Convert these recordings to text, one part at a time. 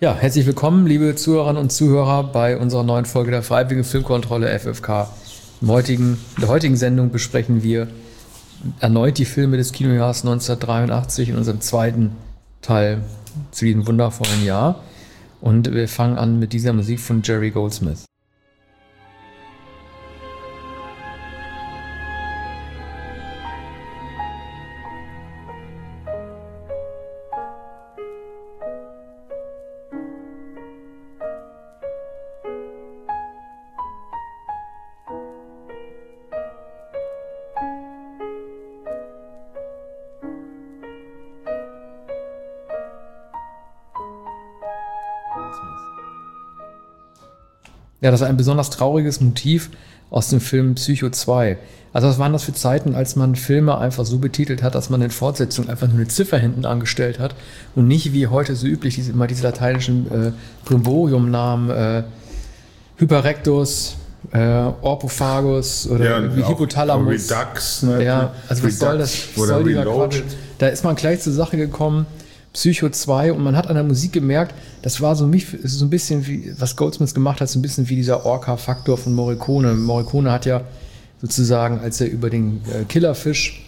Ja, herzlich willkommen, liebe Zuhörerinnen und Zuhörer, bei unserer neuen Folge der Freiwilligen Filmkontrolle FFK. In der heutigen Sendung besprechen wir erneut die Filme des Kinojahres 1983 in unserem zweiten Teil zu diesem wundervollen Jahr. Und wir fangen an mit dieser Musik von Jerry Goldsmith. Ja, das ist ein besonders trauriges Motiv aus dem Film Psycho 2. Also was waren das für Zeiten, als man Filme einfach so betitelt hat, dass man in Fortsetzung einfach nur eine Ziffer hinten angestellt hat und nicht wie heute so üblich diese lateinischen Brimborium-Namen Hyperrectus, Orpophagus oder Hypothalamus. Redux, ne? Ja, also was soll das? Was soll dieser Quatsch? Da ist man gleich zur Sache gekommen. Psycho 2 und man hat an der Musik gemerkt, das war so ein bisschen wie, was Goldsmith gemacht hat, so ein bisschen wie dieser Orca-Faktor von Morricone. Morricone hat ja sozusagen, als er über den Killerfisch,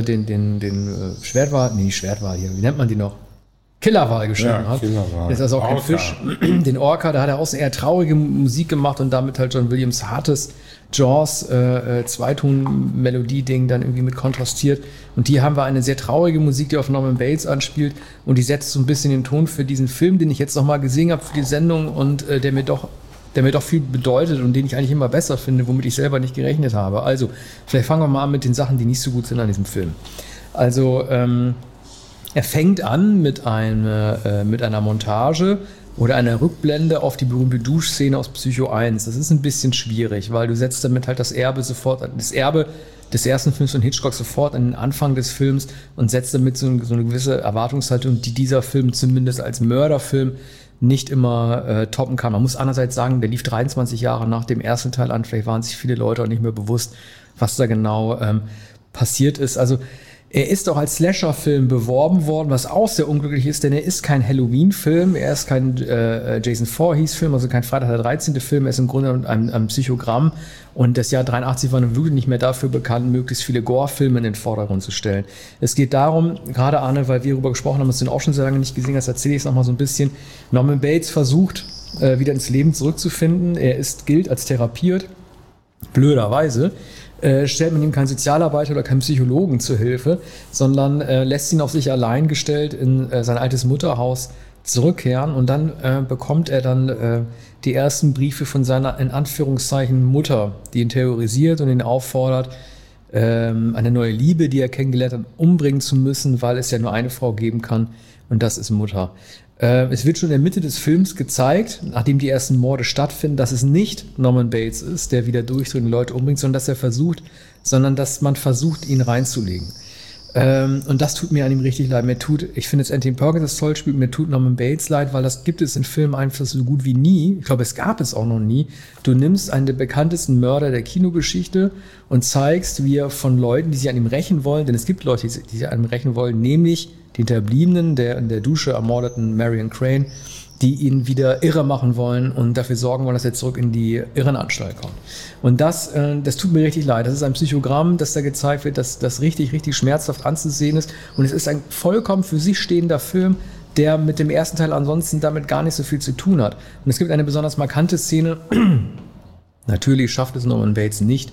den Schwertwal, nee, nicht Schwertwal hier, wie nennt man die noch? Killerwal geschrieben hat. Killerwal. Das ist also auch kein Fisch. Den Orca, da hat er auch eher traurige Musik gemacht und damit halt John Williams hartes Jaws Zweiton-Melodie-Ding dann irgendwie mit kontrastiert. Und hier haben wir eine sehr traurige Musik, die auf Norman Bates anspielt und die setzt so ein bisschen den Ton für diesen Film, den ich jetzt nochmal gesehen habe für die Sendung und der mir doch viel bedeutet und den ich eigentlich immer besser finde, womit ich selber nicht gerechnet habe. Also, vielleicht fangen wir mal an mit den Sachen, die nicht so gut sind an diesem Film. Also, er fängt an mit einer Montage oder einer Rückblende auf die berühmte Duschszene aus Psycho 1. Das ist ein bisschen schwierig, weil du setzt damit halt das Erbe des ersten Films von Hitchcock sofort an den Anfang des Films und setzt damit so eine gewisse Erwartungshaltung, die dieser Film zumindest als Mörderfilm nicht immer toppen kann. Man muss andererseits sagen, der lief 23 Jahre nach dem ersten Teil an. Vielleicht waren sich viele Leute auch nicht mehr bewusst, was da genau passiert ist. Also er ist auch als Slasher-Film beworben worden, was auch sehr unglücklich ist, denn er ist kein Halloween-Film, er ist kein Jason Voorhees-Film, also kein Freitag der 13. Film, er ist im Grunde ein Psychogramm und das Jahr 83 war nun wirklich nicht mehr dafür bekannt, möglichst viele Gore-Filme in den Vordergrund zu stellen. Es geht darum, gerade Arne, weil wir darüber gesprochen haben, dass du ihn auch schon sehr lange nicht gesehen hast, erzähle ich es nochmal so ein bisschen. Norman Bates versucht, wieder ins Leben zurückzufinden, gilt als therapiert, blöderweise. Stellt man ihm keinen Sozialarbeiter oder keinen Psychologen zur Hilfe, sondern lässt ihn auf sich allein gestellt in sein altes Mutterhaus zurückkehren und dann bekommt er dann die ersten Briefe von seiner, in Anführungszeichen, Mutter, die ihn terrorisiert und ihn auffordert, eine neue Liebe, die er kennengelernt hat, umbringen zu müssen, weil es ja nur eine Frau geben kann und das ist Mutter. Es wird schon in der Mitte des Films gezeigt, nachdem die ersten Morde stattfinden, dass es nicht Norman Bates ist, der wieder durchdreht und Leute umbringt, sondern dass man versucht, ihn reinzulegen. Und das tut mir an ihm richtig leid. Ich finde jetzt Anthony Perkins das toll spielt, mir tut Norman Bates leid, weil das gibt es in Filmen einfach so gut wie nie. Ich glaube, es gab es auch noch nie. Du nimmst einen der bekanntesten Mörder der Kinogeschichte und zeigst, wie er von Leuten, die sich an ihm rächen wollen, denn es gibt Leute, die sich an ihm rächen wollen, nämlich die Hinterbliebenen der in der Dusche ermordeten Marion Crane, die ihn wieder irre machen wollen und dafür sorgen wollen, dass er zurück in die Irrenanstalt kommt. Und das tut mir richtig leid. Das ist ein Psychogramm, das da gezeigt wird, das richtig, richtig schmerzhaft anzusehen ist. Und es ist ein vollkommen für sich stehender Film, der mit dem ersten Teil ansonsten damit gar nicht so viel zu tun hat. Und es gibt eine besonders markante Szene. Natürlich schafft es Norman Bates nicht.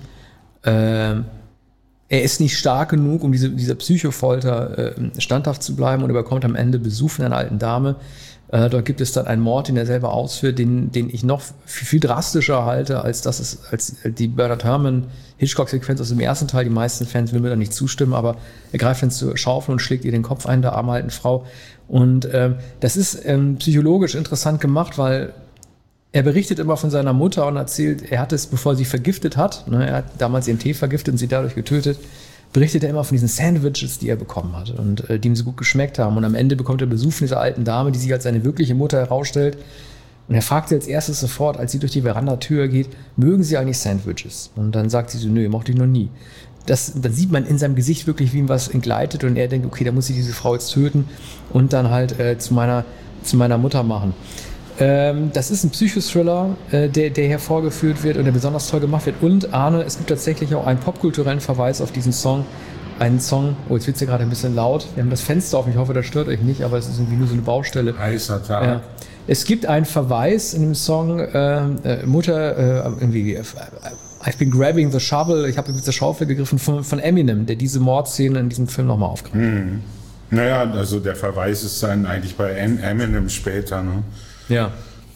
Er ist nicht stark genug, um dieser Psychofolter standhaft zu bleiben und er bekommt am Ende Besuch von einer alten Dame. Dort gibt es dann einen Mord, den er selber ausführt, den ich noch viel drastischer halte, als die Bernard Herrmann Hitchcock-Sequenz aus dem ersten Teil. Die meisten Fans will mir da nicht zustimmen, aber er greift dann zur Schaufel und schlägt ihr den Kopf ein, der armen alten Frau. Und das ist psychologisch interessant gemacht, weil er berichtet immer von seiner Mutter und erzählt, er hat es, bevor sie vergiftet hat, ne, er hat damals ihren Tee vergiftet und sie dadurch getötet, berichtet er immer von diesen Sandwiches, die er bekommen hat und die ihm so gut geschmeckt haben. Und am Ende bekommt er Besuch von dieser alten Dame, die sich als seine wirkliche Mutter herausstellt. Und er fragt sie als erstes sofort, als sie durch die Verandatür geht, mögen Sie eigentlich Sandwiches? Und dann sagt sie so, nö, mochte ich noch nie. Dann sieht man in seinem Gesicht wirklich, wie ihm was entgleitet und er denkt, okay, da muss ich diese Frau jetzt töten und dann halt zu meiner Mutter machen. Das ist ein Psychothriller, der hervorgeführt wird und der besonders toll gemacht wird. Und Arne, es gibt tatsächlich auch einen popkulturellen Verweis auf diesen Song. Einen Song, jetzt wird es ja gerade ein bisschen laut. Wir haben das Fenster auf, ich hoffe, das stört euch nicht, aber es ist irgendwie nur so eine Baustelle. Heißer Tag. Ja. Es gibt einen Verweis in dem Song, Mutter, irgendwie, I've been grabbing the shovel, ich habe mit der Schaufel gegriffen, von Eminem, der diese Mordszene in diesem Film nochmal aufgreift. Naja, also der Verweis ist dann eigentlich bei Eminem später, ne? Ja.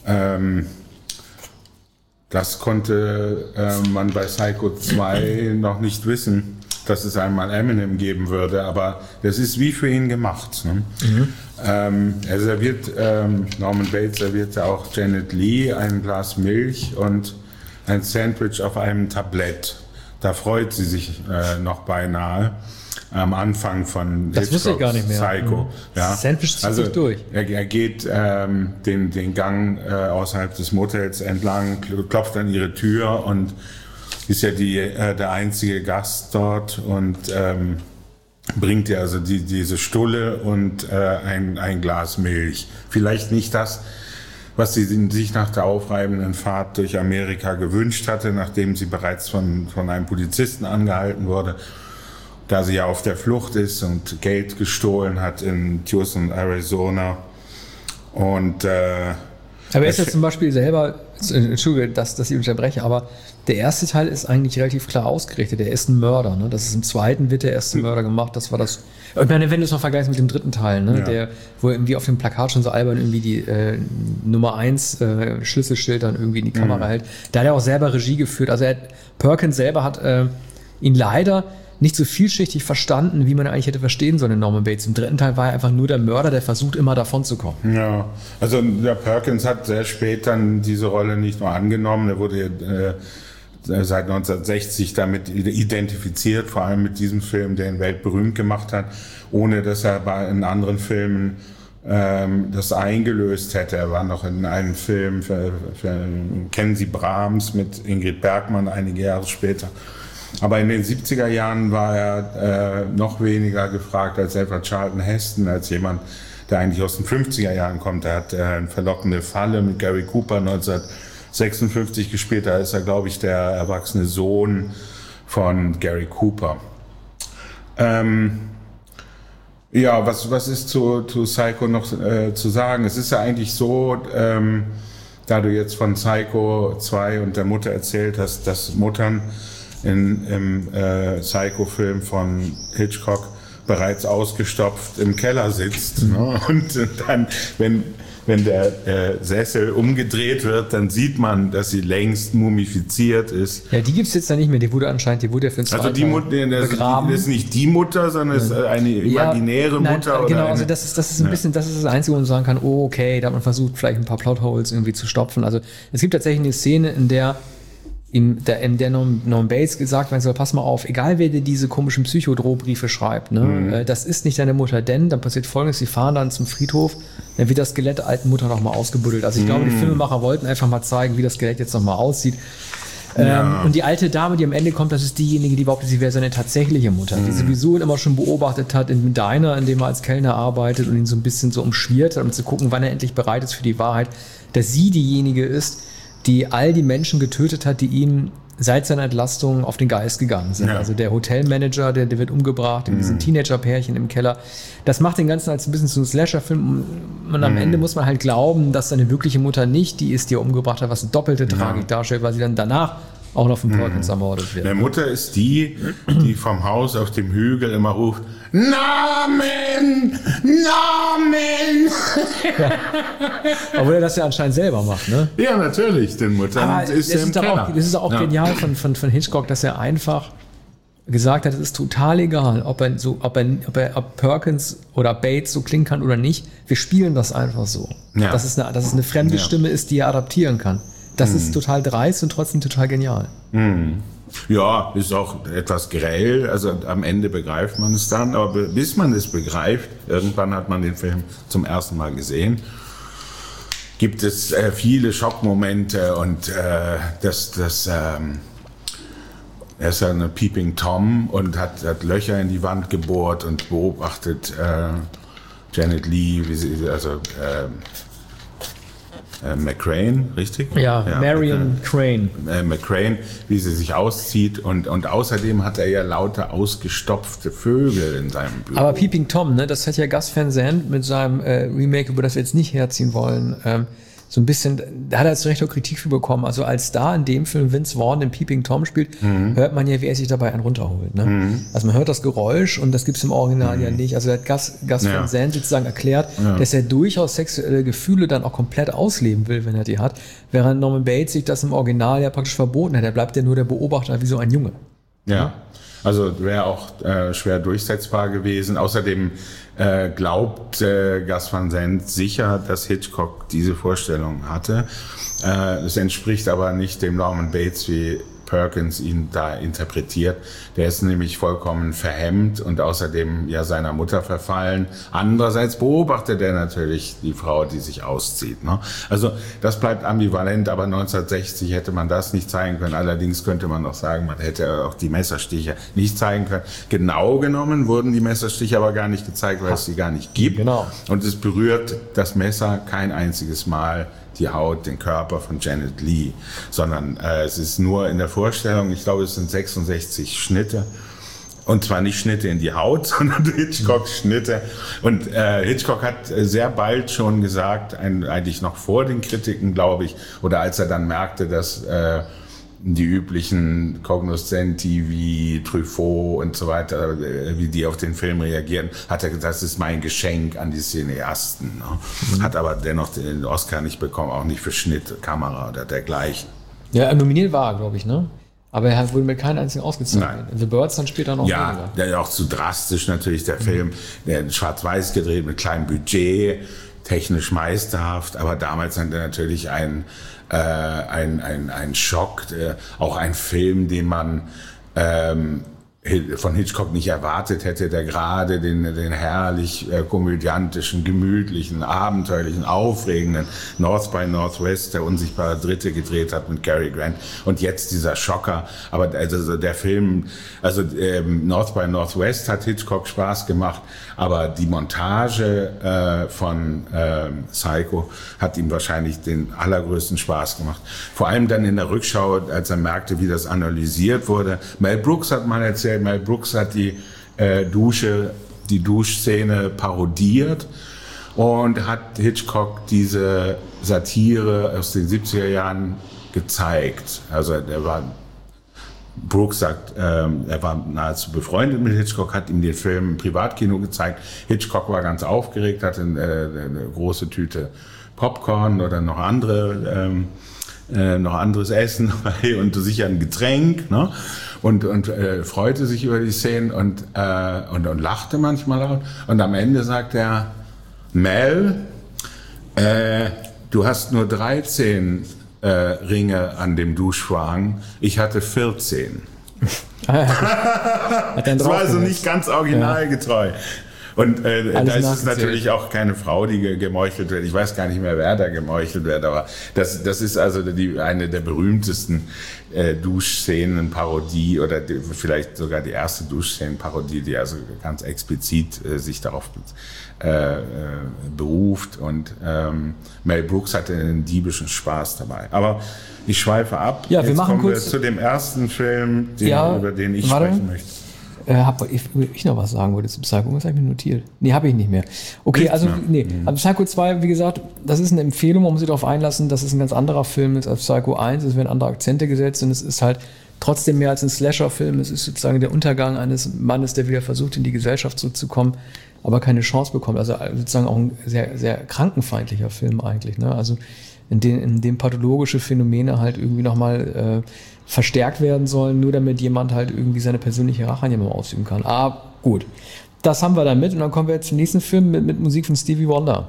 Das konnte man bei Psycho 2 noch nicht wissen, dass es einmal Eminem geben würde, aber das ist wie für ihn gemacht. Ne? Er serviert, Norman Bates serviert ja auch Janet Leigh ein Glas Milch und ein Sandwich auf einem Tablett. Da freut sie sich noch beinahe. Am Anfang von das wusste ich gar nicht mehr. Psycho. Ja. Sandwich zieht sich durch. Er geht den Gang außerhalb des Motels entlang, klopft an ihre Tür und ist ja der einzige Gast dort und bringt ihr also diese Stulle und ein Glas Milch. Vielleicht nicht das, was sie sich nach der aufreibenden Fahrt durch Amerika gewünscht hatte, nachdem sie bereits von einem Polizisten angehalten wurde, da sie ja auf der Flucht ist und Geld gestohlen hat in Tucson, Arizona. Und aber er ist ja zum Beispiel selber, Entschuldige, dass ich unterbreche, aber der erste Teil ist eigentlich relativ klar ausgerichtet. Er ist ein Mörder. Ne? Das ist im zweiten wird der erste Mörder gemacht. Das war das. Ich meine, wenn du es noch vergleichst mit dem dritten Teil, ne? Ja. Wo irgendwie auf dem Plakat schon so albern irgendwie die Nummer 1 Schlüsselschild dann irgendwie in die Kamera hält. Da hat er auch selber Regie geführt. Also Perkins selber hat ihn leider nicht so vielschichtig verstanden, wie man eigentlich hätte verstehen sollen in Norman Bates. Im dritten Teil war er einfach nur der Mörder, der versucht immer davon zu kommen. Ja, also der Perkins hat sehr spät dann diese Rolle nicht nur angenommen, er wurde seit 1960 damit identifiziert, vor allem mit diesem Film, der ihn weltberühmt gemacht hat, ohne dass er in anderen Filmen das eingelöst hätte. Er war noch in einem Film für Kennen Sie Brahms mit Ingrid Bergman einige Jahre später. Aber in den 70er Jahren war er noch weniger gefragt als etwa Charlton Heston, als jemand, der eigentlich aus den 50er Jahren kommt. Er hat eine verlockende Falle mit Gary Cooper 1956 gespielt. Da ist er, glaube ich, der erwachsene Sohn von Gary Cooper. Ja, was ist zu Psycho noch zu sagen? Es ist ja eigentlich so, da du jetzt von Psycho 2 und der Mutter erzählt hast, dass Muttern im Psycho-Film von Hitchcock bereits ausgestopft im Keller sitzt. Ne? Und dann, wenn der Sessel umgedreht wird, dann sieht man, dass sie längst mumifiziert ist. Ja, die gibt's jetzt ja nicht mehr. Die wurde ja für den zweiten Also die Mutter, begraben. Das ist nicht die Mutter, sondern es ist eine imaginäre Mutter. Genau, oder also das ist ein bisschen, das ist das Einzige, wo man sagen kann, oh, okay, da hat man versucht, vielleicht ein paar Plotholes irgendwie zu stopfen. Also es gibt tatsächlich eine Szene, in der Norman Bates gesagt werden soll, pass mal auf, egal wer dir diese komischen Psychodrohbriefe schreibt, ne, das ist nicht deine Mutter, denn dann passiert Folgendes, sie fahren dann zum Friedhof, dann wird das Skelett der alten Mutter nochmal ausgebuddelt. Also ich glaube, die Filmemacher wollten einfach mal zeigen, wie das Skelett jetzt nochmal aussieht. Und die alte Dame, die am Ende kommt, das ist diejenige, die behauptet, sie wäre seine tatsächliche Mutter, die sowieso immer schon beobachtet hat in Diner, in dem er als Kellner arbeitet und ihn so ein bisschen so umschwirrt hat, um zu gucken, wann er endlich bereit ist für die Wahrheit, dass sie diejenige ist, die all die Menschen getötet hat, die ihm seit seiner Entlastung auf den Geist gegangen sind. Ja. Also der Hotelmanager, der wird umgebracht, in diesem Teenager-Pärchen im Keller. Das macht den Ganzen als ein bisschen so ein Slasher-Film. Und am Ende muss man halt glauben, dass seine wirkliche Mutter nicht die ist, die er umgebracht hat, was eine doppelte Tragik darstellt, weil sie dann danach auch noch von Perkins ermordet wird. Der Mutter ist die vom Haus auf dem Hügel immer ruft, Namen! Namen! Ja. Obwohl er das ja anscheinend selber macht, ne? Ja, natürlich, den Mutter. Aber das ist auch genial von Hitchcock, dass er einfach gesagt hat, es ist total egal, ob Perkins oder Bates so klingen kann oder nicht. Wir spielen das einfach so. Ja. Dass es eine fremde Stimme ist, die er adaptieren kann. Das ist total dreist und trotzdem total genial. Ja, ist auch etwas grell, also am Ende begreift man es dann, aber bis man es begreift, irgendwann hat man den Film zum ersten Mal gesehen, gibt es viele Schockmomente und er ist ja eine Peeping Tom und hat Löcher in die Wand gebohrt und beobachtet Janet Leigh, wie sie, McCrane, richtig? Ja, Marion Crane. McCrane, wie sie sich auszieht und außerdem hat er ja lauter ausgestopfte Vögel in seinem Büro. Aber Peeping Tom, ne, das hat ja Gus Van Sant mit seinem Remake, über das wir jetzt nicht herziehen wollen, so ein bisschen, da hat er zu Recht auch Kritik für bekommen. Also als Star in dem Film Vince Vaughn in Peeping Tom spielt, hört man ja, wie er sich dabei einen runterholt. Ne? Also man hört das Geräusch und das gibt's im Original ja nicht. Also er hat Gus Van Sant sozusagen erklärt, dass er durchaus sexuelle Gefühle dann auch komplett ausleben will, wenn er die hat, während Norman Bates sich das im Original ja praktisch verboten hat. Er bleibt ja nur der Beobachter wie so ein Junge. Ja, also wäre auch schwer durchsetzbar gewesen. Außerdem glaubt Gus Van Sant sicher, dass Hitchcock diese Vorstellung hatte. Es entspricht aber nicht dem Norman Bates, wie Perkins ihn da interpretiert. Der ist nämlich vollkommen verhemmt und außerdem ja seiner Mutter verfallen. Andererseits beobachtet er natürlich die Frau, die sich auszieht. Ne? Also das bleibt ambivalent, aber 1960 hätte man das nicht zeigen können. Allerdings könnte man auch sagen, man hätte auch die Messerstiche nicht zeigen können. Genau genommen wurden die Messerstiche aber gar nicht gezeigt, weil es sie gar nicht gibt. Genau. Und es berührt das Messer kein einziges Mal die Haut, den Körper von Janet Leigh, sondern es ist nur in der Vorstellung, ich glaube, es sind 66 Schnitte. Und zwar nicht Schnitte in die Haut, sondern Hitchcock-Schnitte. Und Hitchcock hat sehr bald schon gesagt, eigentlich noch vor den Kritiken, glaube ich, oder als er dann merkte, dass die üblichen Cognoscenti wie Truffaut und so weiter, wie die auf den Film reagieren, hat er gesagt, das ist mein Geschenk an die Cineasten. Ne? Hat aber dennoch den Oscar nicht bekommen, auch nicht für Schnitt, Kamera oder dergleichen. Ja, nominiert war er, glaube ich, ne? Aber er wurde mit keinem einzigen ausgezeichnet. Nein. The Birds dann später noch weniger. Ja, auch zu drastisch natürlich, der Film, der schwarz-weiß gedreht mit kleinem Budget, technisch meisterhaft, aber damals hat er natürlich ein Schock, auch ein Film, den man von Hitchcock nicht erwartet hätte, der gerade den herrlich komödiantischen, gemütlichen, abenteuerlichen, aufregenden North by Northwest, der unsichtbare Dritte gedreht hat mit Cary Grant und jetzt dieser Schocker. Aber also der Film, North by Northwest hat Hitchcock Spaß gemacht, aber die Montage von Psycho hat ihm wahrscheinlich den allergrößten Spaß gemacht. Vor allem dann in der Rückschau, als er merkte, wie das analysiert wurde. Mel Brooks hat mal erzählt, Mel Brooks hat die Duschszene parodiert und hat Hitchcock diese Satire aus den 70er Jahren gezeigt. Also Brooks sagt, er war nahezu befreundet mit Hitchcock, hat ihm den Film im Privatkino gezeigt. Hitchcock war ganz aufgeregt, hatte eine große Tüte Popcorn oder noch anderes Essen und sicher ein Getränk, ne? Und freute sich über die Szenen und lachte manchmal laut. Und am Ende sagt er, Mel, du hast nur 13 Ringe an dem Duschvorhang. Ich hatte 14. Das war also nicht ganz originalgetreu. Ja. Und da ist es natürlich auch keine Frau, die gemeuchelt wird. Ich weiß gar nicht mehr, wer da gemeuchelt wird, aber das ist also eine der berühmtesten Duschszenen-Parodie oder vielleicht sogar die erste Duschszenen-Parodie, die also ganz explizit sich darauf beruft. Und Mel Brooks hatte einen diebischen Spaß dabei. Aber ich schweife ab. Ja, Jetzt kommen wir zu dem ersten Film, über den ich sprechen möchte. Ich noch was sagen wollte zu Psycho, was habe ich mir notiert? Nee, habe ich nicht mehr. Okay, also aber Psycho 2, wie gesagt, das ist eine Empfehlung, man muss sich darauf einlassen, dass es ein ganz anderer Film ist als Psycho 1, es werden andere Akzente gesetzt und es ist halt trotzdem mehr als ein Slasher-Film, es ist sozusagen der Untergang eines Mannes, der wieder versucht, in die Gesellschaft zurückzukommen, aber keine Chance bekommt, also sozusagen auch ein sehr, sehr krankenfeindlicher Film eigentlich, ne? Also in dem pathologische Phänomene halt irgendwie nochmal verstärkt werden sollen, nur damit jemand halt irgendwie seine persönliche Rache an jemandem ausüben kann. Ah, gut. Das haben wir dann mit und dann kommen wir jetzt zum nächsten Film mit Musik von Stevie Wonder.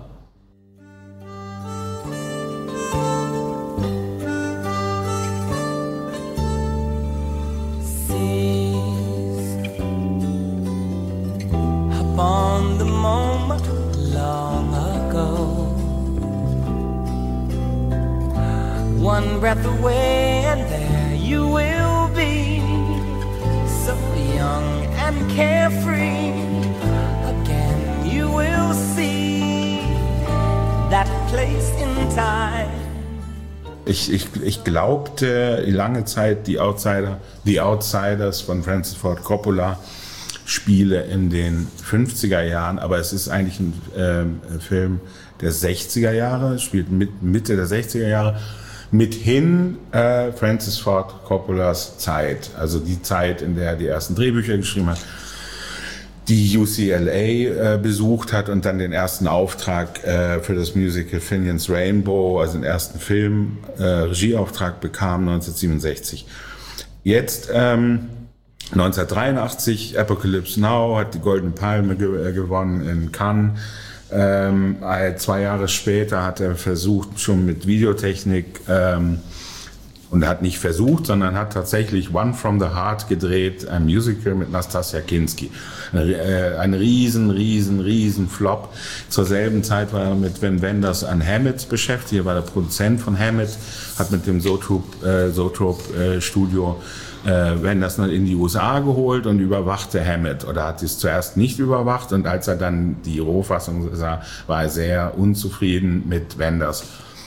Upon the moment long ago, one breath away and there you will be, so young and carefree. Again you will see that place in time Ich glaubte lange Zeit, The Outsiders von Francis Ford Coppola spiele in den 50er Jahren, aber es ist eigentlich ein Film der 60er Jahre, spielt Mitte der 60er Jahre, mithin Francis Ford Coppolas Zeit, also die Zeit, in der er die ersten Drehbücher geschrieben hat, die UCLA besucht hat und dann den ersten Auftrag für das Musical Finian's Rainbow, also den ersten Film, Regieauftrag bekam 1967. Jetzt 1983, Apocalypse Now, hat die Goldene Palme gewonnen in Cannes. 2 Jahre später hat er versucht, schon mit Videotechnik, und er hat nicht versucht, sondern hat tatsächlich One from the Heart gedreht, ein Musical mit Nastassja Kinski. Ein riesen Flop. Zur selben Zeit war er mit Wim Wenders an Hammett beschäftigt. Er war der Produzent von Hammett, hat mit dem Zoetrope Studio Wenders in die USA geholt und überwachte Hammett. Oder hat es zuerst nicht überwacht, und als er dann die Rohfassung sah, war er sehr unzufrieden mit Wenders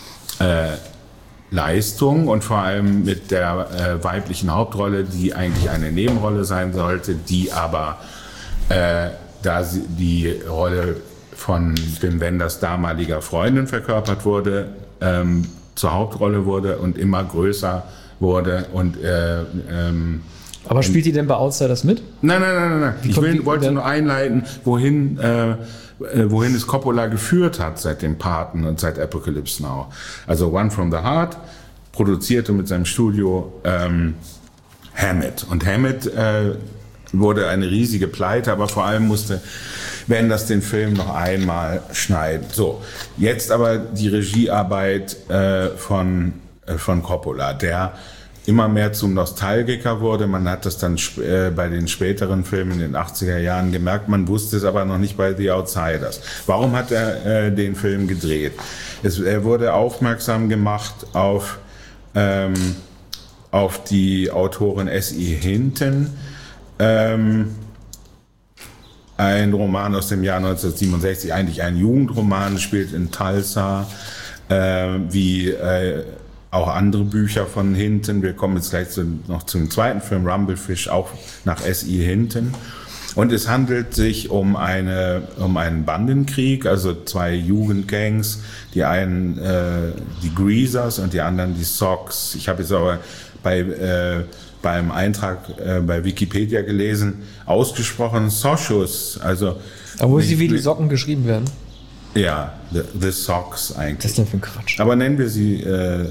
Leistung und vor allem mit der weiblichen Hauptrolle, die eigentlich eine Nebenrolle sein sollte, die aber, da die Rolle von Wim Wenders damaliger Freundin verkörpert wurde, zur Hauptrolle wurde und immer größer wurde. Und aber spielt die denn bei Outsiders mit? Nein. Ich wollte nur einleiten, wohin es Coppola geführt hat seit dem Paten und seit Apocalypse Now. Also One from the Heart produzierte mit seinem Studio Hammett. Und Hammett wurde eine riesige Pleite, aber vor allem musste Wenders den Film noch einmal schneiden. So, jetzt aber die Regiearbeit von Coppola, der immer mehr zum Nostalgiker wurde. Man hat das dann bei den späteren Filmen in den 80er Jahren gemerkt, man wusste es aber noch nicht bei The Outsiders. Warum hat er den Film gedreht? Er wurde aufmerksam gemacht auf die Autorin S.E. Hinton, ein Roman aus dem Jahr 1967, eigentlich ein Jugendroman, spielt in Tulsa, wie auch andere Bücher von Hinton. Wir kommen jetzt gleich noch zum zweiten Film, Rumblefish, auch nach S.E. Hinton. Und es handelt sich um einen Bandenkrieg, also 2 Jugendgangs, die einen die Greasers und die anderen die Sox. Ich habe jetzt aber beim Eintrag bei Wikipedia gelesen, ausgesprochen Sochus, also. Aber sie wie die Socken geschrieben werden? Ja, the Sox eigentlich. Das ist denn für ein Quatsch? Aber nennen wir sie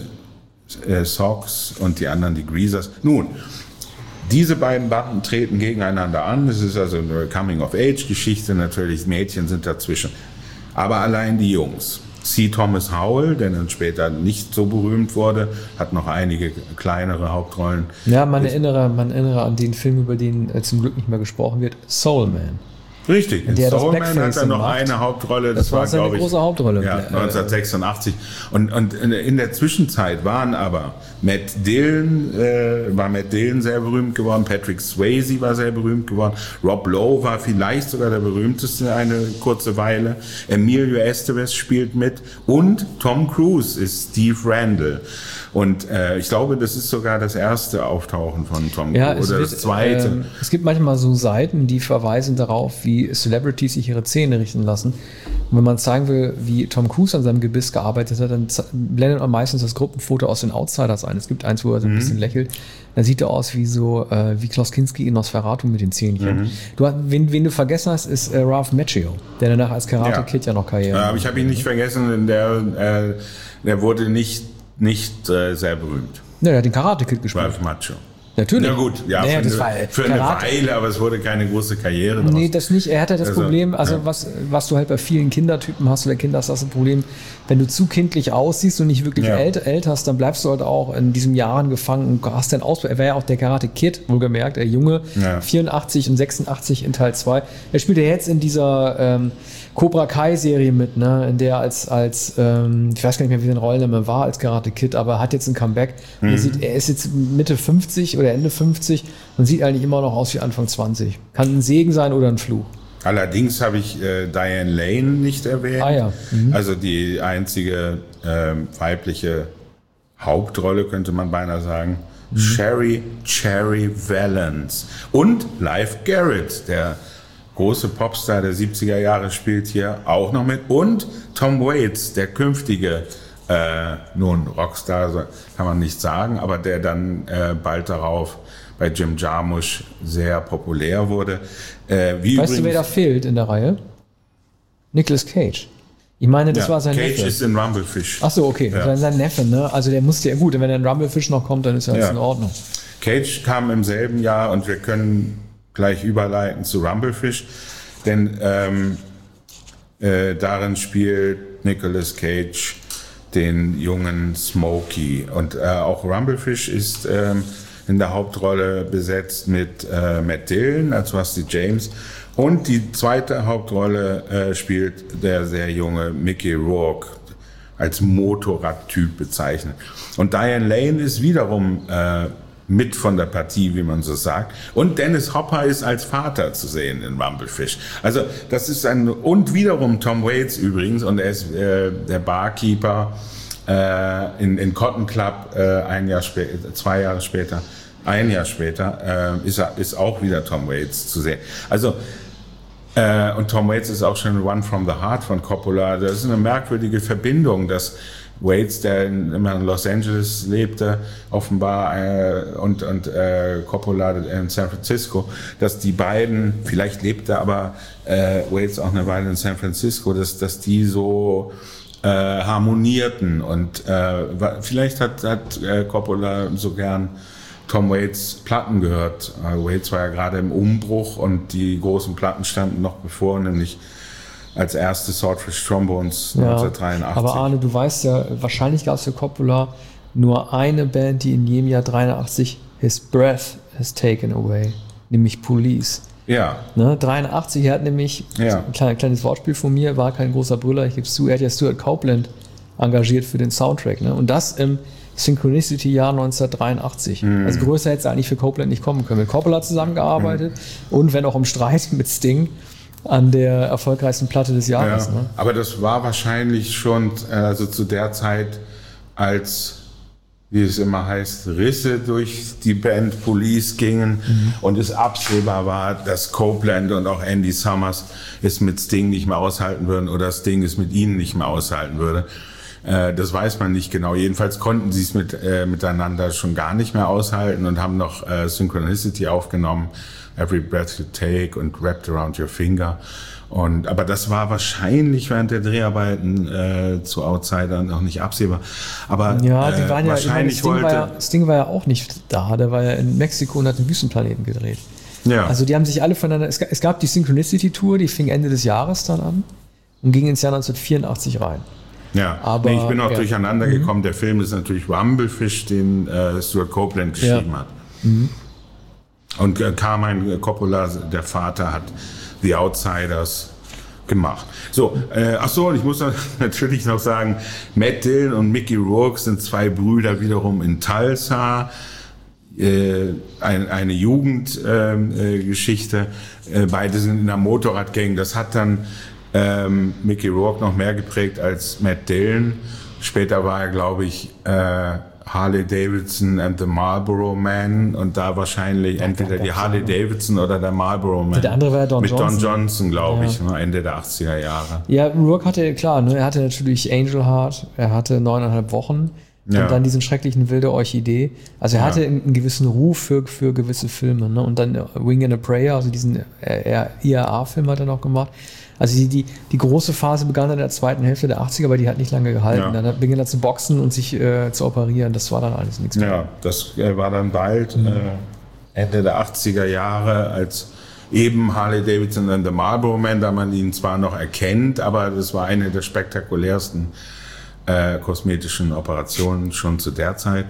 Sox und die anderen die Greasers. Nun, diese beiden Banden treten gegeneinander an. Es ist also eine Coming-of-Age-Geschichte, natürlich Mädchen sind dazwischen. Aber allein die Jungs. C. Thomas Howell, der dann später nicht so berühmt wurde, hat noch einige kleinere Hauptrollen. Ja, man erinnere an den Film, über den zum Glück nicht mehr gesprochen wird, Soul Man. Richtig, in Soul Man hat er noch eine Hauptrolle. Das war seine große Hauptrolle. Ja, 1986. Und in der Zwischenzeit waren aber Matt Dillon sehr berühmt geworden, Patrick Swayze war sehr berühmt geworden, Rob Lowe war vielleicht sogar der berühmteste eine kurze Weile, Emilio Estevez spielt mit und Tom Cruise ist Steve Randall. Und ich glaube, das ist sogar das erste Auftauchen von Tom Cruise oder das zweite. Es gibt manchmal so Seiten, die verweisen darauf, wie Celebrities sich ihre Zähne richten lassen. Und wenn man zeigen will, wie Tom Cruise an seinem Gebiss gearbeitet hat, dann blendet man meistens das Gruppenfoto aus den Outsiders ein. Es gibt eins, wo er so ein bisschen lächelt. Dann sieht er aus wie Klaus Kinski in Nosferatu mit den Zähnchen. Wen du vergessen hast, ist Ralph Macchio, der danach als Karate-Kid ja noch Karriere aber ich habe ihn nicht vergessen, denn der wurde nicht sehr berühmt. Ja, der hat den Karate-Kid gespielt. Ralph Macchio. Natürlich. Na gut, ja, naja, für eine Weile, aber es wurde keine große Karriere draus. Nee, das nicht. Er hatte das Problem, was du halt bei vielen Kindertypen hast oder Kinder hast, das Problem, wenn du zu kindlich aussiehst und nicht wirklich älter hast, dann bleibst du halt auch in diesen Jahren gefangen und hast dann er war ja auch der Karate-Kid, wohlgemerkt, der Junge, 84 und 86 in Teil 2. Er spielt ja jetzt in dieser Cobra Kai-Serie mit, ne, in der als ich weiß gar nicht mehr, wie sein Rollenname war als Karate-Kid, aber er hat jetzt ein Comeback. Er ist jetzt Mitte 50 oder Ende 50 und sieht eigentlich immer noch aus wie Anfang 20. Kann ein Segen sein oder ein Fluch. Allerdings habe ich Diane Lane nicht erwähnt. Ah ja. Also die einzige weibliche Hauptrolle, könnte man beinahe sagen, Cherry Valance. Und Leif Garrett, der große Popstar der 70er Jahre, spielt hier auch noch mit. Und Tom Waits, der künftige nun Rockstar, kann man nicht sagen, aber der dann bald darauf bei Jim Jarmusch sehr populär wurde. Weißt du, wer da fehlt in der Reihe? Nicolas Cage. Ich meine, das war sein Neffe. Cage ist in Rumblefish. Ach so, okay. Das war sein Neffe, ne? Also der musste ja gut. Und wenn er in Rumblefish noch kommt, dann ist ja alles in Ordnung. Cage kam im selben Jahr und wir können gleich überleiten zu Rumblefish, denn darin spielt Nicolas Cage den jungen Smokey. Und auch Rumblefish ist in der Hauptrolle besetzt mit Matt Dillon als Rusty James. Und die zweite Hauptrolle spielt der sehr junge Mickey Rourke, als Motorradtyp bezeichnet. Und Diane Lane ist wiederum mit von der Partie, wie man so sagt. Und Dennis Hopper ist als Vater zu sehen in Rumblefish. Also das ist und wiederum Tom Waits übrigens, und er ist der Barkeeper in Cotton Club ein Jahr später ist auch wieder Tom Waits zu sehen. Also und Tom Waits ist auch schon One from the Heart von Coppola. Das ist eine merkwürdige Verbindung, dass Waits, der immer in Los Angeles lebte, offenbar, und Coppola in San Francisco, dass die beiden, vielleicht lebte aber Waits auch eine Weile in San Francisco, dass die so harmonierten, und vielleicht hat Coppola so gern Tom Waits Platten gehört. Waits war ja gerade im Umbruch und die großen Platten standen noch bevor, nämlich als erste Swordfish Trombones 1983. Aber Arne, du weißt ja, wahrscheinlich gab es für Coppola nur eine Band, die in jedem Jahr 83 His Breath Has Taken Away, nämlich Police. Ja. Ne, 83, er hat nämlich, ein kleines Wortspiel von mir, war kein großer Brüller, ich gebe es zu, er hat ja Stuart Copeland engagiert für den Soundtrack. Ne? Und das im Synchronicity-Jahr 1983. Also größer hätte es eigentlich für Copeland nicht kommen können. Mit Coppola zusammengearbeitet und wenn auch im Streit mit Sting an der erfolgreichsten Platte des Jahres. Ne? Aber das war wahrscheinlich schon zu der Zeit, als, wie es immer heißt, Risse durch die Band Police gingen und es absehbar war, dass Copeland und auch Andy Summers es mit Sting nicht mehr aushalten würden oder Sting es mit ihnen nicht mehr aushalten würde. Das weiß man nicht genau. Jedenfalls konnten sie es miteinander schon gar nicht mehr aushalten und haben noch Synchronicity aufgenommen, Every Breath You Take und Wrapped Around Your Finger. Aber das war wahrscheinlich während der Dreharbeiten zu Outsider noch nicht absehbar. Aber ja, die waren wahrscheinlich Sting war ja auch nicht da. Der war ja in Mexiko und hat den Wüstenplaneten gedreht. Ja. Also die haben sich alle voneinander. Es gab die Synchronicity-Tour, die fing Ende des Jahres dann an und ging ins Jahr 1984 rein. Ja, aber ich bin auch durcheinander gekommen. Der Film ist natürlich Rumblefish, den Stuart Copeland geschrieben hat. Und Carmine Coppola, der Vater, hat The Outsiders gemacht. So, und ich muss natürlich noch sagen, Matt Dillon und Mickey Rourke sind zwei Brüder wiederum in Tulsa. Eine Jugendgeschichte. Beide sind in einer Motorradgang. Das hat dann Mickey Rourke noch mehr geprägt als Matt Dillon. Später war er, glaube ich, Harley Davidson and the Marlboro Man, und da wahrscheinlich entweder die Harley Davidson oder der Marlboro Man. Der andere war Don Johnson. Mit Don Johnson, glaube ich, Ende der 80er Jahre. Ja, Rourke hatte, klar, er hatte natürlich Angel Heart, er hatte 9,5 Wochen und dann diesen schrecklichen Wilde Orchidee. Also er hatte einen gewissen Ruf für gewisse Filme. Ne? Und dann Wing and a Prayer, also diesen IRA-Film hat er noch gemacht. Also die große Phase begann in der zweiten Hälfte der 80er, aber die hat nicht lange gehalten. Ja. Dann begann er zu boxen und sich zu operieren. Das war dann alles nichts mehr. Ja, das war dann bald Ende der 80er Jahre, als eben Harley Davidson and the Marlboro Man, da man ihn zwar noch erkennt, aber das war eine der spektakulärsten kosmetischen Operationen schon zu der Zeit.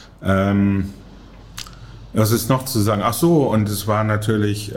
Was ist noch zu sagen? Ach so, und es war natürlich...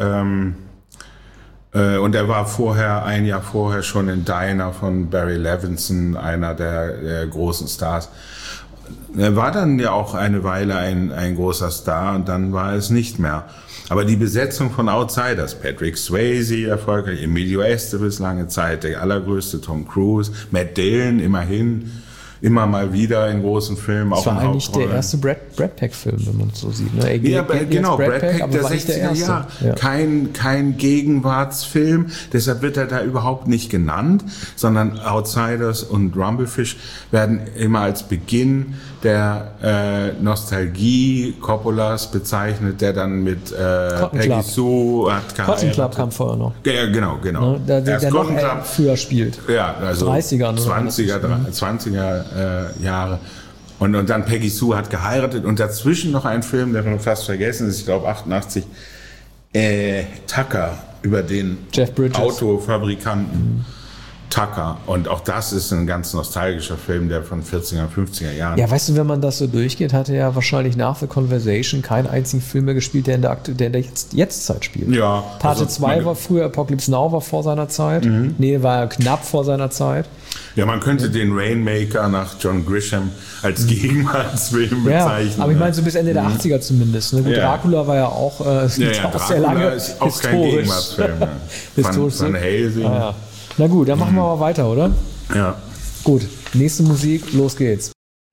und er war ein Jahr vorher schon in Dinah von Barry Levinson, einer der großen Stars. Er war dann ja auch eine Weile ein großer Star und dann war es nicht mehr. Aber die Besetzung von Outsiders, Patrick Swayze erfolgreich, Emilio Estevez lange Zeit, der allergrößte Tom Cruise, Matt Dillon immerhin, immer mal wieder in großen Filmen. Das auch war in eigentlich der Hauptrollen. erste Brad Pack-Film, wenn man es so sieht. Ne? Ja, genau, Brad Pack der 60er Jahre. Ja. Kein Gegenwartsfilm, deshalb wird er da überhaupt nicht genannt, sondern Outsiders und Rumblefish werden immer als Beginn der Nostalgie Coppolas bezeichnet, der dann mit Peggy Sue hat geheiratet. Cotton Club kam vorher noch. Ja, genau. Ne? Der noch früher spielt. Ja, also 30er, 20er Jahre. Und dann Peggy Sue hat geheiratet und dazwischen noch ein Film, der man fast vergessen ist, ich glaube 88, Tucker, über den Jeff Bridges. Autofabrikanten Tucker. Und auch das ist ein ganz nostalgischer Film, der von 40er, 50er Jahren. Ja, weißt du, wenn man das so durchgeht, hat er ja wahrscheinlich nach The Conversation keinen einzigen Film mehr gespielt, der in der Jetztzeit spielt. Ja. Pate 2 war früher, Apocalypse Now war vor seiner Zeit. Nee, war knapp vor seiner Zeit. Ja, man könnte den Rainmaker nach John Grisham als Gegenwartsfilm bezeichnen. Ja, aber ich meine so bis Ende der 80er zumindest. Ne? Gut, Ja. Dracula war ja auch, auch sehr Dracula lange ist auch kein Gegenwartsfilm. Van Helsing. Ah, ja. Na gut, dann machen wir mal weiter, oder? Ja. Gut, nächste Musik, los geht's.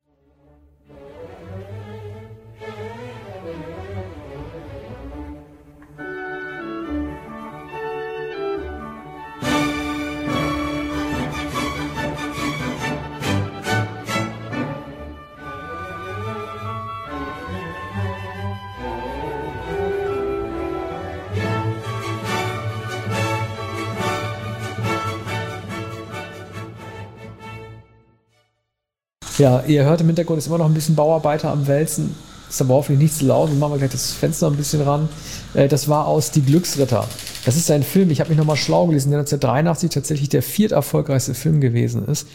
Ja, ihr hört im Hintergrund, ist immer noch ein bisschen Bauarbeiter am Wälzen. Ist aber hoffentlich nicht zu laut. Wir machen gleich das Fenster ein bisschen ran. Das war aus Die Glücksritter. Das ist ein Film, ich habe mich nochmal schlau gelesen, der 1983 tatsächlich der vierterfolgreichste Film gewesen ist.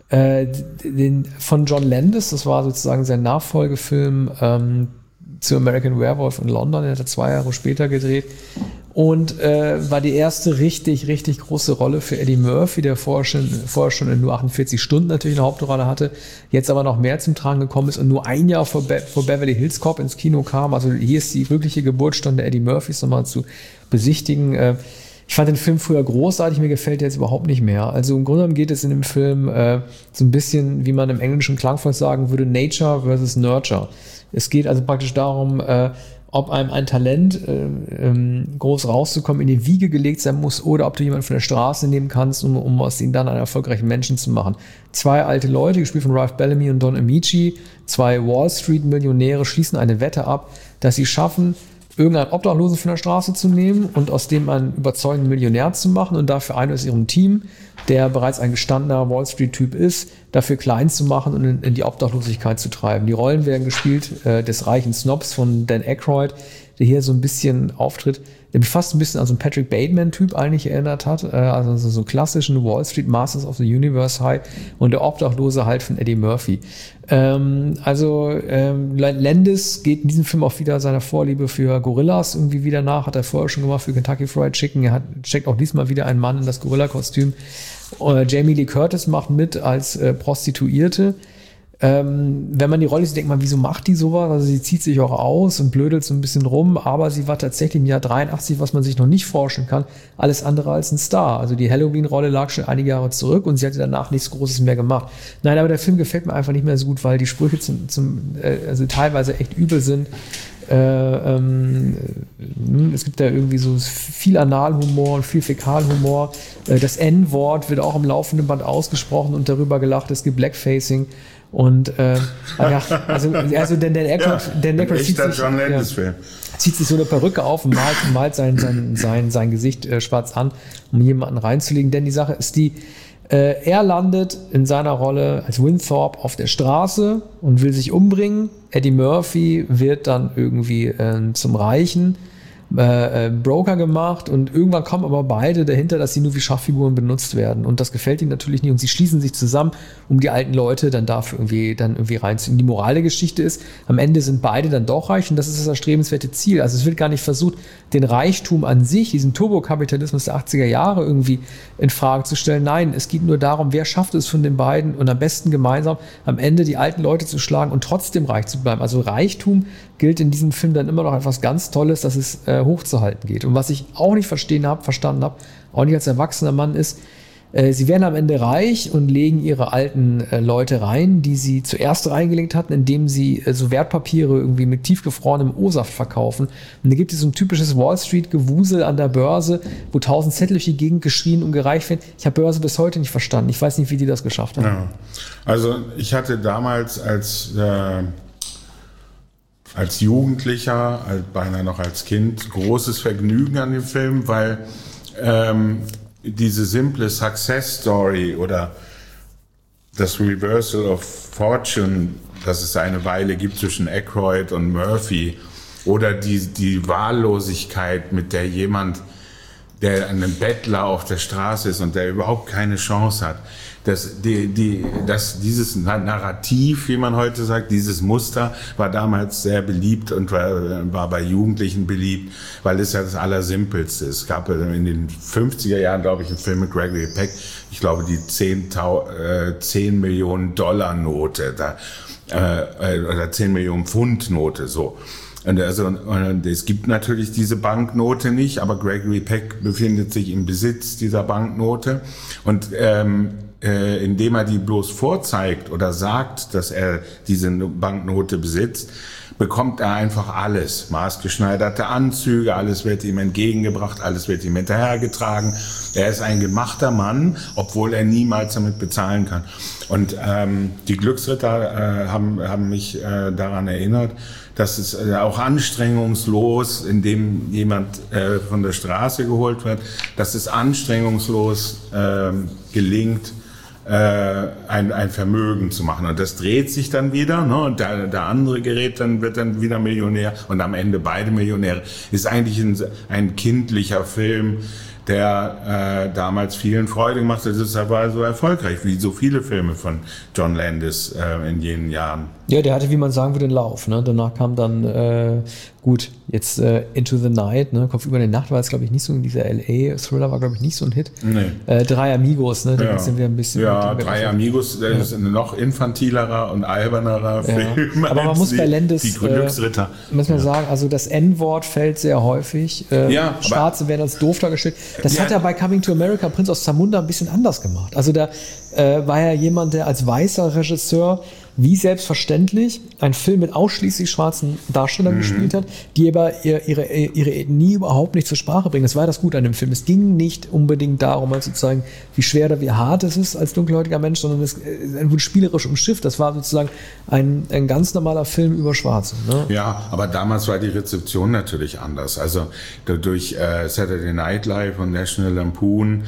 Von John Landis, das war sozusagen sein Nachfolgefilm zu American Werewolf in London. Den hat er 2 Jahre später gedreht. Und war die erste richtig große Rolle für Eddie Murphy, der vorher schon in nur 48 Stunden natürlich eine Hauptrolle hatte, jetzt aber noch mehr zum Tragen gekommen ist und nur ein Jahr vor Beverly Hills Cop ins Kino kam. Also hier ist die wirkliche Geburtsstunde Eddie Murphys nochmal zu besichtigen. Ich fand den Film früher großartig, mir gefällt der jetzt überhaupt nicht mehr. Also im Grunde genommen geht es in dem Film so ein bisschen, wie man im Englischen klangvoll sagen würde, Nature versus Nurture. Es geht also praktisch darum, ob einem ein Talent groß rauszukommen in die Wiege gelegt sein muss oder ob du jemanden von der Straße nehmen kannst, um aus ihm dann einen erfolgreichen Menschen zu machen. 2 alte Leute, gespielt von Ralph Bellamy und Don Amici, 2 Wall-Street-Millionäre schließen eine Wette ab, dass sie schaffen, irgendeinen Obdachlosen von der Straße zu nehmen und aus dem einen überzeugenden Millionär zu machen und dafür einen aus ihrem Team, der bereits ein gestandener Wall-Street-Typ ist, dafür klein zu machen und in die Obdachlosigkeit zu treiben. Die Rollen werden gespielt des reichen Snobs von Dan Aykroyd, der hier so ein bisschen auftritt, der mich fast ein bisschen an so einen Patrick Bateman-Typ eigentlich erinnert hat, also so einen klassischen Wall Street Masters of the Universe High und der Obdachlose halt von Eddie Murphy. Landis geht in diesem Film auch wieder seiner Vorliebe für Gorillas irgendwie wieder nach, hat er vorher schon gemacht für Kentucky Fried Chicken, steckt auch diesmal wieder ein Mann in das Gorilla-Kostüm. Jamie Lee Curtis macht mit als Prostituierte. Wenn man die Rolle sieht, denkt man, wieso macht die sowas? Also sie zieht sich auch aus und blödelt so ein bisschen rum, aber sie war tatsächlich im Jahr 83, was man sich noch nicht vorstellen kann, alles andere als ein Star. Also die Halloween-Rolle lag schon einige Jahre zurück und sie hatte danach nichts Großes mehr gemacht. Nein, aber der Film gefällt mir einfach nicht mehr so gut, weil die Sprüche also teilweise echt übel sind. Es gibt da irgendwie so viel Analhumor und viel Fäkalhumor. Das N-Wort wird auch im laufenden Band ausgesprochen und darüber gelacht. Es gibt Blackfacing. Und also Dan Aykroyd zieht sich so eine Perücke auf und malt sein Gesicht schwarz an, um jemanden reinzulegen. Denn die Sache ist die, er landet in seiner Rolle als Winthorpe auf der Straße und will sich umbringen. Eddie Murphy wird dann irgendwie zum Reichen Broker gemacht und irgendwann kommen aber beide dahinter, dass sie nur wie Schachfiguren benutzt werden und das gefällt ihnen natürlich nicht und sie schließen sich zusammen, um die alten Leute dann dafür irgendwie reinzuziehen. Die Moral der Geschichte ist, am Ende sind beide dann doch reich und das ist das erstrebenswerte Ziel. Also es wird gar nicht versucht, den Reichtum an sich, diesen Turbokapitalismus der 80er Jahre irgendwie in Frage zu stellen. Nein, es geht nur darum, wer schafft es von den beiden und am besten gemeinsam am Ende die alten Leute zu schlagen und trotzdem reich zu bleiben. Also Reichtum gilt in diesem Film dann immer noch etwas ganz Tolles, dass es hochzuhalten geht. Und was ich auch nicht verstanden habe, auch nicht als erwachsener Mann ist, Sie werden am Ende reich und legen ihre alten Leute rein, die sie zuerst reingelegt hatten, indem sie so Wertpapiere irgendwie mit tiefgefrorenem O-Saft verkaufen. Und da gibt es so ein typisches Wall-Street-Gewusel an der Börse, wo 1000 Zettel durch die Gegend geschrien und gereicht werden. Ich habe Börse bis heute nicht verstanden. Ich weiß nicht, wie die das geschafft haben. Ja. Also ich hatte damals als Jugendlicher, beinahe noch als Kind, großes Vergnügen an dem Film, weil diese simple Success Story oder das Reversal of Fortune, das es eine Weile gibt zwischen Aykroyd und Murphy, oder die Wahllosigkeit, mit der jemand, der ein Bettler auf der Straße ist und der überhaupt keine Chance hat, dass dieses Narrativ, wie man heute sagt, dieses Muster war damals sehr beliebt und war bei Jugendlichen beliebt, weil es ja das Allersimpelste ist. Es gab in den 50er Jahren, glaube ich, einen Film mit Gregory Peck, ich glaube, die 10 Millionen Dollar Note oder 10 Millionen Pfund Note, so. Und es gibt natürlich diese Banknote nicht, aber Gregory Peck befindet sich im Besitz dieser Banknote und indem er die bloß vorzeigt oder sagt, dass er diese Banknote besitzt, bekommt er einfach alles. Maßgeschneiderte Anzüge, alles wird ihm entgegengebracht, alles wird ihm hinterhergetragen. Er ist ein gemachter Mann, obwohl er niemals damit bezahlen kann. Und die Glücksritter haben mich daran erinnert, dass es auch anstrengungslos, indem jemand von der Straße geholt wird, dass es anstrengungslos gelingt, ein Vermögen zu machen. Und das dreht sich dann wieder, ne? Und der andere wird dann wieder Millionär und am Ende beide Millionäre. Ist eigentlich ein kindlicher Film, der damals vielen Freude gemacht hat. Deshalb war er so erfolgreich, wie so viele Filme von John Landis in jenen Jahren. Ja, der hatte, wie man sagen würde, einen Lauf. Ne? Danach kam dann, jetzt Into the Night, ne? Kopf über die Nacht war jetzt, glaube ich, nicht so, dieser L.A.-Thriller war, glaube ich, nicht so ein Hit. Nee. Drei Amigos, ne? Da geht's dann wieder ein bisschen... Ja, Drei Amigos, das ist ein noch infantilerer und albernerer Film. Aber man muss bei Landis... Die Glücksritter. Muss man sagen, also das N-Wort fällt sehr häufig. Schwarze werden als doof dargestellt. Das hat er bei Coming to America, Prinz aus Zamunda, ein bisschen anders gemacht. Also da war ja jemand, der als weißer Regisseur wie selbstverständlich einen Film mit ausschließlich schwarzen Darstellern gespielt hat, die aber ihre Ethnie überhaupt nicht zur Sprache bringen. Das war das Gute an dem Film. Es ging nicht unbedingt darum, mal zu zeigen, wie schwer oder wie hart es ist als dunkelhäutiger Mensch, sondern es wurde spielerisch umschifft. Das war sozusagen ein ganz normaler Film über Schwarze. Ne? Ja, aber damals war die Rezeption natürlich anders. Also durch Saturday Night Live und National Lampoon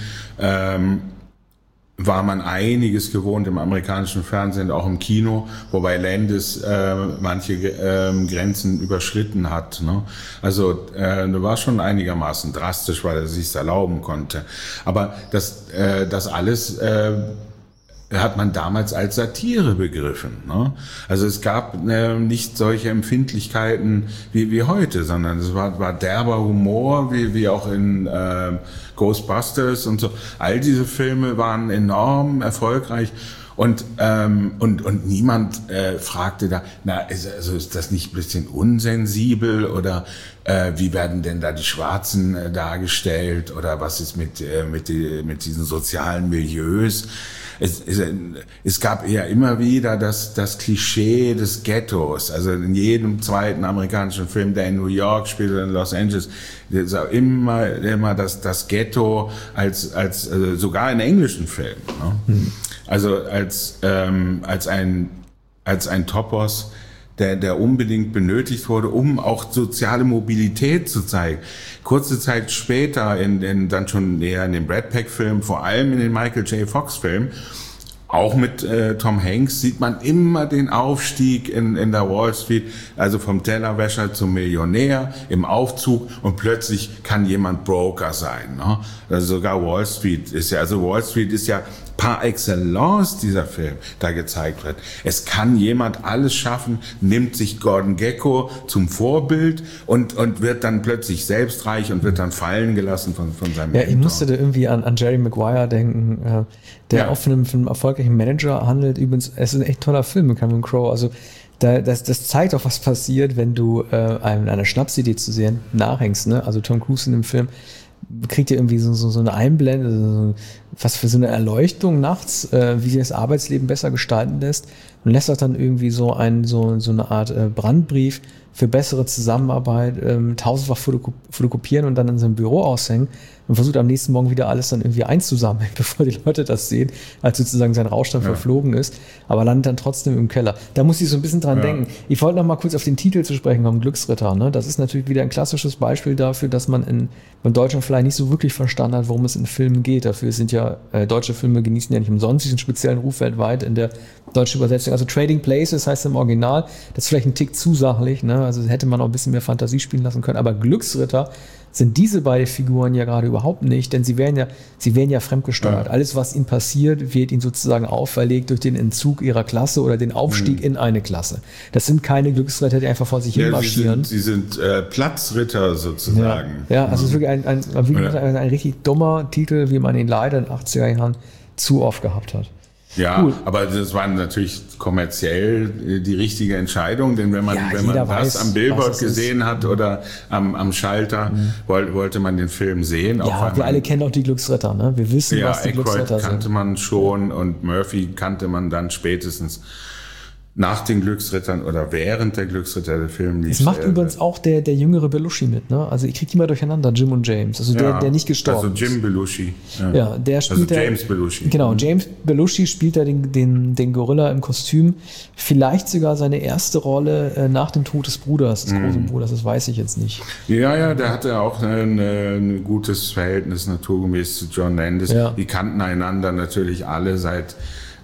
war man einiges gewohnt im amerikanischen Fernsehen, auch im Kino, wobei Landis manche Grenzen überschritten hat. Ne? Also das war schon einigermaßen drastisch, weil er es sich erlauben konnte. Aber das alles hat man damals als Satire begriffen. Ne? Also es gab nicht solche Empfindlichkeiten wie heute, sondern es war derber Humor, wie auch in Ghostbusters und so. All diese Filme waren enorm erfolgreich und niemand fragte da, ist das nicht ein bisschen unsensibel oder wie werden denn da die Schwarzen dargestellt oder was ist mit diesen sozialen Milieus? Es gab ja immer wieder das Klischee des Ghettos. Also in jedem zweiten amerikanischen Film, der in New York spielt oder in Los Angeles, ist auch immer das Ghetto als sogar in englischen Filmen. Ne? Also als ein Topos, der unbedingt benötigt wurde, um auch soziale Mobilität zu zeigen. Kurze Zeit später, dann schon eher in den Brad Pitt-Filmen, vor allem in den Michael J. Fox-Filmen, auch mit Tom Hanks, sieht man immer den Aufstieg in der Wall Street, also vom Tellerwäscher zum Millionär im Aufzug und plötzlich kann jemand Broker sein. Ne? Also sogar Wall Street ist ja par excellence dieser Film da gezeigt wird. Es kann jemand alles schaffen, nimmt sich Gordon Gekko zum Vorbild und wird dann plötzlich selbst reich und wird dann fallen gelassen von seinem Mentor. Ich musste da irgendwie an Jerry Maguire denken, der auch von einem erfolgreichen Manager handelt. Übrigens, es ist ein echt toller Film mit Cameron Crowe. Also das zeigt auch, was passiert, wenn du einer Schnapsidee zu sehen nachhängst. Ne? Also Tom Cruise in dem Film kriegt ja irgendwie so eine Einblende, was für so eine Erleuchtung nachts, wie sie das Arbeitsleben besser gestalten lässt und lässt auch dann irgendwie so eine Art Brandbrief für bessere Zusammenarbeit tausendfach fotokopieren und dann in seinem Büro aushängen und versucht am nächsten Morgen wieder alles dann irgendwie einzusammeln, bevor die Leute das sehen, als sozusagen sein Rausch dann verflogen ist, aber landet dann trotzdem im Keller. Da muss ich so ein bisschen dran denken. Ich wollte noch mal kurz auf den Titel zu sprechen kommen, Glücksritter. Ne? Das ist natürlich wieder ein klassisches Beispiel dafür, dass man in Deutschland vielleicht nicht so wirklich verstanden hat, worum es in Filmen geht. Dafür sind ja deutsche Filme genießen ja nicht umsonst diesen speziellen Ruf weltweit in der deutschen Übersetzung. Also Trading Places heißt im Original, das ist vielleicht ein Tick zu sachlich, ne? Also hätte man auch ein bisschen mehr Fantasie spielen lassen können, aber Glücksritter sind diese beiden Figuren ja gerade überhaupt nicht, denn sie werden ja fremdgesteuert. Ja. Alles, was ihnen passiert, wird ihnen sozusagen auferlegt durch den Entzug ihrer Klasse oder den Aufstieg in eine Klasse. Das sind keine Glücksritter, die einfach vor sich hin marschieren. Sie sind Platzritter sozusagen. Ja, also es ist wirklich ein richtig dummer Titel, wie man ihn leider in den 80er Jahren zu oft gehabt hat. Ja, cool. Aber das war natürlich kommerziell die richtige Entscheidung, denn wenn man das am Billboard gesehen hat oder am Schalter, wollte man den Film sehen. Ja, wir alle kennen auch die Glücksritter, ne? Wir wissen, was die Aykroyd Glücksritter sind. Kannte man schon und Murphy kannte man dann spätestens nach den Glücksrittern oder während der Glücksritter der Film lief. Das macht übrigens auch der jüngere Belushi mit, ne? Also ich kriege die mal durcheinander, Jim und James. Also der nicht gestorben ist. Also Jim Belushi. Ja, der spielt also James Belushi. Genau, James Belushi spielt da den Gorilla im Kostüm. Vielleicht sogar seine erste Rolle nach dem Tod des Bruders, des großen Bruders, das weiß ich jetzt nicht. Ja, der hatte auch ein gutes Verhältnis naturgemäß zu John Landis. Ja. Die kannten einander natürlich alle seit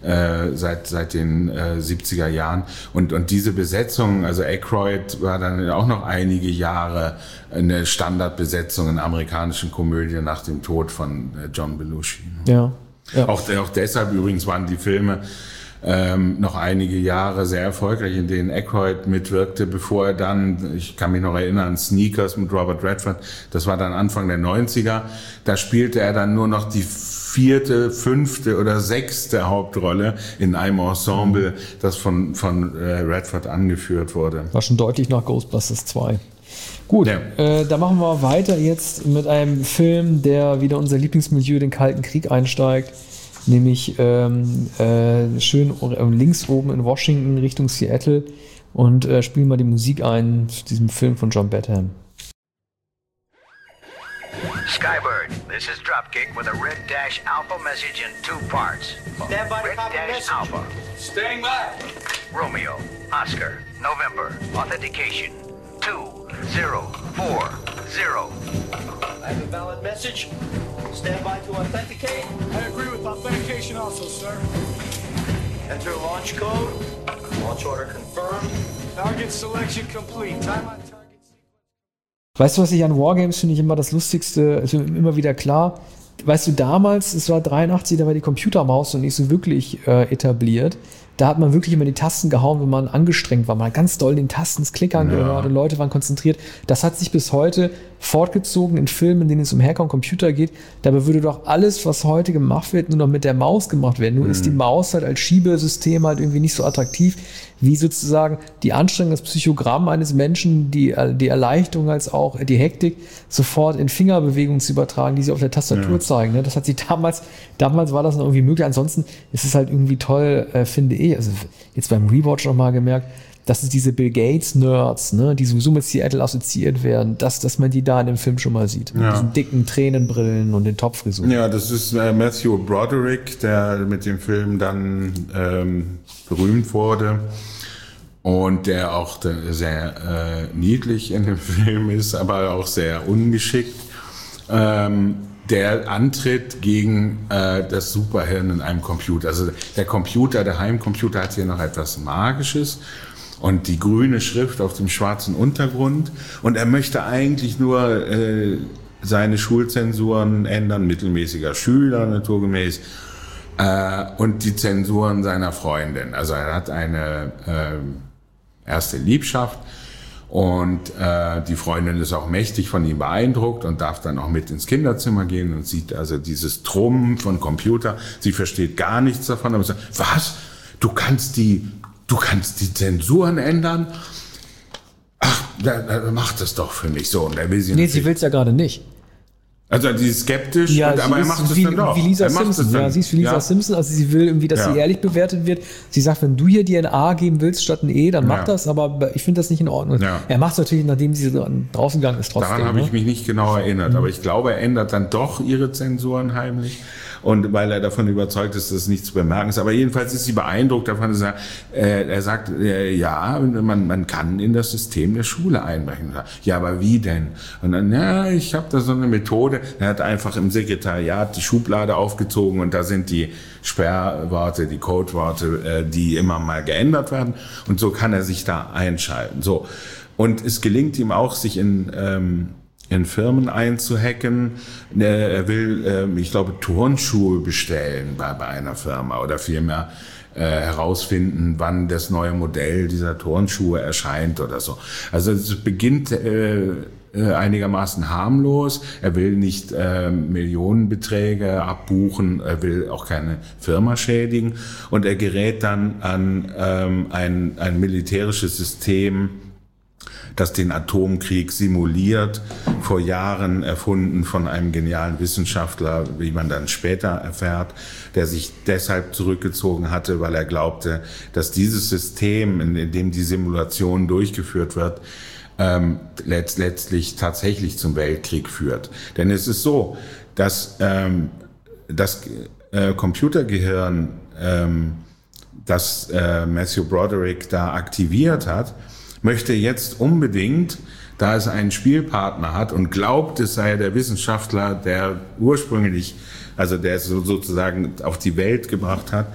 den 70er Jahren und diese Besetzung, also Aykroyd war dann auch noch einige Jahre eine Standardbesetzung in amerikanischen Komödien nach dem Tod von John Belushi. Ja. Auch deshalb übrigens waren die Filme noch einige Jahre sehr erfolgreich, in denen Aykroyd mitwirkte, bevor er dann, ich kann mich noch erinnern, Sneakers mit Robert Redford, das war dann Anfang der 90er, da spielte er dann nur noch die 4., 5. oder 6. Hauptrolle in einem Ensemble, das von Redford angeführt wurde. War schon deutlich nach Ghostbusters 2. Gut, da machen wir weiter jetzt mit einem Film, der wieder unser Lieblingsmilieu, den Kalten Krieg, einsteigt. Nämlich schön links oben in Washington Richtung Seattle und spielen mal die Musik ein zu diesem Film von John Badham. Skybird, this is Dropkick with a Red Dash Alpha message in 2 parts. Stand by. Red Dash Alpha. Staying by. Romeo, Oscar, November, authentication 2040. I have a valid message. Stand by to authenticate. I agree with authentication also, sir. Enter launch code. Launch order confirmed. Target selection complete. Time on target. Weißt du, was ich an Wargames finde ich immer das Lustigste, ist immer wieder klar. Weißt du, damals, es war 83, da war die Computermaus noch nicht so wirklich etabliert. Da hat man wirklich immer die Tasten gehauen, wenn man angestrengt war. Man hat ganz doll den Tasten das Klickern gehört und Leute waren konzentriert. Das hat sich bis heute fortgezogen in Filmen, in denen es um Hacker und Computer geht. Dabei würde doch alles, was heute gemacht wird, nur noch mit der Maus gemacht werden. Nur ist die Maus halt als Schiebesystem halt irgendwie nicht so attraktiv, wie sozusagen die Anstrengung, das Psychogramm eines Menschen, die Erleichterung als auch die Hektik sofort in Fingerbewegungen zu übertragen, die sie auf der Tastatur zeigen. Ne? Das hat sich damals war das noch irgendwie möglich. Ansonsten ist es halt irgendwie toll, finde ich. Also jetzt beim Rewatch nochmal gemerkt, dass es diese Bill Gates-Nerds, ne, die sowieso mit Seattle assoziiert werden, dass man die da in dem Film schon mal sieht. Mit diesen dicken Tränenbrillen und den Topfrisuren. Ja, das ist Matthew Broderick, der mit dem Film dann berühmt wurde und der auch sehr niedlich in dem Film ist, aber auch sehr ungeschickt. Der antritt gegen das Superhirn in einem Computer. Also der Heimcomputer hat hier noch etwas Magisches und die grüne Schrift auf dem schwarzen Untergrund. Und er möchte eigentlich nur seine Schulzensuren ändern, mittelmäßiger Schüler naturgemäß, und die Zensuren seiner Freundin. Also er hat eine erste Liebschaft. Und die Freundin ist auch mächtig von ihm beeindruckt und darf dann auch mit ins Kinderzimmer gehen und sieht also dieses Trommen von Computer. Sie versteht gar nichts davon, aber sagt, was? Du kannst die Zensuren ändern? Ach, mach das doch für mich so. Und er will sie will es ja gerade nicht. Also die ist skeptisch, Ja, aber er macht es dann doch. Wie Lisa Er macht Simpson. es dann. Ja, sie ist wie Lisa Ja. Simpson. Also sie will irgendwie, dass Ja. sie ehrlich bewertet wird. Sie sagt, wenn du hier dir ein A geben willst statt ein E, dann mach Ja. das. Aber ich finde das nicht in Ordnung. Ja. Er macht es natürlich, nachdem sie so draußen gegangen ist, trotzdem. Daran habe ne? ich mich nicht genau erinnert, aber ich glaube, er ändert dann doch ihre Zensuren heimlich. Und weil er davon überzeugt ist, dass es nicht zu bemerken ist. Aber jedenfalls ist sie beeindruckt davon, dass er sagt, ja, man kann in das System der Schule einbrechen. Ja, aber wie denn? Und dann, ja, ich habe da so eine Methode. Er hat einfach im Sekretariat die Schublade aufgezogen und da sind die Sperrworte, die Codeworte, die immer mal geändert werden. Und so kann er sich da einschalten. So. Und es gelingt ihm auch, sich in Firmen einzuhacken. Er will, ich glaube, Turnschuhe bestellen bei einer Firma oder vielmehr herausfinden, wann das neue Modell dieser Turnschuhe erscheint oder so. Also es beginnt einigermaßen harmlos. Er will nicht Millionenbeträge abbuchen, er will auch keine Firma schädigen und er gerät dann an ein militärisches System, das den Atomkrieg simuliert, vor Jahren erfunden von einem genialen Wissenschaftler, wie man dann später erfährt, der sich deshalb zurückgezogen hatte, weil er glaubte, dass dieses System, in dem die Simulation durchgeführt wird, letztlich tatsächlich zum Weltkrieg führt. Denn es ist so, dass das Computergehirn, das Matthew Broderick da aktiviert hat, möchte jetzt unbedingt, da es einen Spielpartner hat und glaubt, es sei der Wissenschaftler, der ursprünglich, also der es sozusagen auf die Welt gebracht hat,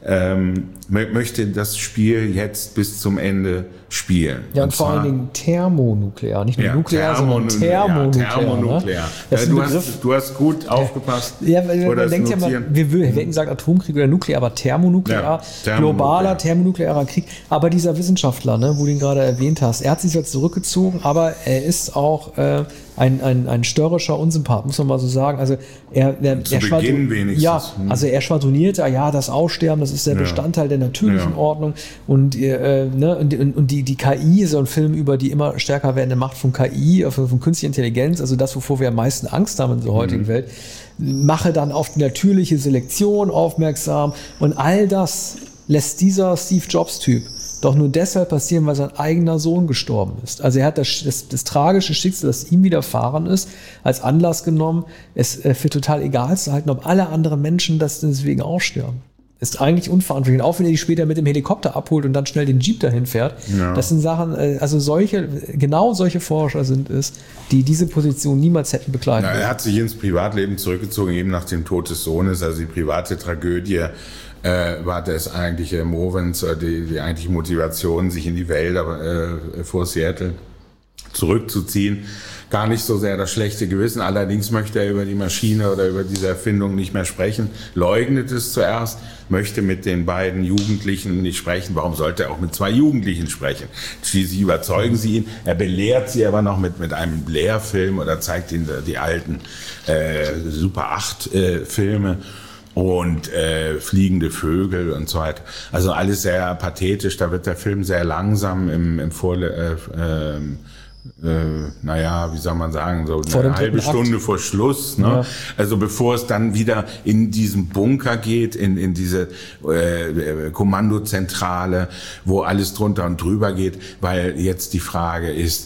möchte das Spiel jetzt bis zum Ende spielen. Ja, und vor allen Dingen thermonuklear, nicht nur ja, nuklear, sondern thermonuklear. Thermonuklear. Ne? Ja, du hast gut aufgepasst. Ja, weil Oder man denkt ja mal, wir hätten gesagt Atomkrieg oder Nuklear, aber thermonuklear, globaler thermonuklearer Krieg. Aber dieser Wissenschaftler, ne, wo du ihn gerade erwähnt hast, er hat sich jetzt zurückgezogen, aber er ist auch ein störrischer Unsympath, muss man mal so sagen. Also er wenigstens. Ja, also er schwadroniert, ja, das Aussterben, das ist der Bestandteil der natürlichen Ordnung und die KI ist so ein Film über die immer stärker werdende Macht von KI, von künstlicher Intelligenz, also das, wovor wir am meisten Angst haben in der heutigen Welt, mache dann auf die natürliche Selektion aufmerksam und all das lässt dieser Steve Jobs-Typ doch nur deshalb passieren, weil sein eigener Sohn gestorben ist. Also er hat das tragische Schicksal, das ihm widerfahren ist, als Anlass genommen, es für total egal zu halten, ob alle anderen Menschen deswegen auch sterben. Ist eigentlich unverantwortlich. Auch wenn er die später mit dem Helikopter abholt und dann schnell den Jeep dahin fährt. Ja. Das sind Sachen, also genau solche Forscher sind es, die diese Position niemals hätten bekleiden können. Er hat sich ins Privatleben zurückgezogen, eben nach dem Tod des Sohnes, also die private Tragödie war das eigentliche Movens, die eigentliche Motivation, sich in die Wälder vor Seattle zurückzuziehen. Gar nicht so sehr das schlechte Gewissen. Allerdings möchte er über die Maschine oder über diese Erfindung nicht mehr sprechen. Leugnet es zuerst, möchte mit den beiden Jugendlichen nicht sprechen. Warum sollte er auch mit zwei Jugendlichen sprechen? Schließlich überzeugen sie ihn. Er belehrt sie aber noch mit einem Lehrfilm oder zeigt ihnen die alten Super 8 Filme. Und fliegende Vögel und so weiter. Also alles sehr pathetisch. Da wird der Film sehr langsam wie soll man sagen, so eine halbe Stunde vor Schluss. Ne? Ja. Also bevor es dann wieder in diesen Bunker geht, in diese Kommandozentrale, wo alles drunter und drüber geht, weil jetzt die Frage ist,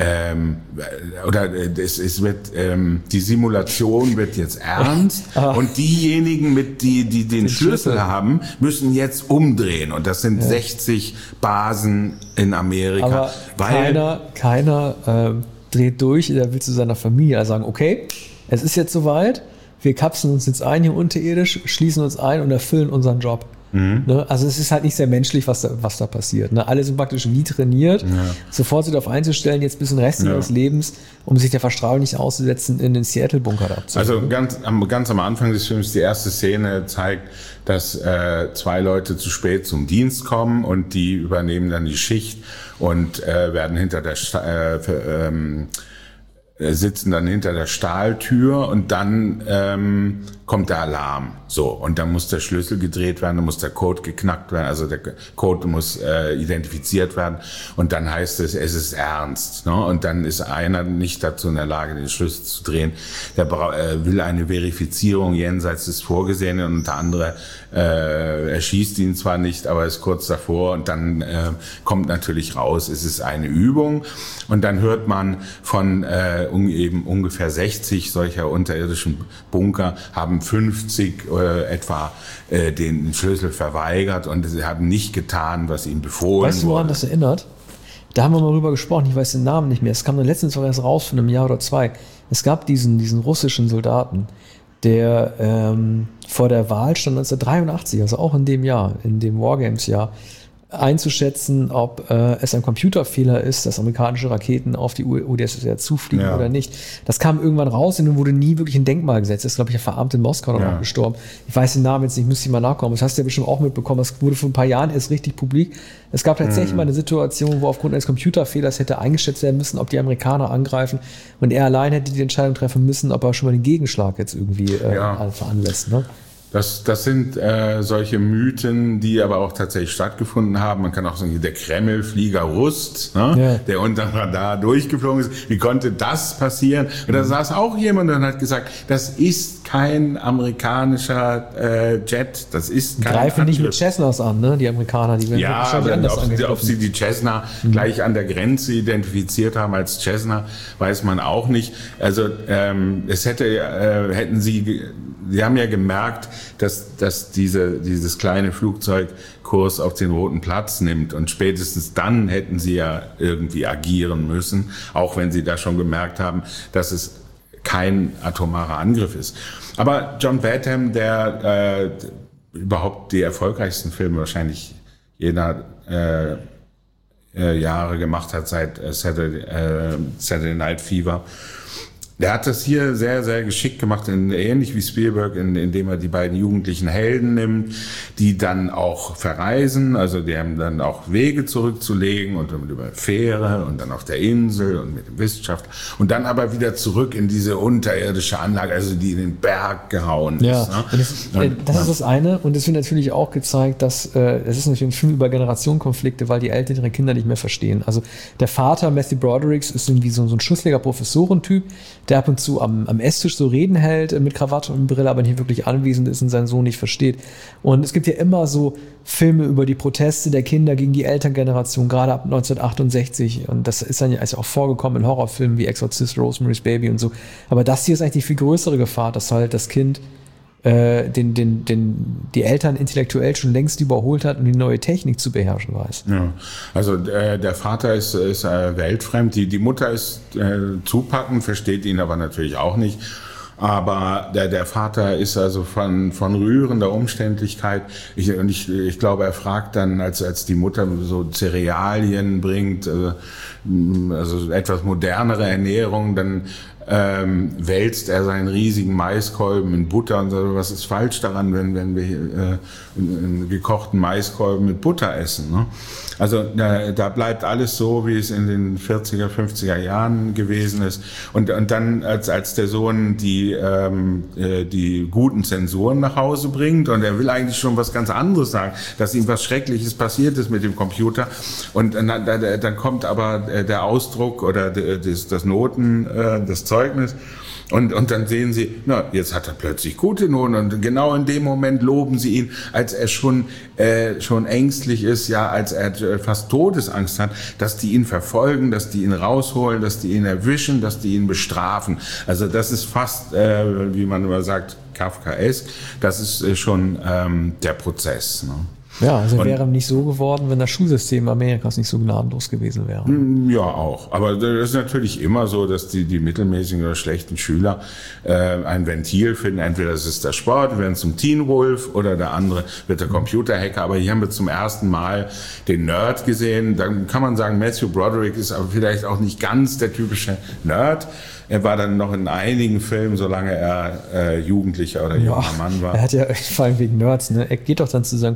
die Simulation wird jetzt ernst und diejenigen, die den Schlüssel haben, müssen jetzt umdrehen und das sind 60 Basen in Amerika. Aber keiner dreht durch, der will zu seiner Familie sagen, okay, es ist jetzt soweit, wir kapseln uns jetzt ein hier unterirdisch, schließen uns ein und erfüllen unseren Job. Ne? Also es ist halt nicht sehr menschlich, was da passiert. Ne? Alle sind praktisch wie trainiert, sofort sich darauf einzustellen, jetzt bis zum Rest ihres Lebens, um sich der Verstrahlung nicht auszusetzen, in den Seattle-Bunker abzuholen. Also ganz am Anfang des Films, die erste Szene zeigt, dass zwei Leute zu spät zum Dienst kommen und die übernehmen dann die Schicht und werden hinter der sitzen dann hinter der Stahltür und dann kommt der Alarm. So, und dann muss der Schlüssel gedreht werden, dann muss der Code geknackt werden, also der Code muss identifiziert werden und dann heißt es ist ernst. Ne? Und dann ist einer nicht dazu in der Lage, den Schlüssel zu drehen. Der will eine Verifizierung jenseits des Vorgesehenen und der andere erschießt ihn zwar nicht, aber ist kurz davor und dann kommt natürlich raus, es ist eine Übung und dann hört man von eben ungefähr 60 solcher unterirdischen Bunker haben 50 etwa den Schlüssel verweigert und sie haben nicht getan, was ihnen befohlen wurde. Weißt du, woran das erinnert? Da haben wir mal drüber gesprochen, ich weiß den Namen nicht mehr. Es kam dann letztens auch erst raus von einem Jahr oder zwei. Es gab diesen russischen Soldaten, der vor der Wahl stand 1983, also auch in dem Jahr, in dem Wargames-Jahr, einzuschätzen, ob es ein Computerfehler ist, dass amerikanische Raketen auf die UdSSR zufliegen oder nicht. Das kam irgendwann raus und dann wurde nie wirklich ein Denkmal gesetzt. Das ist, glaube ich, verarmt in Moskau noch gestorben. Ich weiß den Namen jetzt nicht, müsste ich mal nachkommen. Das hast du ja bestimmt auch mitbekommen. Das wurde vor ein paar Jahren erst richtig publik. Es gab tatsächlich mal eine Situation, wo aufgrund eines Computerfehlers hätte eingeschätzt werden müssen, ob die Amerikaner angreifen und er allein hätte die Entscheidung treffen müssen, ob er schon mal den Gegenschlag jetzt irgendwie veranlässt. Ne? Das sind solche Mythen, die aber auch tatsächlich stattgefunden haben. Man kann auch sagen, der Kreml-Flieger Rust, ne, der unter Radar durchgeflogen ist. Wie konnte das passieren? Und da saß auch jemand und hat gesagt, das ist kein amerikanischer Jet, das ist kein Greifen nicht mit Cessnas an, ne? Die Amerikaner, die werden wahrscheinlich anders angegriffen. Ob sie die Cessna gleich an der Grenze identifiziert haben als Cessna, weiß man auch nicht. Also Sie haben ja gemerkt, dass dieses kleine Flugzeug Kurs auf den Roten Platz nimmt und spätestens dann hätten sie ja irgendwie agieren müssen, auch wenn sie da schon gemerkt haben, dass es kein atomarer Angriff ist. Aber John Badham, der überhaupt die erfolgreichsten Filme wahrscheinlich jener Jahre gemacht hat seit Saturday Night Fever, der hat das hier sehr, sehr geschickt gemacht, ähnlich wie Spielberg, indem er die beiden jugendlichen Helden nimmt, die dann auch verreisen, also die haben dann auch Wege zurückzulegen und über Fähre und dann auf der Insel und mit dem Wissenschaftler und dann aber wieder zurück in diese unterirdische Anlage, also die in den Berg gehauen ist. Ja, ne? Das ist das eine und es wird natürlich auch gezeigt, dass es ist natürlich ein Film über Generationenkonflikte, weil die Eltern ihre Kinder nicht mehr verstehen. Also der Vater, Matthew Broderick, ist irgendwie so ein schussliger Professorentyp, der ab und zu am Esstisch so Reden hält mit Krawatte und Brille, aber nicht wirklich anwesend ist und seinen Sohn nicht versteht. Und es gibt ja immer so Filme über die Proteste der Kinder gegen die Elterngeneration, gerade ab 1968. Und das ist dann ja auch vorgekommen in Horrorfilmen wie Exorcist, Rosemary's Baby und so. Aber das hier ist eigentlich die viel größere Gefahr, dass halt das Kind die Eltern intellektuell schon längst überholt hat und die neue Technik zu beherrschen weiß. Ja, also der Vater ist weltfremd, die Mutter ist zupackend, versteht ihn aber natürlich auch nicht. Aber der Vater ist also von rührender Umständlichkeit. Ich glaube, er fragt dann, als die Mutter so Cerealien bringt, also etwas modernere Ernährung, dann wälzt er seinen riesigen Maiskolben in Butter und so. Was ist falsch daran, wenn wir einen gekochten Maiskolben mit Butter essen? Ne? Also da bleibt alles so, wie es in den 40er, 50er Jahren gewesen ist. Und dann, als der Sohn die guten Zensuren nach Hause bringt und er will eigentlich schon was ganz anderes sagen, dass ihm was Schreckliches passiert ist mit dem Computer. Und dann kommt aber der Ausdruck oder das Noten, das Zeugnis. Und dann sehen Sie, jetzt hat er plötzlich gute Noten und genau in dem Moment loben Sie ihn, als er schon ängstlich ist, ja, als er fast Todesangst hat, dass die ihn verfolgen, dass die ihn rausholen, dass die ihn erwischen, dass die ihn bestrafen. Also das ist fast, wie man immer sagt, Kafkaesk. Das ist schon der Prozess. Ne? Ja, also wäre ihm nicht so geworden, wenn das Schulsystem Amerikas nicht so gnadenlos gewesen wäre. Ja, auch. Aber das ist natürlich immer so, dass die mittelmäßigen oder schlechten Schüler ein Ventil finden. Entweder es ist der Sport, werden zum Teen Wolf, oder der andere wird der Computerhacker. Aber hier haben wir zum ersten Mal den Nerd gesehen. Dann kann man sagen, Matthew Broderick ist aber vielleicht auch nicht ganz der typische Nerd. Er war dann noch in einigen Filmen, solange er Jugendlicher oder junger Mann war. Er hat ja, vor allem wegen Nerds, ne? Er geht doch dann zu seinem Computerfreund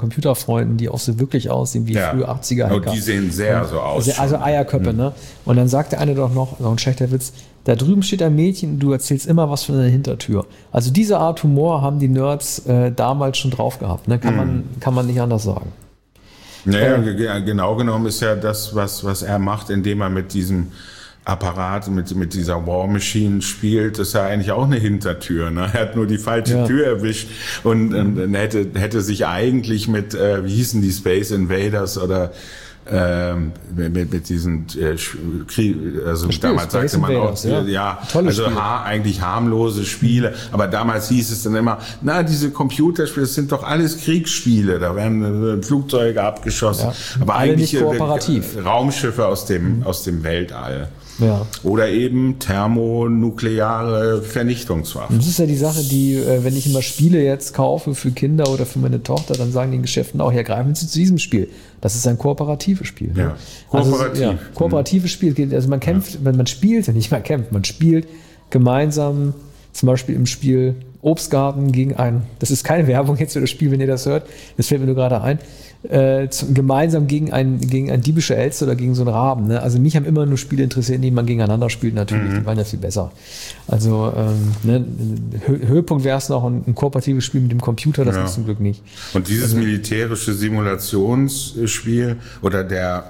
Freunden, die auch so wirklich aussehen wie frühe 80er-Hacker. Und die sehen sehr so aus. Also Eierköpfe, ne? Und dann sagt der eine doch noch, so ein schlechter Witz, da drüben steht ein Mädchen und du erzählst immer was von der Hintertür. Also diese Art Humor haben die Nerds damals schon drauf gehabt, ne? Kann man nicht anders sagen. Naja, genau genommen ist ja das, was er macht, indem er mit diesem Apparat, mit dieser War Machine spielt, ist ja eigentlich auch eine Hintertür. Ne? Er hat nur die falsche Tür erwischt und hätte sich eigentlich mit, wie hießen die, Space Invaders oder mit diesen also damals sagte man auch, also eigentlich harmlose Spiele, aber damals hieß es dann immer, diese Computerspiele, das sind doch alles Kriegsspiele, da werden Flugzeuge abgeschossen, aber alle eigentlich nicht kooperativ. Raumschiffe aus dem Weltall. Ja. Oder eben thermonukleare Vernichtungswaffen. Das ist ja die Sache, die, wenn ich immer Spiele jetzt kaufe für Kinder oder für meine Tochter, dann sagen die in Geschäften auch, ja, greifen Sie zu diesem Spiel. Das ist ein kooperatives Spiel. Ja, kooperativ. Also, kooperatives Spiel. Also man kämpft, man spielt ja nicht, man spielt gemeinsam, zum Beispiel im Spiel Obstgarten gegen das ist keine Werbung jetzt für das Spiel, wenn ihr das hört, das fällt mir nur gerade ein, gemeinsam gegen ein diebische Elster oder gegen so einen Raben. Ne? Also mich haben immer nur Spiele interessiert, die man gegeneinander spielt natürlich, die waren ja viel besser. Also Höhepunkt wäre es noch ein kooperatives Spiel mit dem Computer, das ist zum Glück nicht. Und dieses militärische Simulationsspiel oder der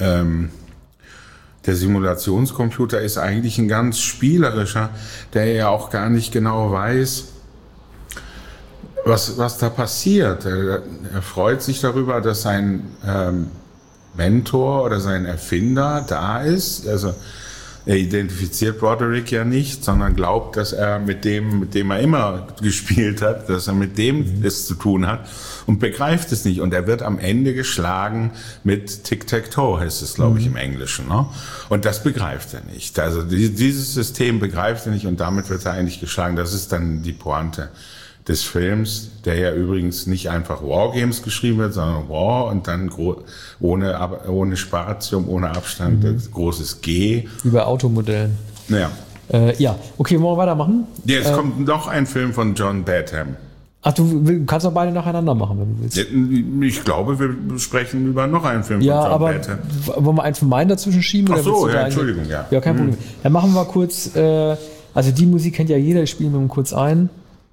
Simulationscomputer ist eigentlich ein ganz spielerischer, der ja auch gar nicht genau weiß, was da passiert. Er freut sich darüber, dass sein Mentor oder sein Erfinder da ist. Also er identifiziert Broderick ja nicht, sondern glaubt, dass er mit dem er immer gespielt hat, dass er mit dem es zu tun hat und begreift es nicht. Und er wird am Ende geschlagen mit Tic-Tac-Toe, heißt es, glaube ich, im Englischen. Ne? Und das begreift er nicht. Also dieses System begreift er nicht und damit wird er eigentlich geschlagen. Das ist dann die Pointe des Films, der ja übrigens nicht einfach Wargames geschrieben wird, sondern War und dann ohne Spatium, ohne Abstand, großes G. Über Automodellen. Ja. Okay, wollen wir weitermachen? Jetzt kommt noch ein Film von John Badham. Ach, du kannst doch beide nacheinander machen, wenn du willst. Ich glaube, wir sprechen über noch einen Film von John Badham. Wollen wir einen von meinen dazwischen schieben? Ach so, Entschuldigung, ja. Ja, kein Problem. Dann machen wir kurz, also die Musik kennt ja jeder, ich spiele mir kurz ein.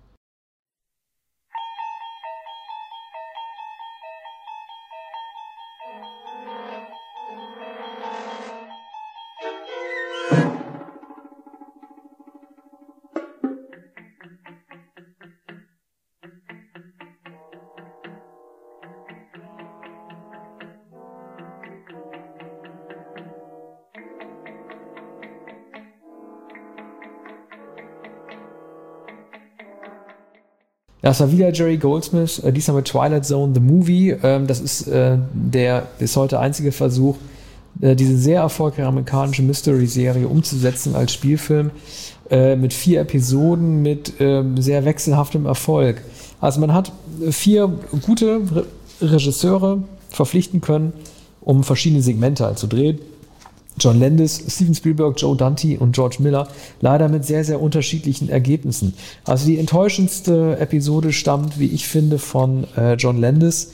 Das war wieder Jerry Goldsmith, diesmal mit Twilight Zone, The Movie. Das ist der bis heute einzige Versuch, diese sehr erfolgreiche amerikanische Mystery-Serie umzusetzen als Spielfilm mit 4 Episoden mit sehr wechselhaftem Erfolg. Also man hat 4 gute Regisseure verpflichten können, um verschiedene Segmente halt zu drehen. John Landis, Steven Spielberg, Joe Dante und George Miller, leider mit sehr, sehr unterschiedlichen Ergebnissen. Also die enttäuschendste Episode stammt, wie ich finde, von John Landis.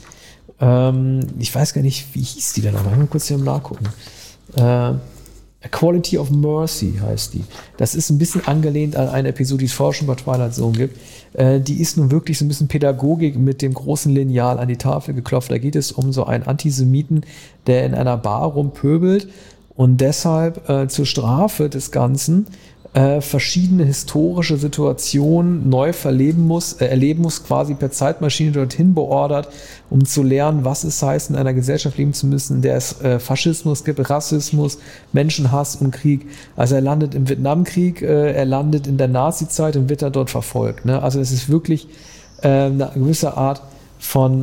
Ich weiß gar nicht, wie hieß die denn noch? Mal kurz hier nachgucken. A Quality of Mercy heißt die. Das ist ein bisschen angelehnt an eine Episode, die es vorher schon bei Twilight Zone gibt. Die ist nun wirklich so ein bisschen Pädagogik mit dem großen Lineal an die Tafel geklopft. Da geht es um so einen Antisemiten, der in einer Bar rumpöbelt und deshalb zur Strafe des Ganzen verschiedene historische Situationen neu erleben muss, quasi per Zeitmaschine dorthin beordert, um zu lernen, was es heißt, in einer Gesellschaft leben zu müssen, in der es Faschismus gibt, Rassismus, Menschenhass und Krieg. Also er landet im Vietnamkrieg, er landet in der Nazi-Zeit und wird da dort verfolgt. Ne? Also es ist wirklich eine gewisse Art von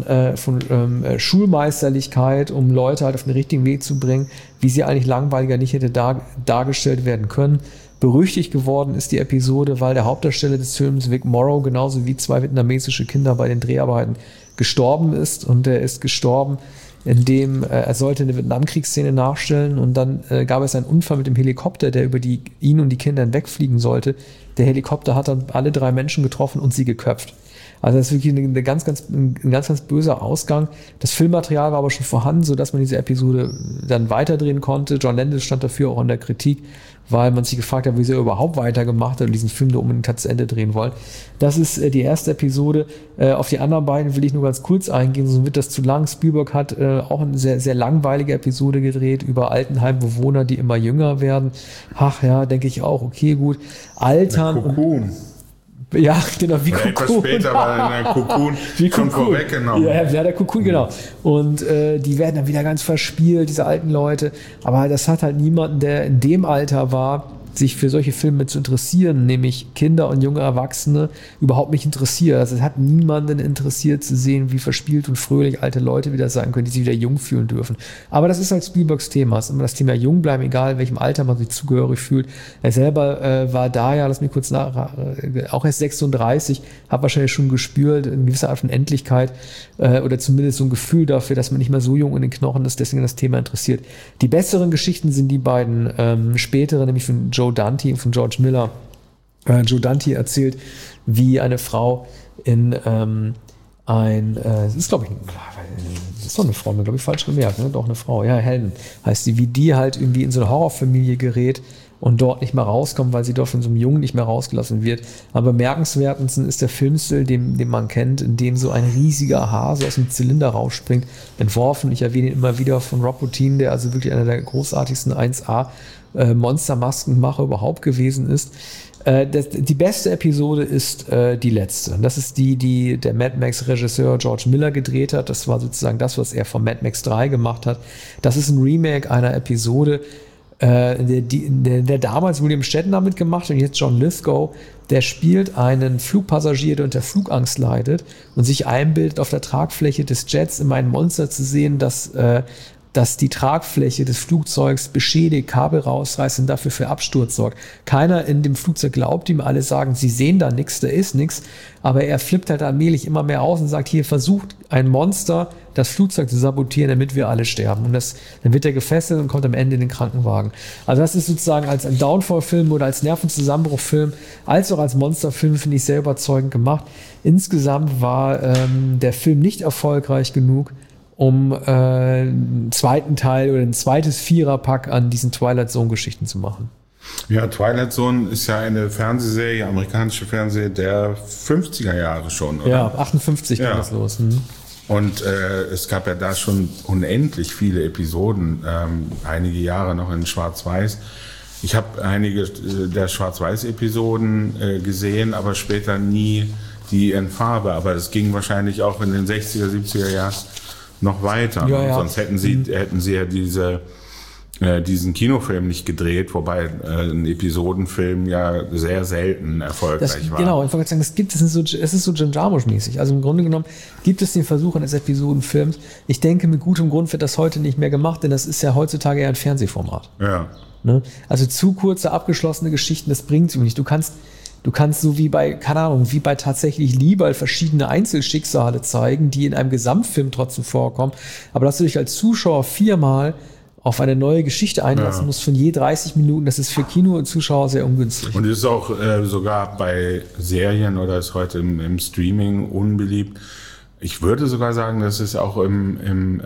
Schulmeisterlichkeit, um Leute halt auf den richtigen Weg zu bringen, wie sie eigentlich langweiliger nicht hätte dargestellt werden können. Berüchtigt geworden ist die Episode, weil der Hauptdarsteller des Films, Vic Morrow, genauso wie 2 vietnamesische Kinder bei den Dreharbeiten gestorben ist. Und er ist gestorben in dem er sollte eine Vietnamkriegsszene nachstellen und dann gab es einen Unfall mit dem Helikopter, der über ihn und die Kinder hinwegfliegen sollte. Der Helikopter hat dann alle 3 Menschen getroffen und sie geköpft. Also das ist wirklich ein ganz, ganz böser Ausgang. Das Filmmaterial war aber schon vorhanden, sodass man diese Episode dann weiterdrehen konnte. John Landis stand dafür auch in der Kritik, weil man sich gefragt hat, wie sie überhaupt weitergemacht hat und diesen Film da unbedingt zu Ende drehen wollen. Das ist die erste Episode. Auf die anderen beiden will ich nur ganz kurz eingehen, sonst wird das zu lang. Spielberg hat auch eine sehr, sehr langweilige Episode gedreht über Altenheimbewohner, die immer jünger werden. Ach ja, denke ich auch, okay, gut. Altern und ja, genau, wie Cocoon. Etwas später war der Cocoon schon vorweggenommen. Ja, der Cocoon, genau. Und die werden dann wieder ganz verspielt, diese alten Leute. Aber das hat halt niemanden, der in dem Alter war, sich für solche Filme zu interessieren, nämlich Kinder und junge Erwachsene, überhaupt nicht interessiert. Also es hat niemanden interessiert zu sehen, wie verspielt und fröhlich alte Leute wieder sein können, die sich wieder jung fühlen dürfen. Aber das ist halt Spielbergs Thema. Es ist immer das Thema jung bleiben, egal in welchem Alter man sich zugehörig fühlt. Er selber war da ja, lass mich kurz auch erst 36, hat wahrscheinlich schon gespürt, eine gewisse Art von Endlichkeit oder zumindest so ein Gefühl dafür, dass man nicht mehr so jung in den Knochen ist, deswegen das Thema interessiert. Die besseren Geschichten sind die beiden späteren, nämlich von Joe Dante und von George Miller. Joe Dante erzählt, wie eine Frau in das ist glaube ich, das ist doch eine Frau, mir glaube ich falsch gemerkt, ne? Doch eine Frau, ja, Helden heißt sie, wie die halt irgendwie in so eine Horrorfamilie gerät und dort nicht mehr rauskommt, weil sie dort von so einem Jungen nicht mehr rausgelassen wird. Am bemerkenswertesten ist der Filmstil, den man kennt, in dem so ein riesiger Hase aus dem Zylinder rausspringt, entworfen, ich erwähne ihn immer wieder, von Rob Bottin, der also wirklich einer der großartigsten 1A Monstermaskenmacher überhaupt gewesen ist. Die beste Episode ist die letzte. Das ist die der Mad Max Regisseur George Miller gedreht hat. Das war sozusagen das, was er von Mad Max 3 gemacht hat. Das ist ein Remake einer Episode, der damals William Shatner mitgemacht und jetzt John Lithgow. Der spielt einen Flugpassagier, der unter Flugangst leidet und sich einbildet, auf der Tragfläche des Jets immer ein Monster zu sehen, dass die Tragfläche des Flugzeugs beschädigt, Kabel rausreißt und dafür für Absturz sorgt. Keiner in dem Flugzeug glaubt ihm, alle sagen, sie sehen da nichts, da ist nichts, aber er flippt halt allmählich immer mehr aus und sagt, hier versucht ein Monster, das Flugzeug zu sabotieren, damit wir alle sterben. Und dann wird er gefesselt und kommt am Ende in den Krankenwagen. Also das ist sozusagen als ein Downfall-Film oder als Nervenzusammenbruch-Film, als auch als Monster-Film, finde ich, sehr überzeugend gemacht. Insgesamt war der Film nicht erfolgreich genug, um einen zweiten Teil oder ein zweites Viererpack an diesen Twilight Zone-Geschichten zu machen. Ja, Twilight Zone ist ja eine Fernsehserie, amerikanische Fernsehserie der 50er Jahre schon, oder? Ja, 58 ging das los. Mhm. Und es gab ja da schon unendlich viele Episoden, einige Jahre noch in Schwarz-Weiß. Ich habe einige der Schwarz-Weiß-Episoden gesehen, aber später nie die in Farbe. Aber es ging wahrscheinlich auch in den 60er, 70er Jahren noch weiter. Ja, ja. Sonst hätten sie ja diesen Kinofilm nicht gedreht, wobei ein Episodenfilm ja sehr selten erfolgreich war. Genau, ich wollte sagen, es ist so Jim Jarmusch-mäßig. Also im Grunde genommen gibt es den Versuch eines Episodenfilms. Ich denke, mit gutem Grund wird das heute nicht mehr gemacht, denn das ist ja heutzutage eher ein Fernsehformat. Ja. Ne? Also zu kurze, abgeschlossene Geschichten, das bringt es nicht. Du kannst so wie bei, keine Ahnung, wie bei tatsächlich Liebe verschiedene Einzelschicksale zeigen, die in einem Gesamtfilm trotzdem vorkommen. Aber dass du dich als Zuschauer 4-mal auf eine neue Geschichte einlassen musst von je 30 Minuten, das ist für Kino und Zuschauer sehr ungünstig. Und ist auch sogar bei Serien oder ist heute im Streaming unbeliebt. Ich würde sogar sagen, dass es auch im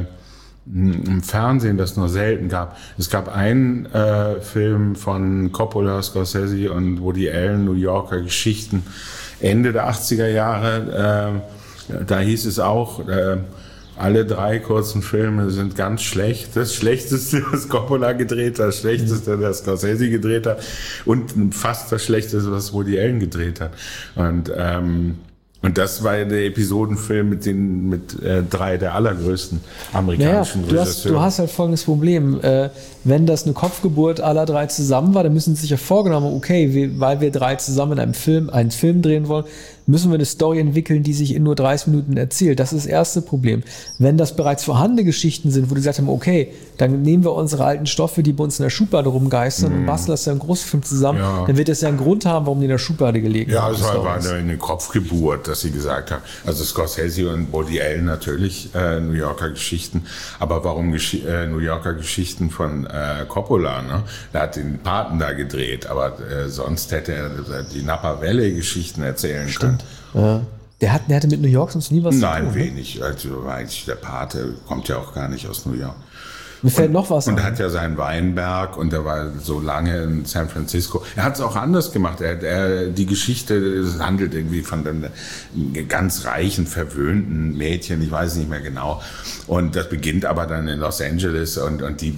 Fernsehen das nur selten gab. Es gab einen Film von Coppola, Scorsese und Woody Allen, New Yorker Geschichten, Ende der 80er Jahre. Da hieß es auch, alle 3 kurzen Filme sind ganz schlecht. Das Schlechteste, was Coppola gedreht hat, das Schlechteste, das Scorsese gedreht hat und fast das Schlechteste, was Woody Allen gedreht hat. Und das war der Episodenfilm mit 3 der allergrößten amerikanischen Regisseure. Du hast halt folgendes Problem. Wenn das eine Kopfgeburt aller 3 zusammen war, dann müssen sie sich ja vorgenommen, okay, weil wir 3 zusammen in einen Film drehen wollen, müssen wir eine Story entwickeln, die sich in nur 30 Minuten erzählt. Das ist das erste Problem. Wenn das bereits vorhandene Geschichten sind, wo die gesagt haben, okay, dann nehmen wir unsere alten Stoffe, die bei uns in der Schublade rumgeistern und basteln das ja einen Großfilm zusammen, dann wird das ja einen Grund haben, warum die in der Schublade gelegen haben. Ja, es war eine Kopfgeburt, dass sie gesagt haben, also Scorsese und Woody Allen natürlich New Yorker Geschichten, aber warum New Yorker Geschichten von Coppola, ne? Der hat den Paten da gedreht, aber sonst hätte er die Napa Valley Geschichten erzählen können. Ja. Der hatte mit New York sonst nie was zu tun. Nein, wenig. Also eigentlich der Pate kommt ja auch gar nicht aus New York. Mir fällt noch was Und ein. er hat ja seinen Weinberg und er war so lange in San Francisco. Er hat es auch anders gemacht. Die Geschichte handelt irgendwie von einem ganz reichen, verwöhnten Mädchen, ich weiß nicht mehr genau. Und das beginnt aber dann in Los Angeles und die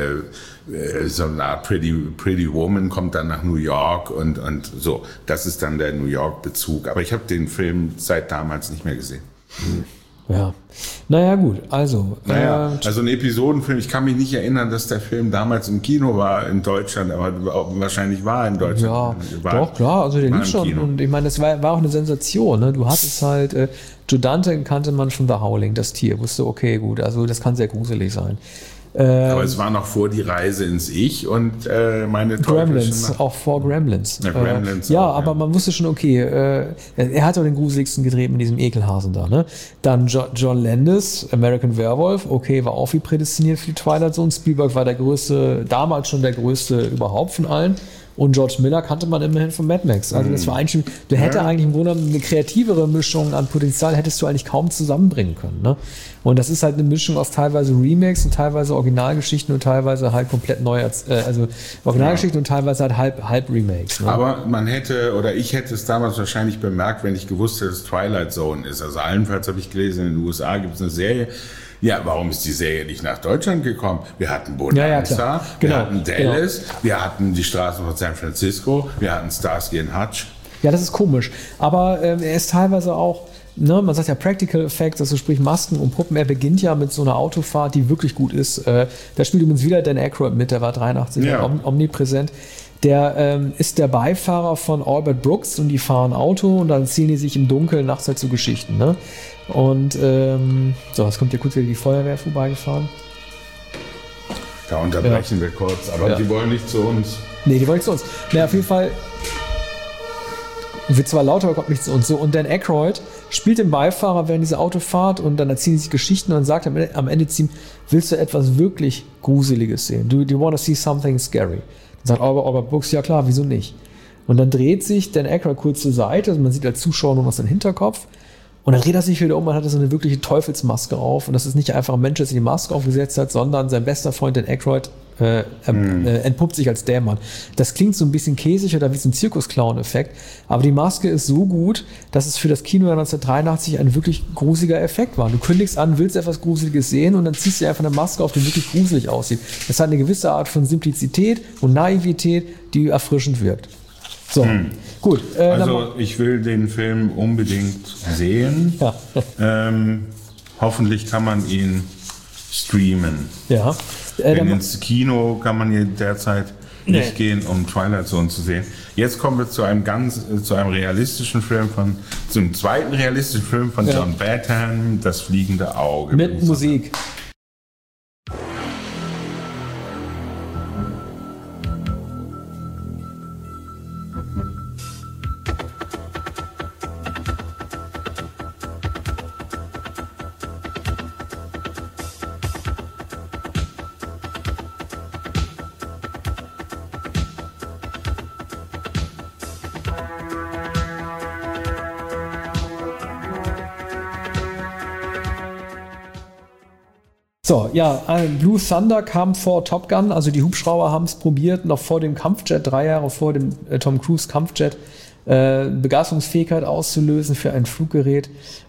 so eine Art Pretty Woman kommt dann nach New York und so. Das ist dann der New York-Bezug. Aber ich habe den Film seit damals nicht mehr gesehen. Ja. Naja, gut, also. Also ein Episodenfilm. Ich kann mich nicht erinnern, dass der Film damals im Kino war in Deutschland, aber wahrscheinlich war er in Deutschland. Ja, doch, klar, also der lief schon. Kino. Und ich meine, das war auch eine Sensation. Ne? Du hattest halt, Joe Dante kannte man von The Howling, das Tier. Wusste, okay, gut, also das kann sehr gruselig sein. Aber es war noch vor die Reise ins Ich und meine Gremlins, auch vor Gremlins. Ja, Gremlins ja, auch, aber man wusste schon, okay, er hat auch den gruseligsten gedreht mit diesem Ekelhasen da. Ne? Dann John Landis, American Werewolf, okay, war auch wie prädestiniert für die Twilight Zone. Spielberg war der größte, damals schon der größte überhaupt von allen. Und George Miller kannte man immerhin von Mad Max. Also das war eigentlich, du hättest eigentlich im Grunde eine kreativere Mischung an Potenzial hättest du eigentlich kaum zusammenbringen können. Ne? Und das ist halt eine Mischung aus teilweise Remakes und teilweise Originalgeschichten und teilweise halt komplett neu, also Originalgeschichten und teilweise halt halb Remakes. Ne? Aber man hätte, oder ich hätte es damals wahrscheinlich bemerkt, wenn ich gewusst hätte, dass es Twilight Zone ist. Also allenfalls habe ich gelesen, in den USA gibt es eine Serie. Ja, warum ist die Serie nicht nach Deutschland gekommen? Wir hatten Bonanza, wir hatten Dallas, wir hatten die Straßen von San Francisco, wir hatten Starsky & Hutch. Ja, das ist komisch. Aber er ist teilweise auch, ne, man sagt ja Practical Effects, also sprich Masken und Puppen. Er beginnt ja mit so einer Autofahrt, die wirklich gut ist. Da spielt übrigens wieder Dan Aykroyd mit, der war 83 omnipräsent. Der ist der Beifahrer von Albert Brooks und die fahren Auto und dann ziehen die sich im Dunkeln nachts halt zu Geschichten. Ne? Und so, jetzt kommt ja kurz wieder die Feuerwehr vorbeigefahren. Da unterbrechen wir kurz, aber die wollen nicht zu uns. Nee, die wollen nicht zu uns. Na, auf jeden Fall wird zwar lauter, aber kommt nicht zu uns. So, und Dan Aykroyd spielt den Beifahrer während dieser Autofahrt und dann erzählen sie sich Geschichten und dann sagt er am Ende zu ihm, willst du etwas wirklich Gruseliges sehen? Do you want to see something scary? Dann sagt Albert Brooks, ja klar, wieso nicht? Und dann dreht sich Dan Aykroyd kurz zur Seite, also man sieht als Zuschauer nur noch seinen Hinterkopf. Und dann dreht er sich wieder um und hat so eine wirkliche Teufelsmaske auf. Und das ist nicht einfach ein Mensch, der sich die Maske aufgesetzt hat, sondern sein bester Freund Dan Aykroyd entpuppt sich als Dämon. Das klingt so ein bisschen käsig oder wie so ein Zirkus-Clown-Effekt. Aber die Maske ist so gut, dass es für das Kino 1983 ein wirklich gruseliger Effekt war. Du kündigst an, willst etwas Gruseliges sehen und dann ziehst du einfach eine Maske auf, die wirklich gruselig aussieht. Das hat eine gewisse Art von Simplizität und Naivität, die erfrischend wirkt. So, gut. Also ich will den Film unbedingt sehen. Ja. Hoffentlich kann man ihn streamen. Ja. Denn ins Kino kann man hier derzeit nicht gehen, um Twilight Zone zu sehen. Jetzt kommen wir zu einem realistischen Film zum zweiten realistischen Film von John Badham, Das fliegende Auge. Mit Musik. So, ja, Blue Thunder kam vor Top Gun, also die Hubschrauber haben es probiert, noch vor dem Kampfjet, 3 Jahre vor dem Tom Cruise Kampfjet, Begeisterungsfähigkeit auszulösen für ein Fluggerät.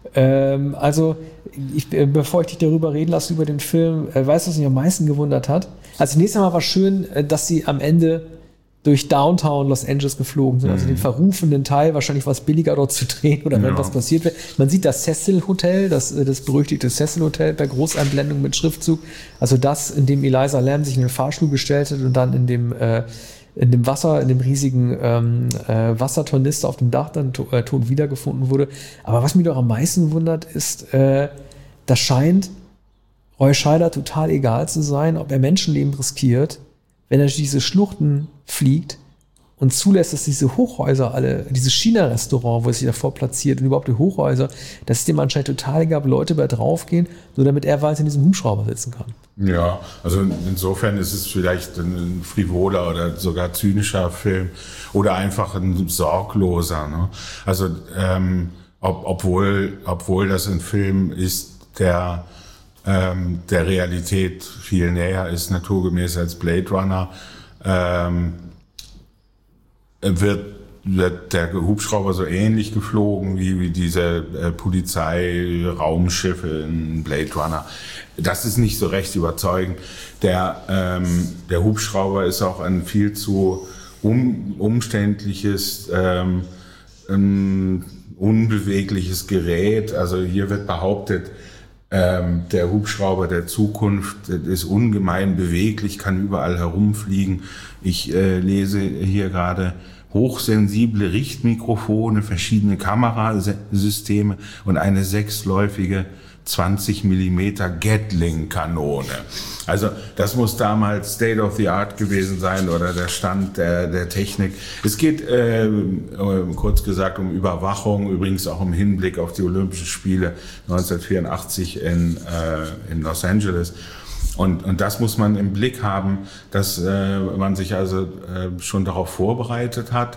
Bevor ich dich darüber reden lasse, über den Film, weißt du, was mich am meisten gewundert hat? Also zunächst einmal war schön, dass sie am Ende durch Downtown Los Angeles geflogen sind, also den verrufenen Teil, wahrscheinlich war es billiger dort zu drehen oder wenn was passiert wäre. Man sieht das Cecil Hotel, das berüchtigte Cecil Hotel per Großeinblendung mit Schriftzug, also das, in dem Eliza Lam sich in den Fahrstuhl gestellt hat und dann in dem in dem Wasser, in dem riesigen Wassertornister auf dem Dach dann tot wiedergefunden wurde. Aber was mich doch am meisten wundert, ist, das scheint Roy Scheider total egal zu sein, ob er Menschenleben riskiert, wenn er durch diese Schluchten fliegt und zulässt, dass diese Hochhäuser alle, dieses China-Restaurant, wo es sich davor platziert und überhaupt die Hochhäuser, dass es dem anscheinend total egal, Leute bei draufgehen, nur damit er weiter in diesem Hubschrauber sitzen kann. Ja, also insofern ist es vielleicht ein frivoler oder sogar zynischer Film oder einfach ein sorgloser. Ne? Also obwohl das ein Film ist, der Realität viel näher ist, naturgemäß als Blade Runner, wird der Hubschrauber so ähnlich geflogen wie diese Polizei-Raumschiffe in Blade Runner. Das ist nicht so recht überzeugend. Der Hubschrauber ist auch ein viel zu umständliches, unbewegliches Gerät. Also hier wird behauptet, der Hubschrauber der Zukunft ist ungemein beweglich, kann überall herumfliegen. Ich lese hier gerade hochsensible Richtmikrofone, verschiedene Kamerasysteme und eine 6-läufige 20 mm Gatling-Kanone. Also das muss damals State of the Art gewesen sein oder der Stand der Technik. Es geht kurz gesagt um Überwachung, übrigens auch im Hinblick auf die Olympischen Spiele 1984 in Los Angeles. Und das muss man im Blick haben, dass man sich also schon darauf vorbereitet hat.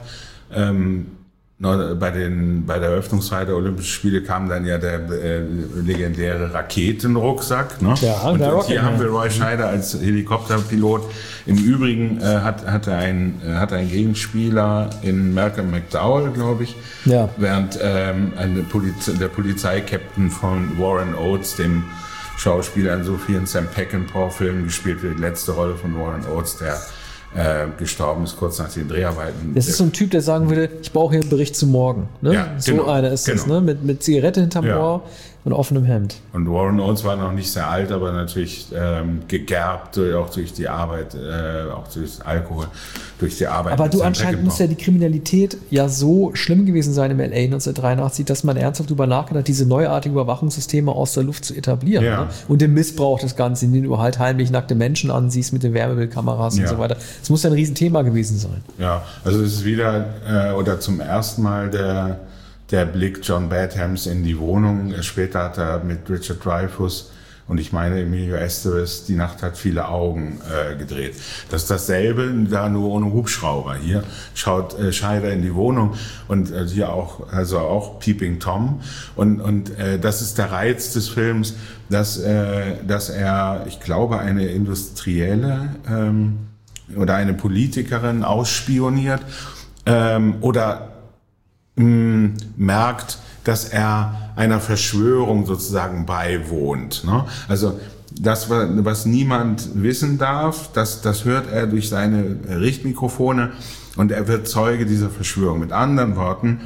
Bei der Eröffnungsfeier der Olympischen Spiele kam dann ja der legendäre Raketenrucksack. Ne? Ja, und hier haben wir Roy Scheider als Helikopterpilot. Im Übrigen hat er einen Gegenspieler in Malcolm McDowell, glaube ich, ja. Während der Polizeikapitän von Warren Oates, dem Schauspieler in so vielen Sam Peckinpah-Filmen gespielt wird, die letzte Rolle von Warren Oates, der gestorben ist kurz nach den Dreharbeiten. Das ist so ein Typ, der sagen würde, ich brauche hier einen Bericht zu morgen. Ne? Ja, so genau, einer ist das, ne? Mit Zigarette hinterm Ohr und offenem Hemd. Und Warren Oates war noch nicht sehr alt, aber natürlich gegerbt, auch durch die Arbeit, auch durch Alkohol, durch die Arbeit. Aber du, anscheinend muss ja die Kriminalität ja so schlimm gewesen sein im LA 1983, dass man ernsthaft darüber nachgedacht hat, diese neuartigen Überwachungssysteme aus der Luft zu etablieren. Ja. Ne? Und den Missbrauch des Ganzen, den du halt heimlich nackte Menschen ansiehst mit den Wärmebildkameras und so weiter. Das muss ja ein Riesenthema gewesen sein. Ja, also es ist wieder, oder zum ersten Mal der Blick John Badhams in die Wohnung. Später hat er mit Richard Dreyfuss und ich meine Emilio Estevez Die Nacht hat viele Augen gedreht. Das ist dasselbe, da nur ohne Hubschrauber. Hier schaut Scheider in die Wohnung und hier auch Peeping Tom. Und das ist der Reiz des Films, dass er, ich glaube, eine Industrielle oder eine Politikerin ausspioniert oder merkt, dass er einer Verschwörung sozusagen beiwohnt. Ne? Also das, was niemand wissen darf, das hört er durch seine Richtmikrofone und er wird Zeuge dieser Verschwörung. Mit anderen Worten,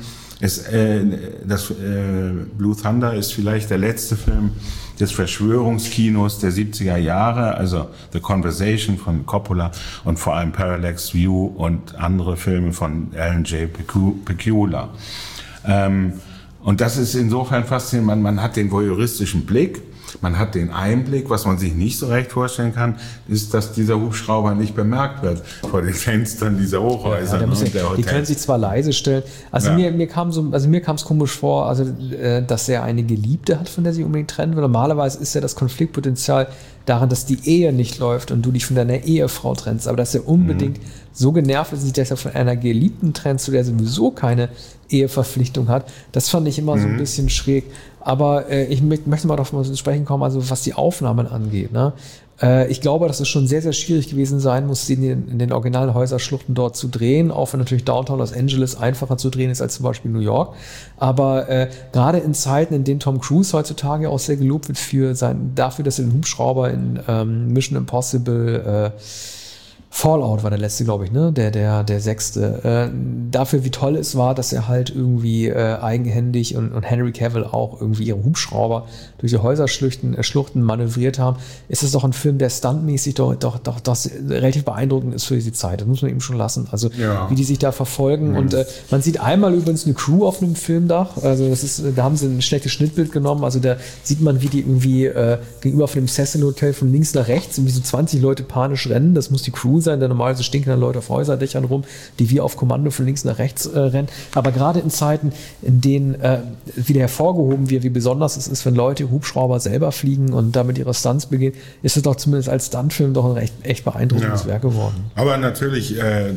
Blue Thunder ist vielleicht der letzte Film des Verschwörungskinos der 70er Jahre, also The Conversation von Coppola und vor allem Parallax View und andere Filme von Alan J. Pakula. Und das ist insofern faszinierend, man hat den voyeuristischen Blick, man hat den Einblick, was man sich nicht so recht vorstellen kann, ist, dass dieser Hubschrauber nicht bemerkt wird vor den Fenstern dieser Hochhäuser. Die können sich zwar leise stellen. Also mir kam es komisch vor, also dass er eine Geliebte hat, von der sie unbedingt trennen will. Normalerweise ist ja das Konfliktpotenzial daran, dass die Ehe nicht läuft und du dich von deiner Ehefrau trennst. Aber dass er unbedingt so genervt ist, dass er von einer Geliebten trennt, zu der sowieso keine Eheverpflichtung hat, das fand ich immer so ein bisschen schräg. Aber ich möchte mal darauf zu sprechen kommen, also was die Aufnahmen angeht. Ne? Ich glaube, dass es schon sehr, sehr schwierig gewesen sein muss, in den originalen Häuserschluchten dort zu drehen, auch wenn natürlich Downtown Los Angeles einfacher zu drehen ist als zum Beispiel New York. Aber gerade in Zeiten, in denen Tom Cruise heutzutage auch sehr gelobt wird dafür, dass er den Hubschrauber in Mission Impossible Fallout war der letzte, glaube ich, ne? Der 6. Dafür, wie toll es war, dass er halt irgendwie eigenhändig und Henry Cavill auch irgendwie ihre Hubschrauber durch die Häuserschluchten manövriert haben, ist es doch ein Film, der stuntmäßig doch relativ beeindruckend ist für diese Zeit. Das muss man eben schon lassen. Also wie die sich da verfolgen. Und man sieht einmal übrigens eine Crew auf einem Filmdach. Also da haben sie ein schlechtes Schnittbild genommen. Also da sieht man, wie die irgendwie gegenüber von dem Cecil Hotel von links nach rechts irgendwie so 20 Leute panisch rennen. Das muss die Crew sein, denn normalerweise stinken dann Leute auf Häuserdächern rum, die wie auf Kommando von links nach rechts rennen. Aber gerade in Zeiten, in denen wieder hervorgehoben wird, wie besonders es ist, wenn Leute Hubschrauber selber fliegen und damit ihre Stunts begehen, ist es doch zumindest als Stuntfilm doch ein echt beeindruckendes Werk geworden. Aber natürlich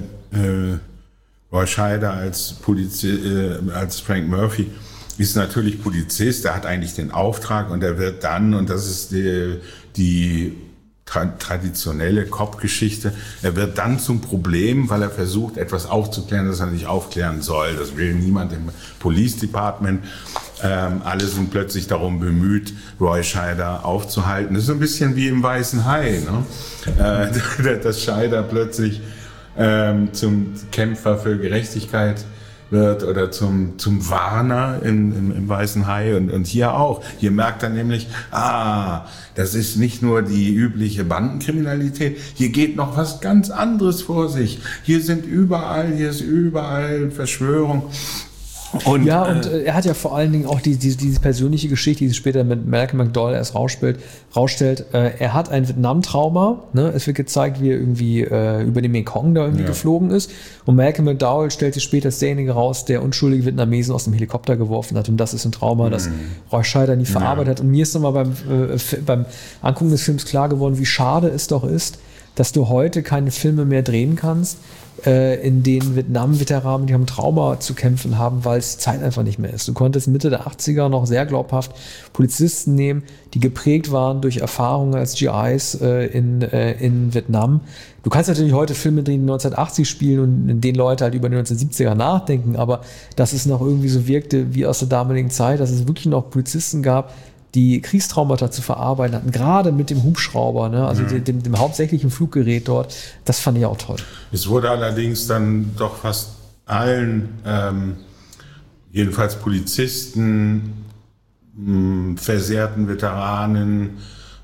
Roy Scheider als Frank Murphy ist natürlich Polizist, er hat eigentlich den Auftrag und er wird dann, und das ist die traditionelle Cop-Geschichte, er wird dann zum Problem, weil er versucht, etwas aufzuklären, das er nicht aufklären soll. Das will niemand im Police Department. Alle sind plötzlich darum bemüht, Roy Scheider aufzuhalten. Das ist so ein bisschen wie im Weißen Hai, ne? Dass Scheider plötzlich zum Kämpfer für Gerechtigkeit wird oder zum Warner im Weißen Hai und hier auch. Hier merkt er nämlich, das ist nicht nur die übliche Bandenkriminalität, hier geht noch was ganz anderes vor sich. Hier ist überall Verschwörung. Und er hat ja vor allen Dingen auch diese persönliche Geschichte, die sich später mit Malcolm McDowell erst rausstellt. Er hat ein Vietnam-Trauma. Ne? Es wird gezeigt, wie er irgendwie über den Mekong da irgendwie geflogen ist. Und Malcolm McDowell stellt sich später als derjenige raus, der unschuldige Vietnamesen aus dem Helikopter geworfen hat. Und das ist ein Trauma, das Roy Scheider nie verarbeitet hat. Und mir ist nochmal beim Angucken des Films klar geworden, wie schade es doch ist, dass du heute keine Filme mehr drehen kannst, in denen Vietnam-Veteranen, die haben Trauma zu kämpfen haben, weil es die Zeit einfach nicht mehr ist. Du konntest Mitte der 80er noch sehr glaubhaft Polizisten nehmen, die geprägt waren durch Erfahrungen als GIs in Vietnam. Du kannst natürlich heute Filme drehen, die 1980 spielen und in denen Leute halt über die 1970er nachdenken, aber dass es noch irgendwie so wirkte wie aus der damaligen Zeit, dass es wirklich noch Polizisten gab, die Kriegstraumata zu verarbeiten hatten, gerade mit dem Hubschrauber, ne? Also dem hauptsächlichen Fluggerät dort, das fand ich auch toll. Es wurde allerdings dann doch fast allen, jedenfalls Polizisten, versehrten Veteranen,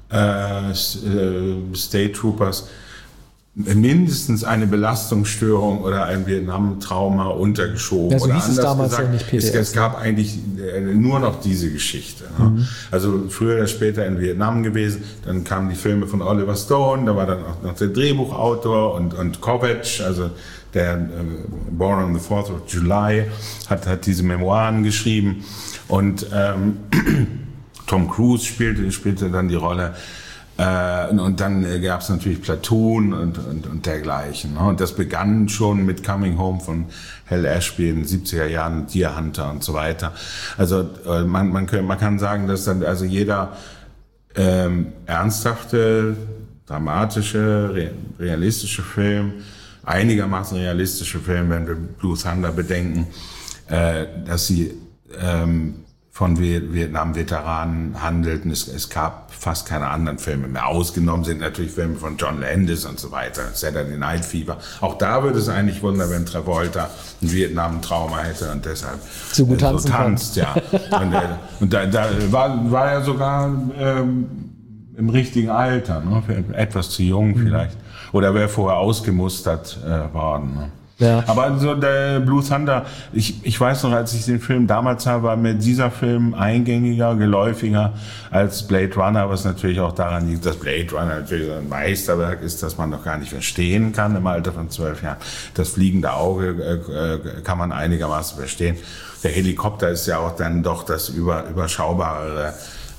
State Troopers, mindestens eine Belastungsstörung oder ein Vietnam-Trauma untergeschoben. Ja, so oder hieß es damals ja nicht PTS. Es gab eigentlich nur noch diese Geschichte. Ne? Also früher oder später in Vietnam gewesen, dann kamen die Filme von Oliver Stone, da war dann auch noch der Drehbuchautor und Kovacs, also der Born on the 4th of July, hat diese Memoiren geschrieben und Tom Cruise spielte dann die Rolle. Und dann gab es natürlich Platoon und dergleichen. Ne? Und das begann schon mit Coming Home von Hal Ashby in den 70er Jahren, Deer Hunter und so weiter. Also man kann sagen, dass dann also jeder ernsthafte, dramatische, realistische Film, einigermaßen realistische Film, wenn wir Blue Thunder bedenken, dass sie von Vietnam-Veteranen handelten. Es gab fast keine anderen Filme mehr. Ausgenommen sind natürlich Filme von John Landis und so weiter. Saturday Night Fever. Auch da würde es eigentlich wundern, wenn Travolta ein Vietnam-Trauma hätte und deshalb so gut tanzt. Ja. Und da war er sogar im richtigen Alter, ne? Etwas zu jung vielleicht. Oder wäre vorher ausgemustert worden. Ne? Ja. Aber so der Blue Thunder, ich weiß noch, als ich den Film damals sah, war mir dieser Film eingängiger, geläufiger als Blade Runner, was natürlich auch daran liegt, dass Blade Runner natürlich ein Meisterwerk ist, das man noch gar nicht verstehen kann im Alter von 12 Jahren. Das fliegende Auge kann man einigermaßen verstehen. Der Helikopter ist ja auch dann doch das überschaubarere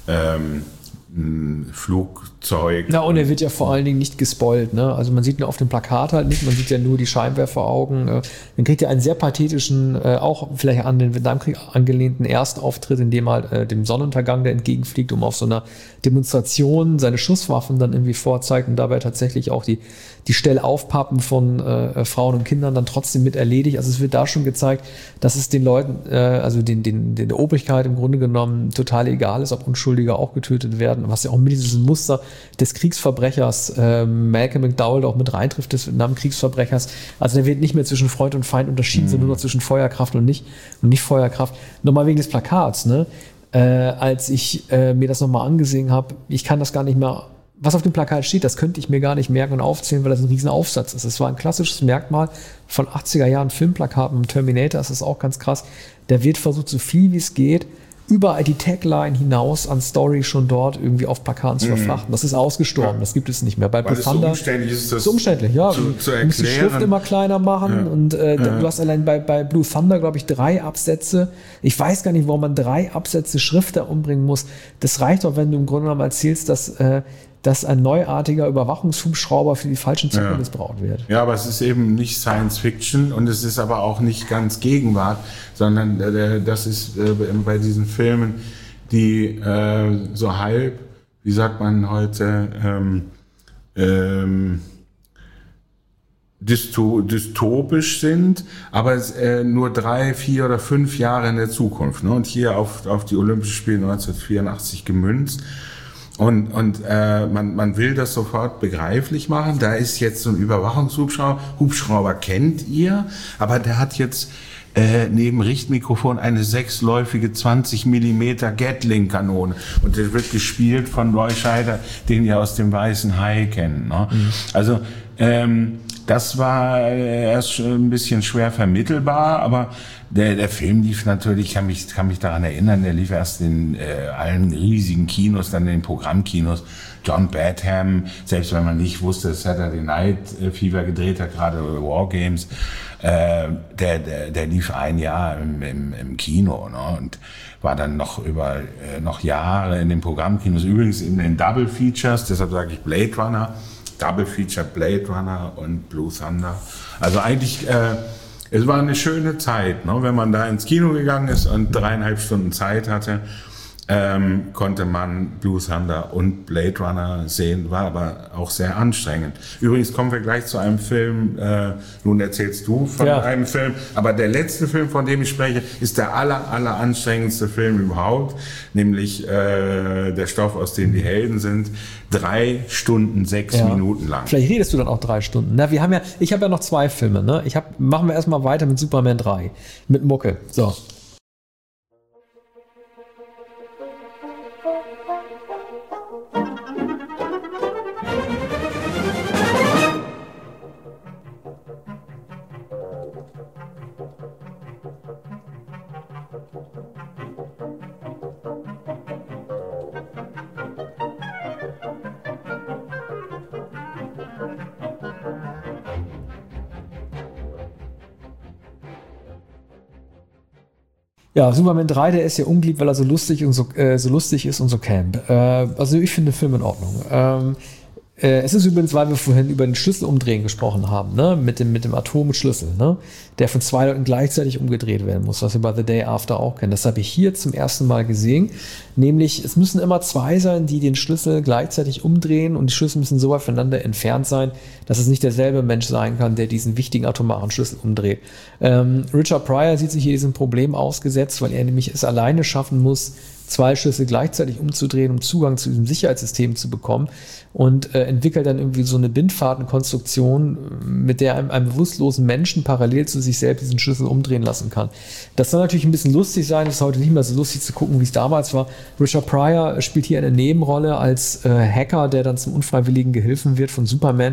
Flugzeug. Na, und er wird ja vor allen Dingen nicht gespoilt, ne? Also man sieht ihn auf dem Plakat halt nicht, man sieht ja nur die Scheinwerferaugen. Dann kriegt er einen sehr pathetischen, auch vielleicht an den Vietnamkrieg angelehnten Erstauftritt, in dem halt dem Sonnenuntergang der entgegenfliegt, um auf so einer Demonstration seine Schusswaffen dann irgendwie vorzeigt und dabei tatsächlich auch die Stellaufpappen von Frauen und Kindern dann trotzdem mit erledigt. Also es wird da schon gezeigt, dass es den Leuten, also der Obrigkeit im Grunde genommen total egal ist, ob Unschuldige auch getötet werden. werden, was ja auch mit diesem Muster des Kriegsverbrechers, Malcolm McDowell auch mit reintrifft, des Vietnam-Kriegsverbrechers. Also der wird nicht mehr zwischen Freund und Feind unterschieden, sondern nur noch zwischen Feuerkraft und nicht Feuerkraft. Nochmal wegen des Plakats, ne? Als ich mir das nochmal angesehen habe, ich kann das gar nicht mehr, was auf dem Plakat steht, das könnte ich mir gar nicht merken und aufzählen, weil das ein riesen Aufsatz ist. Das war ein klassisches Merkmal von 80er Jahren Filmplakaten. Im Terminator ist das auch ganz krass. Da wird versucht, so viel wie es geht, überall die Tagline hinaus an Story schon dort irgendwie auf Plakaten zu verfrachten. Das ist ausgestorben, das gibt es nicht mehr. Bei Blue Thunder, so umständlich ist, das so umständlich, ja. zu Du musst die Schrift immer kleiner machen und du hast allein bei Blue Thunder, glaube ich, 3 Absätze. Ich weiß gar nicht, warum man 3 Absätze Schrift da umbringen muss. Das reicht doch, wenn du im Grunde genommen erzählst, dass ein neuartiger Überwachungshubschrauber für die falschen Zwecke missbraucht wird. Ja, aber es ist eben nicht Science Fiction und es ist aber auch nicht ganz Gegenwart, sondern das ist bei diesen Filmen, die so halb, wie sagt man heute, dystopisch sind, aber nur 3, 4 oder 5 Jahre in der Zukunft. Ne? Und hier auf die Olympischen Spiele 1984 gemünzt. Und man will das sofort begreiflich machen. Da ist jetzt so ein Überwachungshubschrauber. Hubschrauber kennt ihr, aber der hat jetzt neben Richtmikrofon eine 6-läufige 20 mm Gatling-Kanone. Und der wird gespielt von Roy Scheider, den ihr aus dem Weißen Hai kennt. Ne? Also das war erst ein bisschen schwer vermittelbar, aber der Film lief natürlich, kann mich daran erinnern, der lief erst in allen riesigen Kinos, dann in den Programmkinos. John Badham, selbst wenn man nicht wusste, Saturday Night Fever gedreht hat, gerade War Games, der lief ein Jahr im Kino, ne, und war dann noch Jahre in den Programmkinos. Übrigens in den Double Features, deshalb sage ich Blade Runner, Double Feature Blade Runner und Blue Thunder. Also eigentlich, es war eine schöne Zeit, ne? Wenn man da ins Kino gegangen ist und 3,5 Stunden Zeit hatte, konnte man Blue Thunder und Blade Runner sehen, war aber auch sehr anstrengend. Übrigens kommen wir gleich zu einem Film, nun erzählst du von einem Film, aber der letzte Film, von dem ich spreche, ist der aller anstrengendste Film überhaupt, nämlich Der Stoff, aus dem die Helden sind. 3 Stunden, 6 Minuten lang. Vielleicht redest du dann auch 3 Stunden. Na, ich habe ja noch 2 Filme. Ne? Machen wir erstmal weiter mit Superman 3. Mit Mucke. So. Ja, Superman 3, der ist ja unbeliebt, weil er so lustig ist und so camp. Also ich finde den Film in Ordnung. Es ist übrigens, weil wir vorhin über den Schlüsselumdrehen gesprochen haben, ne? mit dem Atomschlüssel, ne? Der von 2 Leuten gleichzeitig umgedreht werden muss, was wir bei The Day After auch kennen. Das habe ich hier zum ersten Mal gesehen. Nämlich, es müssen immer 2 sein, die den Schlüssel gleichzeitig umdrehen und die Schlüssel müssen so weit voneinander entfernt sein, dass es nicht derselbe Mensch sein kann, der diesen wichtigen atomaren Schlüssel umdreht. Richard Pryor sieht sich hier diesem Problem ausgesetzt, weil er nämlich es alleine schaffen muss, 2 Schlüssel gleichzeitig umzudrehen, um Zugang zu diesem Sicherheitssystem zu bekommen, und entwickelt dann irgendwie so eine Bindfadenkonstruktion, mit der einem bewusstlosen Menschen parallel zu sich selbst diesen Schlüssel umdrehen lassen kann. Das soll natürlich ein bisschen lustig sein, es ist heute nicht mehr so lustig zu gucken, wie es damals war. Richard Pryor spielt hier eine Nebenrolle als Hacker, der dann zum unfreiwilligen Gehilfen wird von Superman.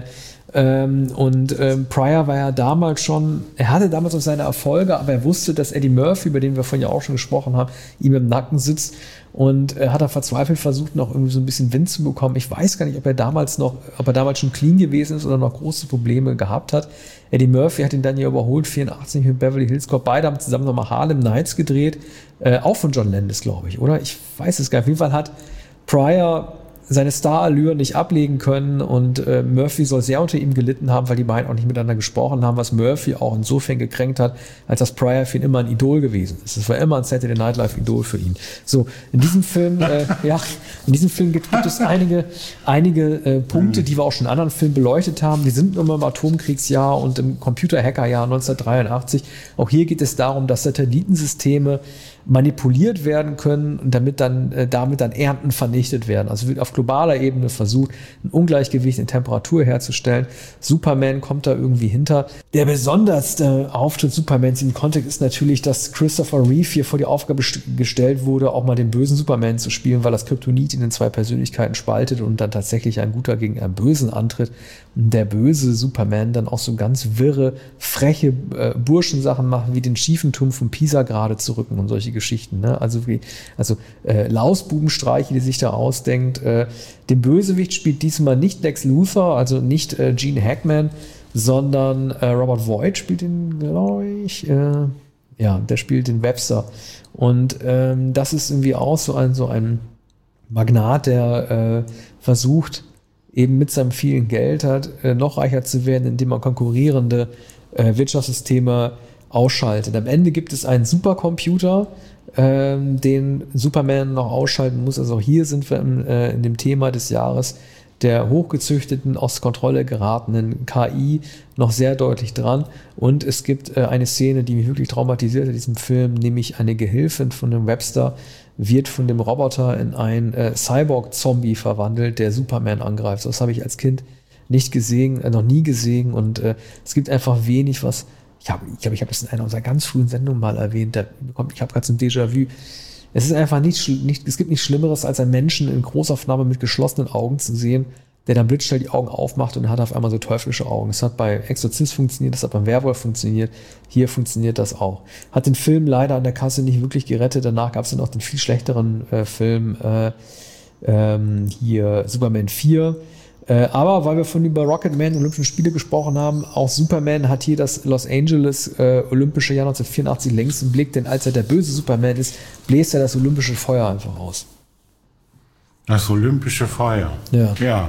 Pryor war ja damals schon, er hatte damals auch seine Erfolge, aber er wusste, dass Eddie Murphy, über den wir vorhin ja auch schon gesprochen haben, ihm im Nacken sitzt, und hat er verzweifelt versucht, noch irgendwie so ein bisschen Wind zu bekommen. Ich weiß gar nicht, ob er damals schon clean gewesen ist oder noch große Probleme gehabt hat. Eddie Murphy hat ihn dann ja überholt, 84 mit Beverly Hills Cop. Beide haben zusammen nochmal Harlem Nights gedreht, auch von John Landis, glaube ich, oder? Ich weiß es gar nicht. Auf jeden Fall hat Pryor seine Star-Allure nicht ablegen können und Murphy soll sehr unter ihm gelitten haben, weil die beiden auch nicht miteinander gesprochen haben, was Murphy auch insofern gekränkt hat, als dass Pryor für ihn immer ein Idol gewesen ist. Es war immer ein Saturday Night Live Idol für ihn. So, in diesem Film, gibt es einige Punkte, die wir auch schon in anderen Filmen beleuchtet haben. Die sind immer im Atomkriegsjahr und im Computer-Hacker-Jahr 1983. Auch hier geht es darum, dass Satellitensysteme manipuliert werden können und damit dann Ernten vernichtet werden. Also wird auf globaler Ebene versucht, ein Ungleichgewicht in Temperatur herzustellen. Superman kommt da irgendwie hinter. Der besonderste Auftritt Supermans im Kontext ist natürlich, dass Christopher Reeve hier vor die Aufgabe gestellt wurde, auch mal den bösen Superman zu spielen, weil das Kryptonit ihn in zwei Persönlichkeiten spaltet und dann tatsächlich ein Guter gegen einen Bösen antritt. Und der böse Superman dann auch so ganz wirre, freche Burschensachen macht, wie den schiefen Turm von Pisa gerade zu rücken und solche Geschichten. Ne? Also Lausbubenstreiche, die sich da ausdenkt. Den Bösewicht spielt diesmal nicht Lex Luthor, also nicht Gene Hackman, sondern Robert Voigt spielt ihn, glaube ich. Der spielt den Webster. Und das ist irgendwie auch so ein Magnat, der versucht, eben mit seinem vielen Geld noch reicher zu werden, indem er konkurrierende Wirtschaftssysteme ausschaltet. Am Ende gibt es einen Supercomputer, den Superman noch ausschalten muss. Also auch hier sind wir in dem Thema des Jahres der hochgezüchteten, aus Kontrolle geratenen KI noch sehr deutlich dran. Und es gibt eine Szene, die mich wirklich traumatisiert hat in diesem Film, nämlich eine Gehilfin von dem Webster wird von dem Roboter in einen Cyborg-Zombie verwandelt, der Superman angreift. Das habe ich als Kind nicht gesehen, noch nie gesehen. Und es gibt einfach wenig, was ich habe das in einer unserer ganz frühen Sendungen mal erwähnt. Ich habe gerade so ein Déjà-vu. Es ist einfach es gibt nichts Schlimmeres, als einen Menschen in Großaufnahme mit geschlossenen Augen zu sehen, der dann blitzschnell die Augen aufmacht und hat auf einmal so teuflische Augen. Das hat bei Exorzist funktioniert, das hat beim Werwolf funktioniert. Hier funktioniert das auch. Hat den Film leider an der Kasse nicht wirklich gerettet. Danach gab es dann auch den viel schlechteren Film hier Superman 4. Aber weil wir über Rocketman und Olympischen Spiele gesprochen haben, auch Superman hat hier das Los Angeles Olympische Jahr 1984 längst im Blick, denn als er der böse Superman ist, bläst er das olympische Feuer einfach aus. Das olympische Feuer. Ja.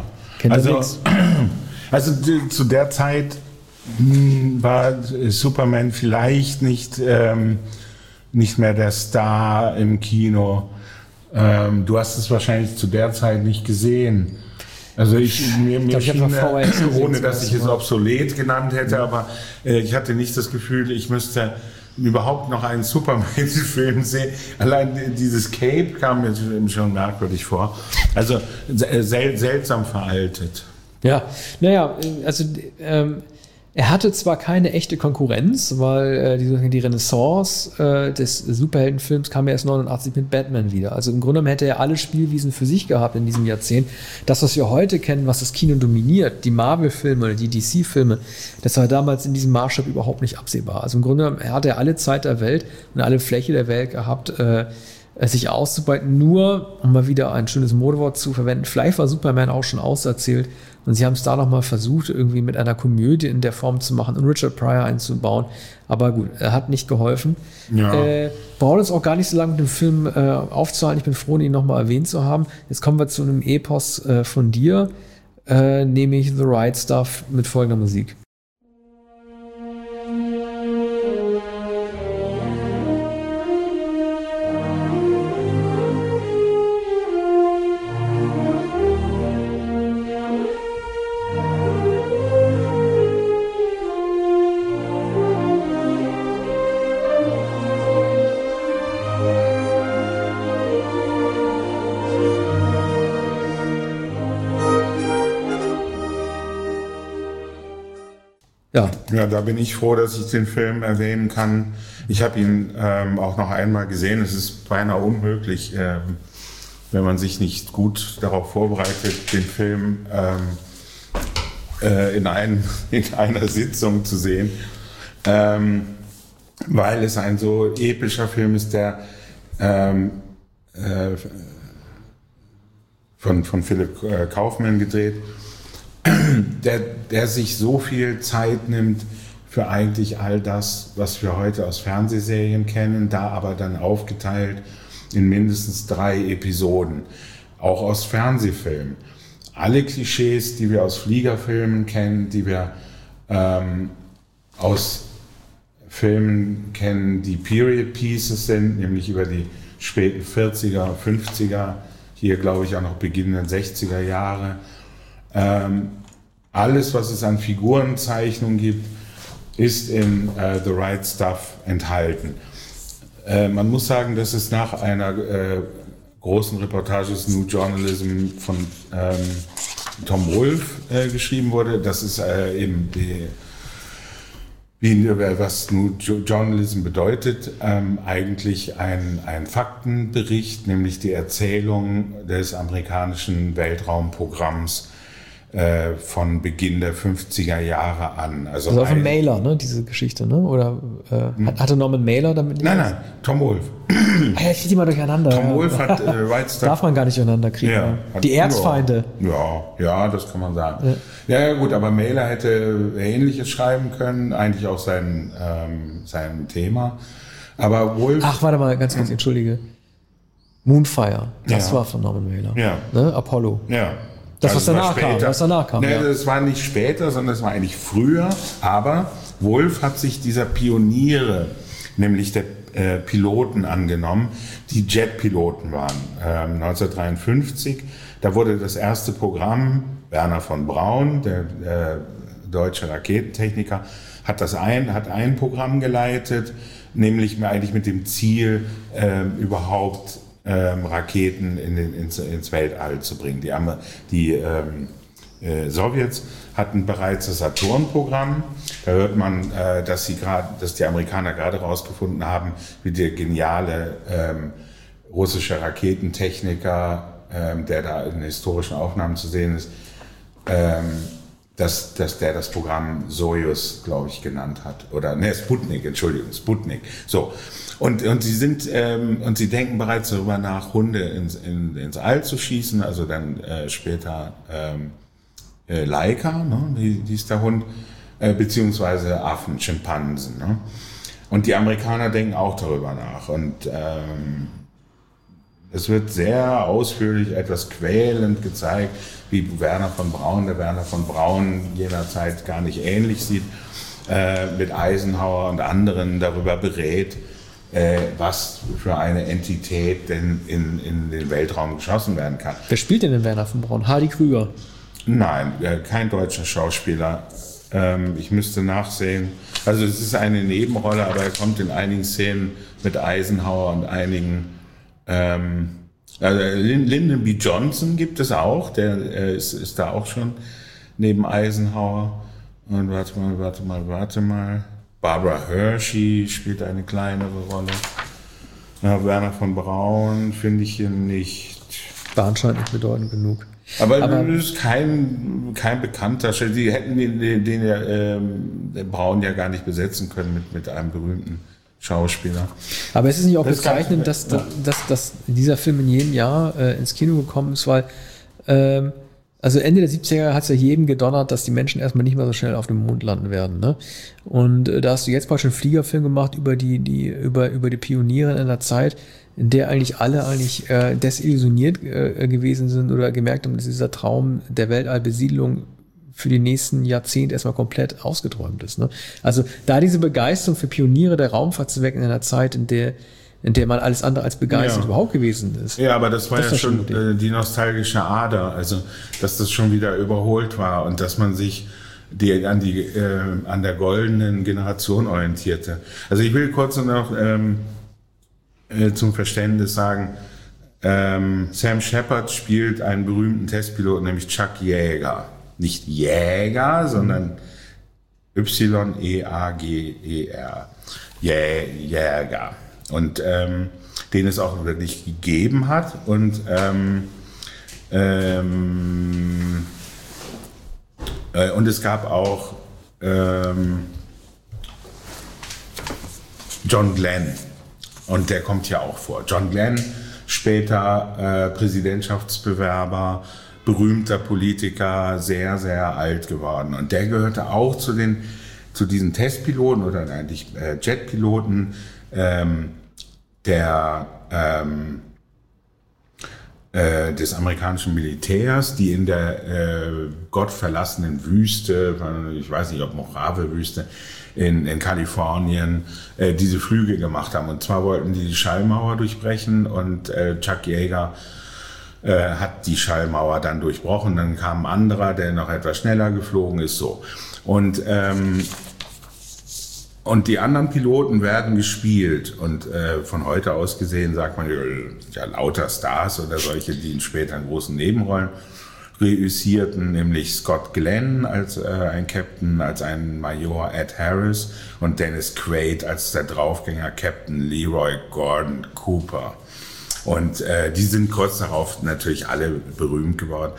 Also zu der Zeit war Superman vielleicht nicht mehr der Star im Kino. Du hast es wahrscheinlich zu der Zeit nicht gesehen. Also mir schien, ohne dass ich es obsolet genannt hätte, aber ich hatte nicht das Gefühl, ich müsste überhaupt noch einen Superman-Film sehen. Allein dieses Cape kam mir schon merkwürdig vor. Also seltsam veraltet. Ja, also er hatte zwar keine echte Konkurrenz, weil die Renaissance des Superheldenfilms kam ja erst 89 mit Batman wieder. Also im Grunde hätte er alle Spielwiesen für sich gehabt in diesem Jahrzehnt. Das, was wir heute kennen, was das Kino dominiert, die Marvel-Filme oder die DC-Filme, das war damals in diesem Maßstab überhaupt nicht absehbar. Also im Grunde hat er alle Zeit der Welt und alle Fläche der Welt gehabt, sich auszubreiten, nur, um mal wieder ein schönes Modewort zu verwenden, vielleicht war Superman auch schon auserzählt und sie haben es da nochmal versucht, irgendwie mit einer Komödie in der Form zu machen und Richard Pryor einzubauen, aber gut, er hat nicht geholfen. Ja. Braucht uns auch gar nicht so lange mit dem Film aufzuhalten, ich bin froh, ihn nochmal erwähnt zu haben. Jetzt kommen wir zu einem Epos von dir, nämlich The Right Stuff mit folgender Musik. Ja, da bin ich froh, dass ich den Film erwähnen kann. Ich habe ihn auch noch einmal gesehen. Es ist beinahe unmöglich, wenn man sich nicht gut darauf vorbereitet, den Film in einer Sitzung zu sehen, weil es ein so epischer Film ist, der von Philipp Kaufman gedreht, der sich so viel Zeit nimmt für eigentlich all das, was wir heute aus Fernsehserien kennen, da aber dann aufgeteilt in mindestens 3 Episoden. auch aus Fernsehfilmen. Alle Klischees, die wir aus Fliegerfilmen kennen, die wir aus Filmen kennen, die Period Pieces sind, nämlich über die späten 40er, 50er, hier glaube ich auch noch beginnenden 60er Jahre. Alles, was es an Figurenzeichnungen gibt, ist in The Right Stuff enthalten. Man muss sagen, dass es nach einer großen Reportage des New Journalism von Tom Wolfe geschrieben wurde. Das ist eben was New Journalism bedeutet, eigentlich ein Faktenbericht, nämlich die Erzählung des amerikanischen Weltraumprogramms von Beginn der 50er Jahre an. Also auch ein Mailer, ne, diese Geschichte, ne? Oder hatte Norman Mailer damit? Nein, Tom Wolfe. Ah ja, ich kriege die mal durcheinander. Tom Wolfe hat Right Stuff. Darf man gar nicht durcheinander kriegen. Ja, die Erzfeinde. Ja, das kann man sagen. Ja, gut, aber Mailer hätte Ähnliches schreiben können, eigentlich auch sein Thema. Aber Wolfe... Ach, warte mal, ganz kurz, entschuldige. Moonfire, das war von Norman Mailer. Ja. Ne? Apollo. Ja. Das, was danach kam. Nee, das war nicht später, sondern das war eigentlich früher. Aber Wolfe hat sich dieser Pioniere, nämlich der Piloten angenommen, die Jetpiloten waren. 1953, da wurde das erste Programm, Wernher von Braun, der deutsche Raketentechniker, hat ein Programm geleitet, nämlich eigentlich mit dem Ziel, überhaupt Raketen ins Weltall zu bringen. Die Sowjets hatten bereits das Saturn-Programm. Da hört man, dass die Amerikaner gerade herausgefunden haben, wie der geniale russische Raketentechniker, der da in historischen Aufnahmen zu sehen ist, dass der das Programm Sojus, glaube ich, genannt hat. Oder Sputnik. So. Und sie denken bereits darüber nach, Hunde ins All zu schießen, also dann später Laika, ne, wie hieß der Hund, beziehungsweise Affen, Schimpansen. Ne? Und die Amerikaner denken auch darüber nach. Und es wird sehr ausführlich, etwas quälend gezeigt, wie der Wernher von Braun jener Zeit gar nicht ähnlich sieht, mit Eisenhower und anderen darüber berät, was für eine Entität denn in den Weltraum geschossen werden kann. Wer spielt denn den Wernher von Braun? Hardy Krüger? Nein, kein deutscher Schauspieler. Ich müsste nachsehen. Also es ist eine Nebenrolle, aber er kommt in einigen Szenen mit Eisenhower und einigen... Lyndon B. Johnson gibt es auch, der ist da auch schon neben Eisenhower. Und warte mal. Barbara Hershey spielt eine kleinere Rolle. Ja, Wernher von Braun finde ich hier nicht. War anscheinend nicht bedeutend genug. Aber das ist kein bekannter. Die hätten den Braun ja gar nicht besetzen können mit einem berühmten Schauspieler. Aber es ist nicht auch bezeichnend, dass dieser Film in jedem Jahr ins Kino gekommen ist, weil also Ende der 70er hat es ja jedem gedonnert, dass die Menschen erstmal nicht mehr so schnell auf dem Mond landen werden. Ne? Und da hast du jetzt mal schon einen Fliegerfilm gemacht über die Pioniere in einer Zeit, in der eigentlich alle desillusioniert gewesen sind oder gemerkt haben, dass dieser Traum der Weltallbesiedlung für die nächsten Jahrzehnte erstmal komplett ausgeträumt ist. Ne? Also da diese Begeisterung für Pioniere der Raumfahrt zu wecken in einer Zeit, in der man alles andere als begeistert überhaupt gewesen ist. Ja, aber das war ja schon die nostalgische Ader, also dass das schon wieder überholt war und dass man sich an der goldenen Generation orientierte. Also ich will kurz noch zum Verständnis sagen, Sam Shepard spielt einen berühmten Testpiloten, nämlich Chuck Yeager. Nicht Jäger, sondern Y-E-A-G-E-R. Jäger. Und den es auch wirklich gegeben hat. Und es gab auch John Glenn. Und der kommt ja auch vor. John Glenn, später Präsidentschaftsbewerber, berühmter Politiker, sehr, sehr alt geworden. Und der gehörte auch zu diesen Testpiloten oder eigentlich Jetpiloten, der des amerikanischen Militärs, die in der gottverlassenen Wüste, ich weiß nicht, ob Mojave-Wüste, in Kalifornien, diese Flüge gemacht haben. Und zwar wollten die Schallmauer durchbrechen und Chuck Yeager hat die Schallmauer dann durchbrochen. Dann kam ein anderer, der noch etwas schneller geflogen ist, so. Und die anderen Piloten werden gespielt und von heute aus gesehen sagt man ja lauter Stars oder solche, die in später in großen Nebenrollen reüssierten, nämlich Scott Glenn als ein Captain, als ein Major Ed Harris und Dennis Quaid als der Draufgänger Captain Leroy Gordon Cooper. Und die sind kurz darauf natürlich alle berühmt geworden.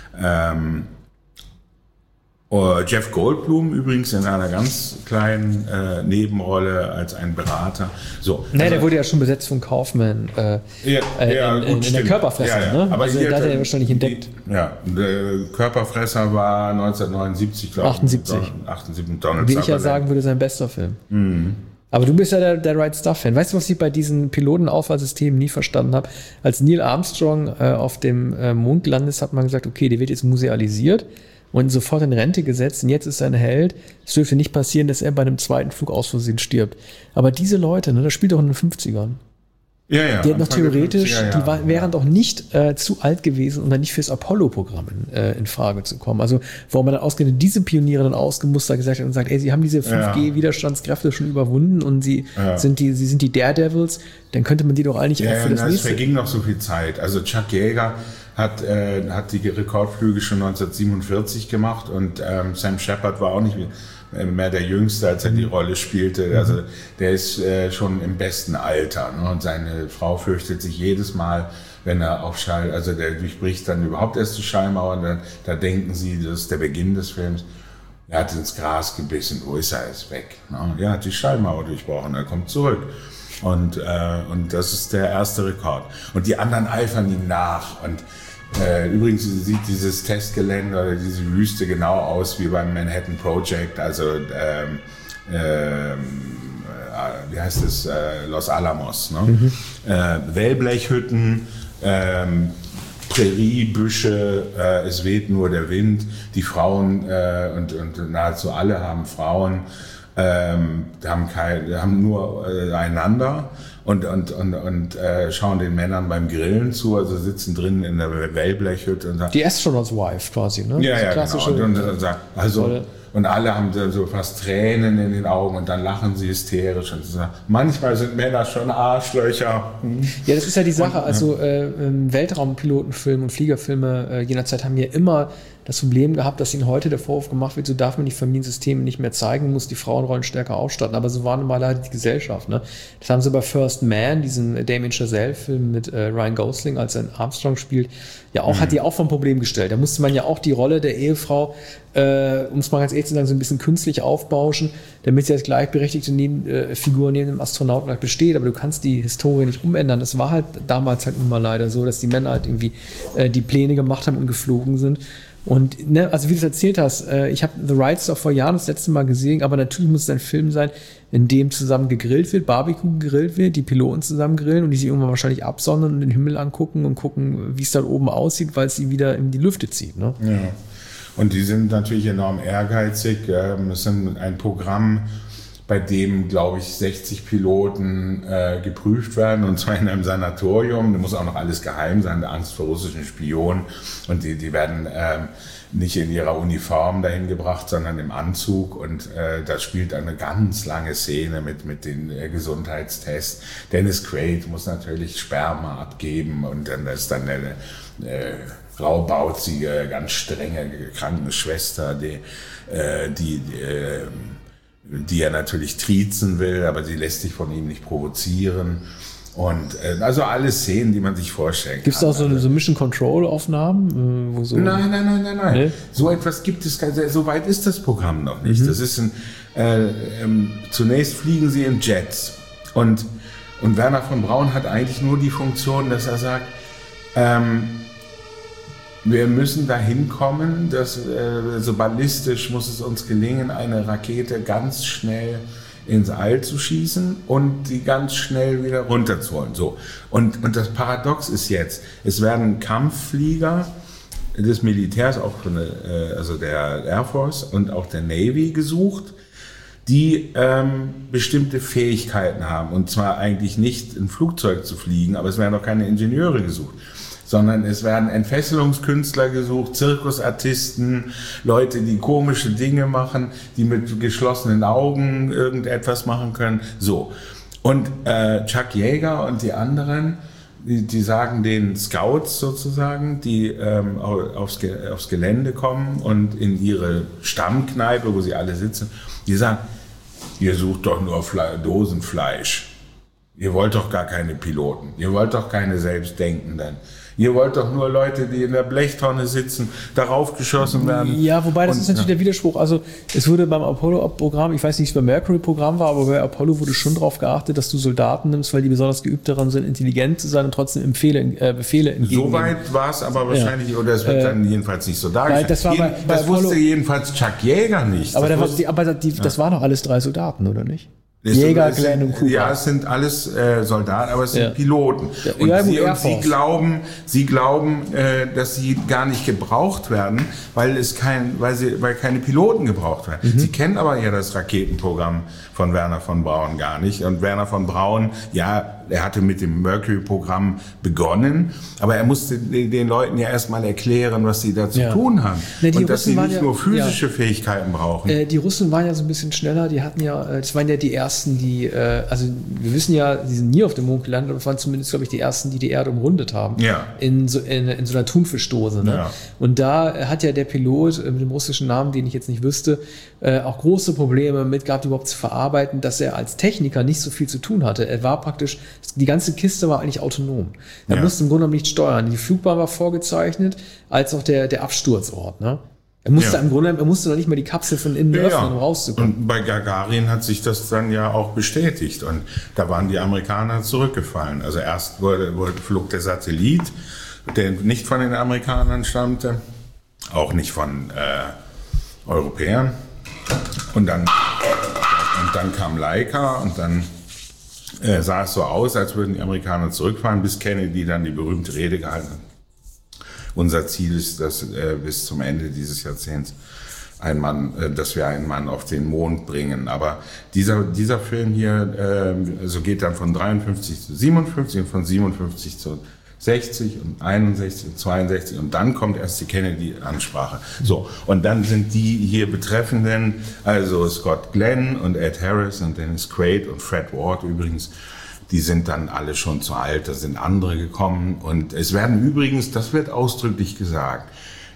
Jeff Goldblum übrigens in einer ganz kleinen Nebenrolle als ein Berater. So, nee, der wurde ja schon besetzt von Kaufman in der Körperfresser. Ja. Ne? Aber also da hat er ja wahrscheinlich entdeckt. Der Körperfresser war 1979, glaube ich. 78. Donald Wie ich ja sagen würde, sein bester Film. Mhm. Aber du bist ja der Right Stuff-Fan. Weißt du, was ich bei diesen Pilotenauswahlsystemen nie verstanden habe? Als Neil Armstrong auf dem Mond gelandet ist, hat man gesagt, okay, der wird jetzt musealisiert und sofort in Rente gesetzt und jetzt ist er ein Held. Es dürfte nicht passieren, dass er bei einem zweiten Flug aus Versehen stirbt. Aber diese Leute, ne, das spielt doch in den 50ern. Ja. Die hätten doch theoretisch, die wären doch nicht zu alt gewesen, um dann nicht fürs Apollo-Programm in Frage zu kommen. Also, warum man dann ausgerechnet diese Pioniere dann ausgemustert gesagt hat und sagt, ey, sie haben diese 5G-Widerstandskräfte schon überwunden und sie sind die Daredevils, dann könnte man die doch eigentlich auch für das nächste... Es verging noch so viel Zeit. Also Chuck Yeager hat die Rekordflüge schon 1947 gemacht und Sam Shepard war auch nicht mehr der Jüngste, als er die Rolle spielte. Also der ist schon im besten Alter. Ne? Und seine Frau fürchtet sich jedes Mal, wenn er auf also der durchbricht dann überhaupt erst die Schallmauer. Und da denken sie, das ist der Beginn des Films. Er hat ins Gras gebissen. Wo ist er? Er ist weg. Ne? Er hat die Schallmauer durchbrochen. Er kommt zurück. Und das ist der erste Rekord. Und die anderen eifern ihm nach. Und übrigens sieht dieses Testgelände oder diese Wüste genau aus wie beim Manhattan Project, also wie heißt es, Los Alamos, ne? Wellblechhütten, Präriebüsche, es weht nur der Wind, die Frauen und nahezu alle haben Frauen, haben nur einander und schauen den Männern beim Grillen zu, also sitzen drin in der Wellblechhütte. Die Astronauts Wife quasi, ne? Ja, genau. Und alle haben so fast Tränen in den Augen und dann lachen sie hysterisch. Und sagen, manchmal sind Männer schon Arschlöcher. Ja, das ist ja die Sache. Also Weltraumpilotenfilme und Fliegerfilme jener Zeit haben ja immer das Problem gehabt, dass ihnen heute der Vorwurf gemacht wird, so darf man die Familiensysteme nicht mehr zeigen, muss die Frauenrollen stärker ausstatten. Aber so war nun mal halt die Gesellschaft. Ne? Das haben sie bei First Man, diesem Damien Chazelle-Film mit Ryan Gosling, als er in Armstrong spielt, ja auch, hat die auch vom Problem gestellt. Da musste man ja auch die Rolle der Ehefrau, um es mal ganz ehrlich zu sagen, so ein bisschen künstlich aufbauschen, damit sie als gleichberechtigte Figur neben dem Astronauten halt besteht. Aber du kannst die Historie nicht umändern. Das war halt damals halt nun mal leider so, dass die Männer halt irgendwie die Pläne gemacht haben und geflogen sind. Und ne, also wie du es erzählt hast, ich habe The Right Stuff vor Jahren das letzte Mal gesehen, aber natürlich muss es ein Film sein, in dem zusammen gegrillt wird, Barbecue gegrillt wird, die Piloten zusammen grillen und die sich irgendwann wahrscheinlich absondern und den Himmel angucken und gucken, wie es da oben aussieht, weil es sie wieder in die Lüfte zieht. Ne? Ja. Und die sind natürlich enorm ehrgeizig. Es sind ein Programm, bei dem, glaube ich, 60 Piloten geprüft werden, und zwar in einem Sanatorium. Da muss auch noch alles geheim sein, der Angst vor russischen Spionen. Und die werden nicht in ihrer Uniform dahin gebracht, sondern im Anzug. Und da spielt eine ganz lange Szene mit den Gesundheitstests. Dennis Quaid muss natürlich Sperma abgeben und dann ist dann eine graubauzige, ganz strenge Krankenschwester, die er natürlich triezen will, aber sie lässt sich von ihm nicht provozieren. Und also alle Szenen, die man sich vorstellen kann. Gibt es auch so Mission Control Aufnahmen? Wo so Nein. Nee? So etwas gibt es, so weit ist das Programm noch nicht. Das ist zunächst fliegen sie in Jets. Und Wernher von Braun hat eigentlich nur die Funktion, dass er sagt, wir müssen dahin kommen, dass so ballistisch muss es uns gelingen, eine Rakete ganz schnell ins All zu schießen und die ganz schnell wieder runterzuholen. So. Und das Paradox ist jetzt, es werden Kampfflieger des Militärs, auch von also der Air Force und auch der Navy gesucht, die bestimmte Fähigkeiten haben. Und zwar eigentlich nicht ein Flugzeug zu fliegen, aber es werden auch keine Ingenieure gesucht, sondern es werden Entfesselungskünstler gesucht, Zirkusartisten, Leute, die komische Dinge machen, die mit geschlossenen Augen irgendetwas machen können. So. Und Chuck Yeager und die anderen, die sagen den Scouts sozusagen, die aufs Gelände kommen und in ihre Stammkneipe, wo sie alle sitzen, die sagen, ihr sucht doch nur Dosenfleisch. Ihr wollt doch gar keine Piloten. Ihr wollt doch keine Selbstdenkenden. Ihr wollt doch nur Leute, die in der Blechtonne sitzen, darauf geschossen werden. Ja, wobei das ist natürlich der Widerspruch. Also es wurde beim Apollo-Programm, ich weiß nicht, wie es beim Mercury-Programm war, aber bei Apollo wurde schon darauf geachtet, dass du Soldaten nimmst, weil die besonders geübt daran sind, intelligent zu sein und trotzdem Befehle entgegennehmen. Soweit war es aber wahrscheinlich, oder es wird dann jedenfalls nicht so dargestellt. Das, das wusste jedenfalls Chuck Yeager nicht. Aber das waren doch alles 3 Soldaten, oder nicht? Jäger, Glenn und Cooper. Ja, es sind alles Soldaten, aber es sind Piloten. Und ja, sie glauben, dass sie gar nicht gebraucht werden, weil keine Piloten gebraucht werden. Sie kennen aber ja das Raketenprogramm von Wernher von Braun gar nicht. Und Wernher von Braun, ja, er hatte mit dem Mercury-Programm begonnen, aber er musste den Leuten ja erstmal erklären, was sie da zu tun haben. Und dass sie nicht nur physische Fähigkeiten brauchen. Die Russen waren ja so ein bisschen schneller, die hatten ja, das waren ja die ersten, die, also wir wissen ja, die sind nie auf dem Mond gelandet, aber es waren zumindest, glaube ich, die ersten, die Erde umrundet haben. Ja. In so einer Thunfischdose. Ne? Ja. Und da hat ja der Pilot mit dem russischen Namen, den ich jetzt nicht wüsste, auch große Probleme mit gehabt, überhaupt zu verarbeiten, dass er als Techniker nicht so viel zu tun hatte. Er war praktisch, die ganze Kiste war eigentlich autonom. Er musste im Grunde genommen nicht steuern. Die Flugbahn war vorgezeichnet, als auch der Absturzort. Ne? Er musste im Grunde, er musste noch nicht mal die Kapsel von innen öffnen, um rauszukommen. Und bei Gagarin hat sich das dann ja auch bestätigt. Und da waren die Amerikaner zurückgefallen. Also erst flog der Satellit, der nicht von den Amerikanern stammte, auch nicht von Europäern. Und dann kam Laika und dann sah es so aus, als würden die Amerikaner zurückfahren, bis Kennedy dann die berühmte Rede gehalten hat. Unser Ziel ist, dass bis zum Ende dieses Jahrzehnts dass wir einen Mann auf den Mond bringen. Aber dieser Film hier geht dann von 53 zu 57 und von 57 zu 60 und 61 und 62 und dann kommt erst die Kennedy-Ansprache. So, und dann sind die hier Betreffenden, also Scott Glenn und Ed Harris und Dennis Quaid und Fred Ward übrigens, die sind dann alle schon zu alt, da sind andere gekommen und es werden übrigens, das wird ausdrücklich gesagt,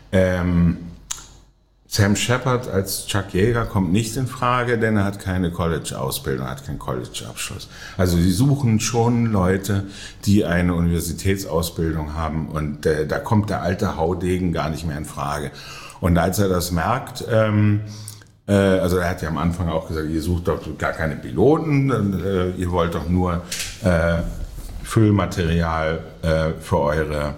Sam Shepard als Chuck Yeager kommt nicht in Frage, denn er hat keine College-Ausbildung, hat keinen College-Abschluss. Also sie suchen schon Leute, die eine Universitätsausbildung haben und da kommt der alte Haudegen gar nicht mehr in Frage. Und als er das merkt, also er hat ja am Anfang auch gesagt, ihr sucht doch gar keine Piloten, ihr wollt doch nur Füllmaterial für eure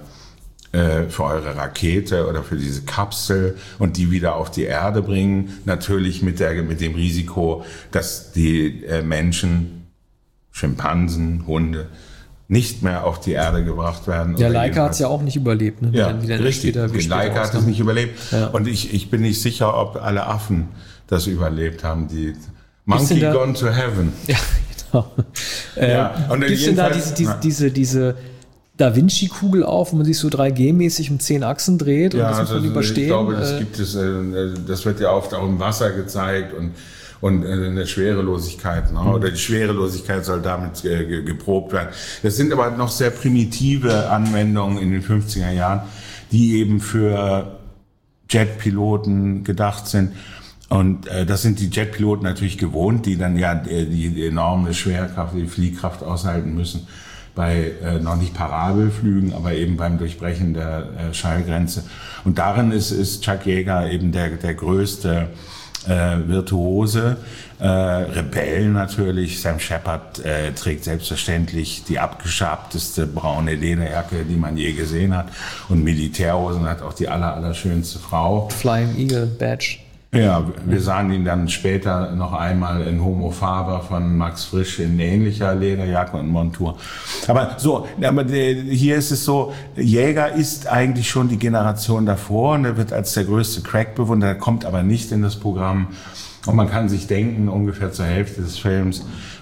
Rakete oder für diese Kapsel und die wieder auf die Erde bringen. Natürlich mit dem Risiko, dass die Menschen, Schimpansen, Hunde nicht mehr auf die Erde gebracht werden. Der Laika hat es ja auch nicht überlebt. Ne? Ja, richtig. Laika hat es nicht überlebt. Ja. Und ich bin nicht sicher, ob alle Affen das überlebt haben. Die Monkey Gone to Heaven. Ja, genau. Gibt es denn da diese Da Vinci-Kugel auf, wo man sich so 3G-mäßig um 10 Achsen dreht und das muss man überstehen? Ich glaube, das wird ja oft auch im Wasser gezeigt und eine Schwerelosigkeit, ne? Oder die Schwerelosigkeit soll damit geprobt werden. Das sind aber noch sehr primitive Anwendungen in den 50er Jahren, die eben für Jetpiloten gedacht sind. Und das sind die Jetpiloten natürlich gewohnt, die dann ja die enorme Schwerkraft, die Fliehkraft aushalten müssen. Bei noch nicht Parabelflügen, aber eben beim Durchbrechen der Schallgrenze. Und darin ist Chuck Yeager eben der größte Virtuose. Rebell natürlich. Sam Shepard trägt selbstverständlich die abgeschabteste braune Lederjacke, die man je gesehen hat. Und Militärhosen hat auch die allerschönste Frau. Flying Eagle Badge. Ja, wir sahen ihn dann später noch einmal in Homo Faber von Max Frisch in ähnlicher Lederjacke und Montur. Aber hier ist es so, Jäger ist eigentlich schon die Generation davor und er wird als der größte Crack bewundert, kommt aber nicht in das Programm. Und man kann sich denken, ungefähr zur Hälfte des Films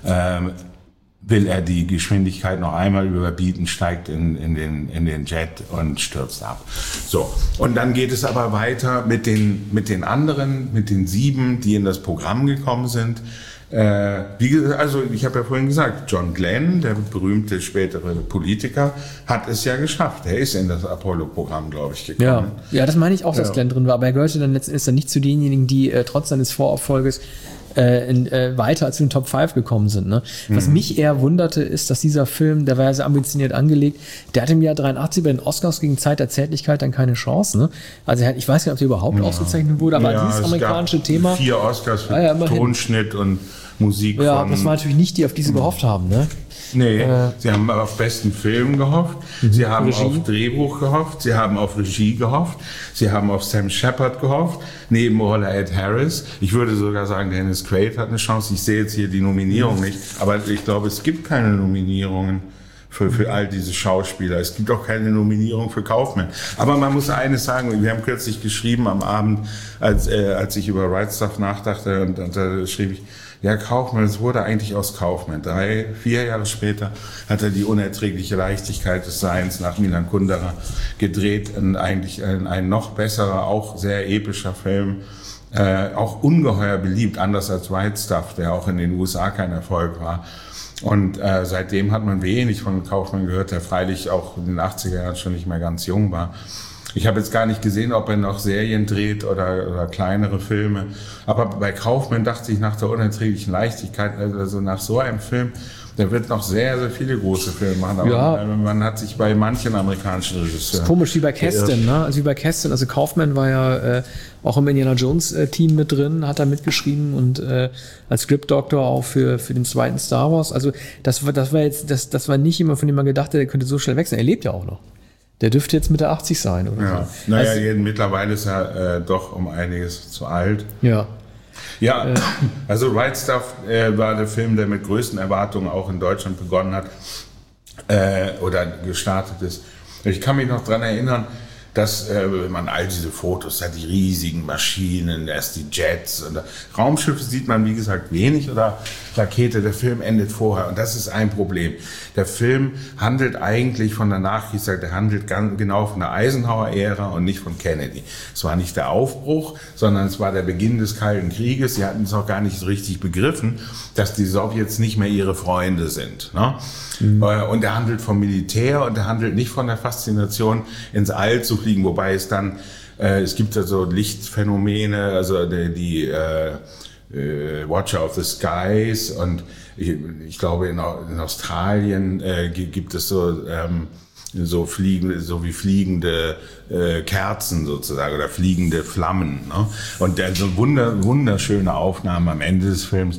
will er die Geschwindigkeit noch einmal überbieten, steigt in den Jet und stürzt ab. So. Und dann geht es aber weiter mit den anderen, mit den 7, die in das Programm gekommen sind. Also ich habe ja vorhin gesagt, John Glenn, der berühmte spätere Politiker, hat es ja geschafft. Er ist in das Apollo-Programm, glaube ich, gekommen. Ja, das meine ich auch, dass Glenn drin war. Aber er gehörte dann letztendlich nicht zu denjenigen, die trotz seines Vorauffolges weiter als in den Top 5 gekommen sind. Ne? Was mich eher wunderte, ist, dass dieser Film, der war ja sehr ambitioniert angelegt, der hatte im Jahr 83 bei den Oscars gegen Zeit der Zärtlichkeit dann keine Chance. Ne? Also ich weiß nicht, ob der überhaupt ausgezeichnet wurde, aber dieses amerikanische Thema. 4 Oscars für Tonschnitt und Musik. Ja, das war natürlich nicht die, auf die sie gehofft haben. Ne? Nee, sie haben auf besten Film gehofft, sie haben auf Drehbuch gehofft, sie haben auf Regie gehofft, sie haben auf Sam Shepard gehofft, Nebenrolle Ed Harris. Ich würde sogar sagen, Dennis Quaid hat eine Chance. Ich sehe jetzt hier die Nominierung nicht, aber ich glaube, es gibt keine Nominierungen für all diese Schauspieler. Es gibt auch keine Nominierung für Kaufman. Aber man muss eines sagen, wir haben kürzlich geschrieben am Abend, als ich über Right Stuff nachdachte, und da schrieb ich, ja, Kaufman, es wurde eigentlich aus Kaufman. 3-4 Jahre später hat er die unerträgliche Leichtigkeit des Seins nach Milan Kundera gedreht. Eigentlich ein noch besserer, auch sehr epischer Film. Auch ungeheuer beliebt, anders als Right Stuff, der auch in den USA kein Erfolg war. Und seitdem hat man wenig von Kaufman gehört, der freilich auch in den 80er Jahren schon nicht mehr ganz jung war. Ich habe jetzt gar nicht gesehen, ob er noch Serien dreht oder kleinere Filme. Aber bei Kaufman dachte ich nach der unerträglichen Leichtigkeit, also nach so einem Film, der wird noch sehr, sehr viele große Filme machen. Aber man hat sich bei manchen amerikanischen Regisseuren... Das ist komisch, wie bei Keston, ne? Also wie bei Keston. Also Kaufman war ja auch im Indiana Jones Team mit drin, hat da mitgeschrieben und als Script-Doctor auch für den zweiten Star Wars. Also das war nicht jemand, von dem man gedacht hat, der könnte so schnell wechseln. Er lebt ja auch noch. Der dürfte jetzt Mitte 80 sein, oder ja. so. Naja, also, mittlerweile ist er doch um einiges zu alt. Ja. Ja, also Right Stuff war der Film, der mit größten Erwartungen auch in Deutschland begonnen hat oder gestartet ist. Ich kann mich noch dran erinnern, dass man all diese Fotos hat, die riesigen Maschinen, erst die Jets und Raumschiffe sieht man, wie gesagt, wenig oder Rakete. Der Film endet vorher und das ist ein Problem. Der Film handelt eigentlich von der Nachkriegszeit, der handelt ganz genau von der Eisenhower-Ära und nicht von Kennedy. Es war nicht der Aufbruch, sondern es war der Beginn des Kalten Krieges. Sie hatten es auch gar nicht so richtig begriffen, dass die Sowjets nicht mehr ihre Freunde sind. Ne? Und er handelt vom Militär und er handelt nicht von der Faszination, ins All zu fliegen, wobei es dann, es gibt ja so Lichtphänomene, also die Watcher of the Skies und ich glaube in Australien gibt es so fliegende Kerzen sozusagen oder fliegende Flammen. Ne? Und so wunderschöne Aufnahmen am Ende des Films,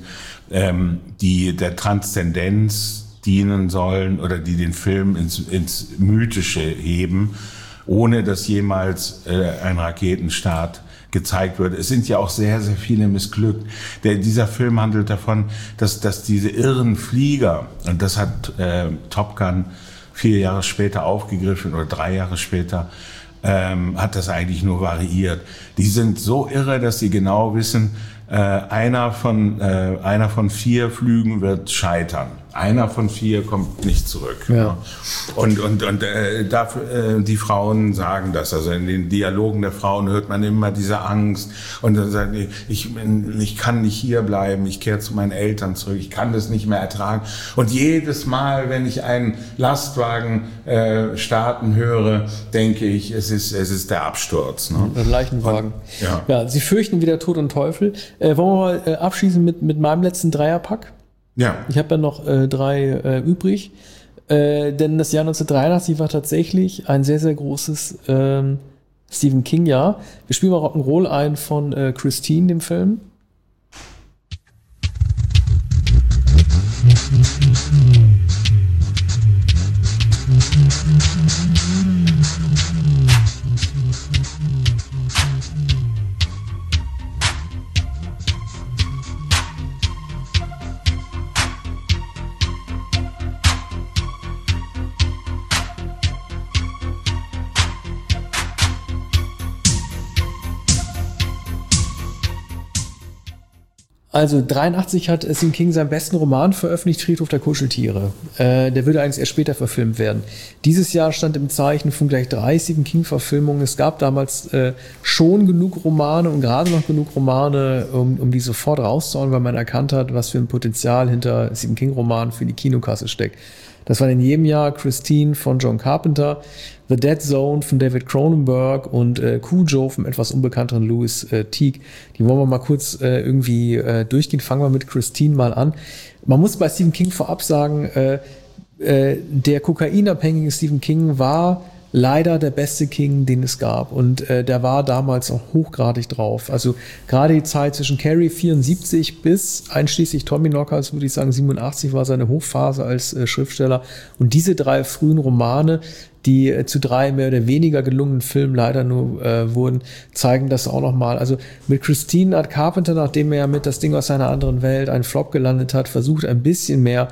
die der Transzendenz dienen sollen oder die den Film ins Mythische heben, ohne dass jemals ein Raketenstart gezeigt wird. Es sind ja auch sehr, sehr viele missglückt. Dieser Film handelt davon, dass diese irren Flieger, und das hat Top Gun 4 Jahre später aufgegriffen oder 3 Jahre später, hat das eigentlich nur variiert. Die sind so irre, dass sie genau wissen, einer von 4 Flügen wird scheitern. Einer von 4 kommt nicht zurück. Ja. Und dafür, die Frauen sagen das. Also in den Dialogen der Frauen hört man immer diese Angst. Und dann sagen die, ich kann nicht hier bleiben, ich kehre zu meinen Eltern zurück, ich kann das nicht mehr ertragen. Und jedes Mal, wenn ich einen Lastwagen starten höre, denke ich, es ist der Absturz. Ne? Ein Leichenwagen. Ja, sie fürchten wieder Tod und Teufel. Wollen wir mal abschließen mit meinem letzten Dreierpack? Ja. Ich habe ja noch 3 übrig, denn das Jahr 1983 war tatsächlich ein sehr, sehr großes Stephen King-Jahr. Wir spielen mal Rock'n'Roll ein von Christine, dem Film. Also 83 hat Stephen King seinen besten Roman veröffentlicht, Friedhof der Kuscheltiere. Der würde eigentlich erst später verfilmt werden. Dieses Jahr stand im Zeichen von gleich 3 Stephen King-Verfilmungen. Es gab damals schon genug Romane und gerade noch genug Romane, um die sofort rauszuhauen, weil man erkannt hat, was für ein Potenzial hinter Stephen King-Romanen für die Kinokasse steckt. Das war in jedem Jahr Christine von John Carpenter, The Dead Zone von David Cronenberg und Cujo vom etwas unbekannteren Louis Teague. Die wollen wir mal kurz durchgehen. Fangen wir mit Christine mal an. Man muss bei Stephen King vorab sagen, der kokainabhängige Stephen King war leider der beste King, den es gab. Und der war damals auch hochgradig drauf. Also gerade die Zeit zwischen Carrie 74 bis einschließlich Tommyknockers, würde ich sagen, 87 war seine Hochphase als Schriftsteller. Und diese 3 frühen Romane, die zu 3 mehr oder weniger gelungenen Filmen leider nur wurden, zeigen das auch nochmal. Also mit Christine hat Carpenter, nachdem er ja mit Das Ding aus einer anderen Welt einen Flop gelandet hat, versucht ein bisschen mehr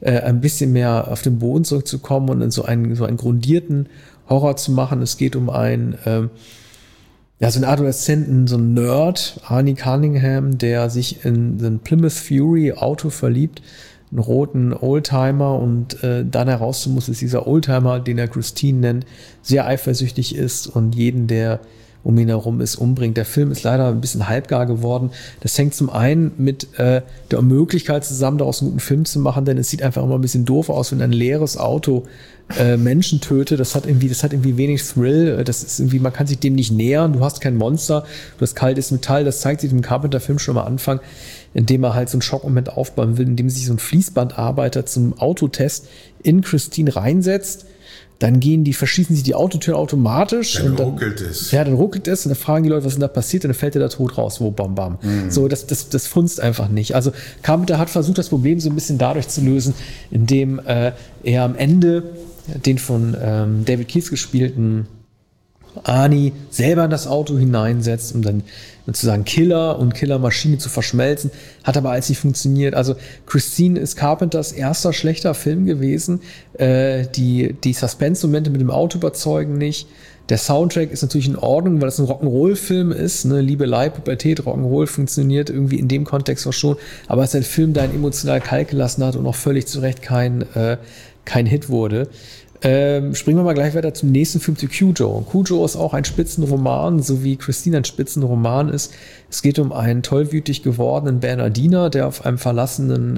auf den Boden zurückzukommen und in so einen grundierten Horror zu machen. Es geht um so einen Adoleszenten, so einen Nerd, Arnie Cunningham, der sich in den Plymouth Fury Auto verliebt, einen roten Oldtimer, und dann herauszufinden muss, dass dieser Oldtimer, den er Christine nennt, sehr eifersüchtig ist und jeden, der um ihn herum ist, umbringt. Der Film ist leider ein bisschen halbgar geworden. Das hängt zum einen mit der Unmöglichkeit zusammen, daraus einen guten Film zu machen, denn es sieht einfach immer ein bisschen doof aus, wenn ein leeres Auto Menschen tötet. Das hat irgendwie wenig Thrill. Das ist irgendwie, man kann sich dem nicht nähern. Du hast kein Monster, du hast kaltes Metall. Das zeigt sich im Carpenter-Film schon am Anfang, indem er halt so einen Schockmoment aufbauen will, indem sich so ein Fließbandarbeiter zum Autotest in Christine reinsetzt. Dann verschießen sich die Autotüren automatisch. Dann ruckelt es. Ja, dann ruckelt es und dann fragen die Leute, was ist denn da passiert? Und dann fällt er da tot raus. Wo, bam, bam. So, das funzt einfach nicht. Also Carpenter hat versucht, das Problem so ein bisschen dadurch zu lösen, indem er am Ende den von David Keith gespielten Arnie selber in das Auto hineinsetzt, um dann sozusagen Killer und Killermaschine zu verschmelzen, hat aber alles nicht funktioniert. Also Christine ist Carpenters erster schlechter Film gewesen. Die Suspense-Momente mit dem Auto überzeugen nicht. Der Soundtrack ist natürlich in Ordnung, weil es ein Rock'n'Roll-Film ist. Ne? Liebelei, Pubertät, Rock'n'Roll funktioniert irgendwie in dem Kontext auch schon. Aber es ist ein Film, der einen emotional kalt gelassen hat und auch völlig zu Recht kein Hit wurde. Springen wir mal gleich weiter zum nächsten Film, zu Cujo. Cujo ist auch ein Spitzenroman, so wie Christine ein Spitzenroman ist. Es geht um einen tollwütig gewordenen Bernardiner, der auf einem verlassenen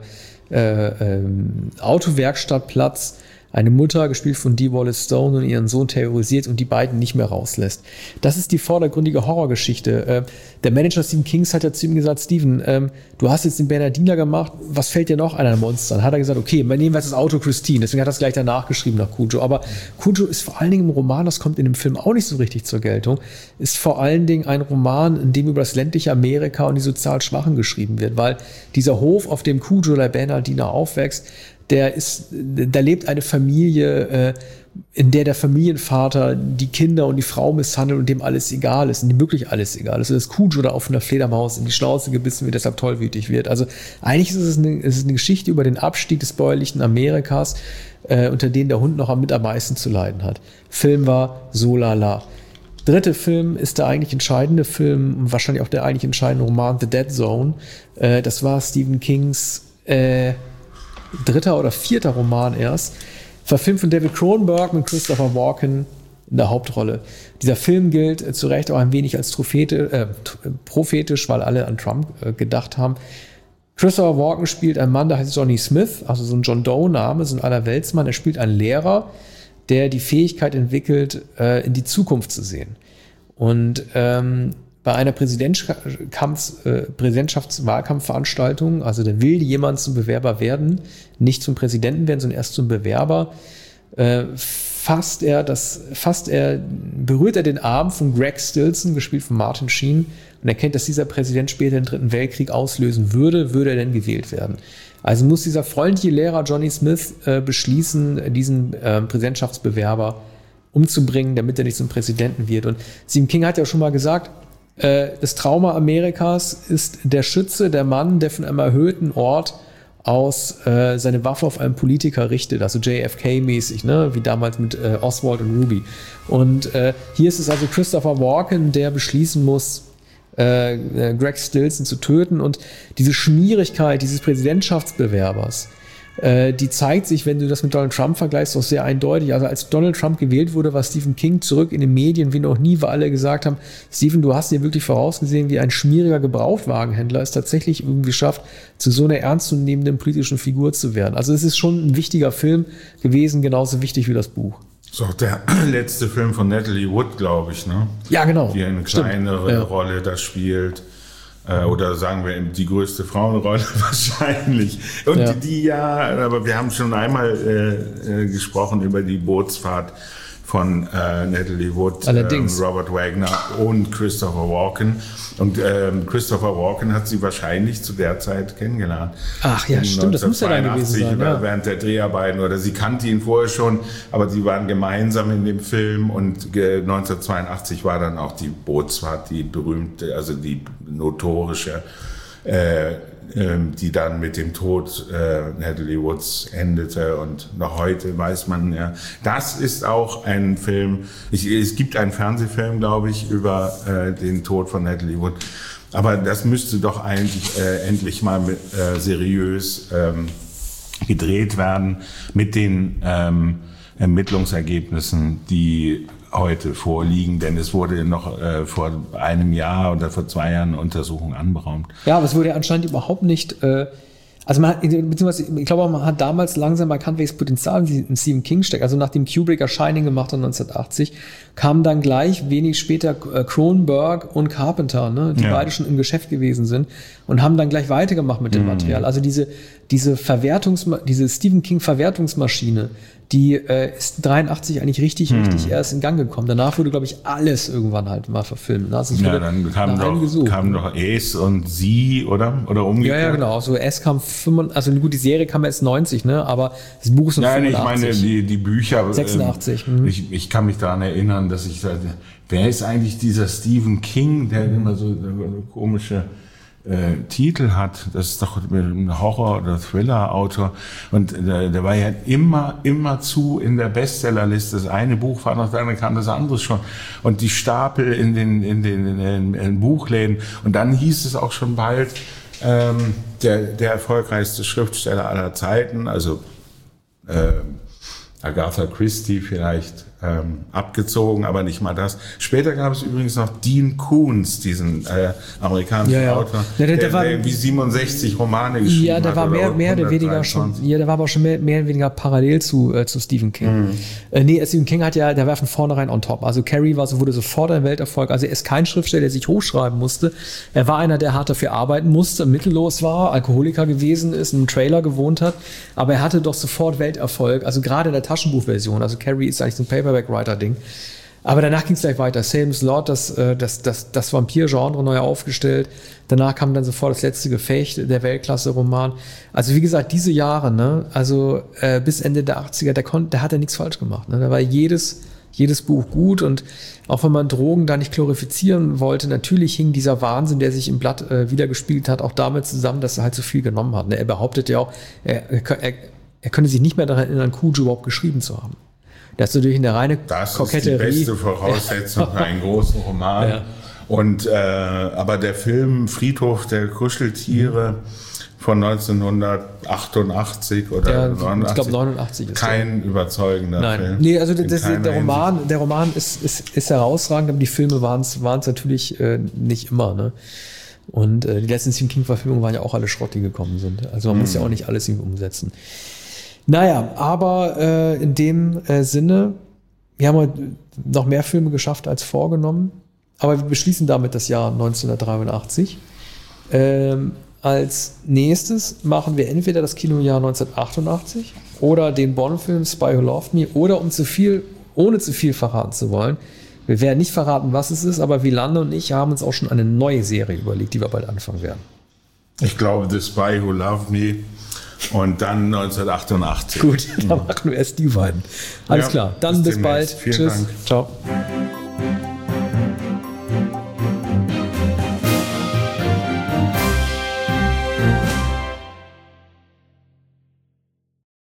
Autowerkstattplatz eine Mutter, gespielt von Dee Wallace Stone, und ihren Sohn terrorisiert und die beiden nicht mehr rauslässt. Das ist die vordergründige Horrorgeschichte. Der Manager Stephen Kings hat ja zu ihm gesagt, Steven, du hast jetzt den Bernardiner gemacht, was fällt dir noch an an Monstern? Hat er gesagt, okay, nehmen wir jetzt das Auto Christine, deswegen hat er es gleich danach geschrieben nach Cujo. Aber Cujo ist vor allen Dingen im Roman, das kommt in dem Film auch nicht so richtig zur Geltung, ist vor allen Dingen ein Roman, in dem über das ländliche Amerika und die sozial Schwachen geschrieben wird, weil dieser Hof, auf dem Cujo, der Bernardiner, aufwächst, da lebt eine Familie, in der Familienvater die Kinder und die Frau misshandelt und dem alles egal ist, und dem wirklich alles egal ist. Also dass Cujo da auf einer Fledermaus in die Schnauze gebissen wird, deshalb tollwütig wird. Also eigentlich ist es eine Geschichte über den Abstieg des bäuerlichen Amerikas, unter denen der Hund noch mit am meisten zu leiden hat. Film war so lala. Dritte Film ist der eigentlich entscheidende Film und wahrscheinlich auch der eigentlich entscheidende Roman, The Dead Zone. Das war Stephen Kings dritter oder vierter Roman erst, verfilmt von David Cronenberg mit Christopher Walken in der Hauptrolle. Dieser Film gilt zu Recht auch ein wenig als prophetisch, weil alle an Trump gedacht haben. Christopher Walken spielt einen Mann, der heißt Johnny Smith, also so ein John Doe-Name, so ein Allerweltsmann. Er spielt einen Lehrer, der die Fähigkeit entwickelt, in die Zukunft zu sehen. Und bei einer Präsidentschaftswahlkampfveranstaltung, also da will jemand zum Bewerber werden, nicht zum Präsidenten werden, sondern erst zum Bewerber, berührt er den Arm von Greg Stilson, gespielt von Martin Sheen, und erkennt, dass dieser Präsident später den Dritten Weltkrieg auslösen würde er denn gewählt werden. Also muss dieser freundliche Lehrer Johnny Smith beschließen, diesen Präsidentschaftsbewerber umzubringen, damit er nicht zum Präsidenten wird. Und Stephen King hat ja schon mal gesagt, das Trauma Amerikas ist der Schütze, der Mann, der von einem erhöhten Ort aus seine Waffe auf einen Politiker richtet, also JFK-mäßig, ne, wie damals mit Oswald und Ruby. Und hier ist es also Christopher Walken, der beschließen muss, Greg Stilson zu töten. Und diese Schmierigkeit dieses Präsidentschaftsbewerbers, die zeigt sich, wenn du das mit Donald Trump vergleichst, auch sehr eindeutig. Also als Donald Trump gewählt wurde, war Stephen King zurück in den Medien wie noch nie, weil alle gesagt haben, Stephen, du hast dir wirklich vorausgesehen, wie ein schmieriger Gebrauchtwagenhändler es tatsächlich irgendwie schafft, zu so einer ernstzunehmenden politischen Figur zu werden. Also es ist schon ein wichtiger Film gewesen, genauso wichtig wie das Buch. Das ist auch der letzte Film von Natalie Wood, glaube ich, ne? Ja, genau. Die eine kleinere Rolle da spielt. Oder sagen wir die größte Frauenrolle wahrscheinlich. Und die aber wir haben schon einmal gesprochen über die Bootsfahrt von Natalie Wood, Robert Wagner und Christopher Walken. Und Christopher Walken hat sie wahrscheinlich zu der Zeit kennengelernt. Ach ja, stimmt, das muss ja dann gewesen sein. Während der Dreharbeiten, oder sie kannte ihn vorher schon, aber sie waren gemeinsam in dem Film, und 1982 war dann auch die Bootsfahrt, die berühmte, also die notorische, die dann mit dem Tod Natalie Woods endete, und noch heute weiß man ja, das ist auch ein Film, es gibt einen Fernsehfilm, glaube ich, über den Tod von Natalie Wood, aber das müsste doch eigentlich endlich mal seriös gedreht werden mit den Ermittlungsergebnissen, die heute vorliegen, denn es wurde noch vor einem Jahr oder vor 2 Jahren eine Untersuchung anberaumt. Ja, aber es wurde ja anscheinend überhaupt nicht, also man hat, beziehungsweise ich glaube, man hat damals langsam erkannt, welches Potenzial in Stephen King steckt. Also nachdem Kubrick Shining gemacht hat 1980, kamen dann gleich wenig später Cronenberg und Carpenter, ne, die beide schon im Geschäft gewesen sind, und haben dann gleich weitergemacht mit dem Material. Also diese Stephen King Verwertungsmaschine, die ist 83 eigentlich richtig erst in Gang gekommen. Danach wurde, glaube ich, alles irgendwann halt mal verfilmt. Also dann kamen doch Ace und Sie, oder umgekehrt? Ja, genau. So S kam 95, also gut, die Serie kam erst 90, ne? Aber das Buch ist noch 85. Ich meine, die Bücher. 86. Ich kann mich daran erinnern, dass ich sagte, wer ist eigentlich dieser Stephen King, der immer so komische Titel hat? Das ist doch ein Horror- oder Thriller-Autor, und der war ja immer zu in der Bestsellerliste. Das eine Buch war noch, dann kam das andere schon, und die Stapel in den Buchläden, und dann hieß es auch schon bald, der erfolgreichste Schriftsteller aller Zeiten, also Agatha Christie vielleicht abgezogen, aber nicht mal das. Später gab es übrigens noch Dean Koontz, diesen amerikanischen Autor, der irgendwie 67 Romane geschrieben hat. Ja, der war mehr oder weniger schon, der war aber schon mehr oder weniger parallel zu Stephen King. Stephen King der war von vornherein on top. Also Carrie wurde sofort ein Welterfolg. Also er ist kein Schriftsteller, der sich hochschreiben musste. Er war einer, der hart dafür arbeiten musste, mittellos war, Alkoholiker gewesen ist, in einem Trailer gewohnt hat, aber er hatte doch sofort Welterfolg. Also gerade in der Taschenbuchversion. Also Carrie ist eigentlich so ein Paperback-Writer-Ding. Aber danach ging es gleich weiter. Salem's Lot, das Vampir-Genre neu aufgestellt. Danach kam dann sofort das letzte Gefecht, der Weltklasse-Roman. Also wie gesagt, diese Jahre, ne, also bis Ende der 80er, der hat ja nichts falsch gemacht. Ne? Da war jedes Buch gut, und auch wenn man Drogen da nicht glorifizieren wollte, natürlich hing dieser Wahnsinn, der sich im Blatt wiedergespiegelt hat, auch damit zusammen, dass er halt so viel genommen hat. Ne? Er behauptet ja auch, er könne sich nicht mehr daran erinnern, Cujo überhaupt geschrieben zu haben. Das ist natürlich eine reine Koketterie. Das ist die beste Voraussetzung für einen großen Roman. Ja. Und aber der Film Friedhof der Kuscheltiere von 1988 oder 89, ich glaube 89 ist kein überzeugender Film. Nee, also der Roman ist herausragend, aber die Filme waren es natürlich nicht immer. Ne? Und die letzten Stephen King-Verfilmungen waren ja auch alle Schrott, die gekommen sind. Also man muss ja auch nicht alles irgendwie umsetzen. Naja, aber in dem Sinne, wir haben noch mehr Filme geschafft als vorgenommen, aber wir beschließen damit das Jahr 1983. Als nächstes machen wir entweder das Kinojahr 1988 oder den Bond-Film Spy Who Loved Me, oder ohne zu viel verraten zu wollen. Wir werden nicht verraten, was es ist, aber Wielander und ich haben uns auch schon eine neue Serie überlegt, die wir bald anfangen werden. Ich glaube, The Spy Who Loved Me. Und dann 1988. Gut, dann machen wir erst die beiden. Alles klar, dann bis bald. Vielen Tschüss. Dank. Ciao.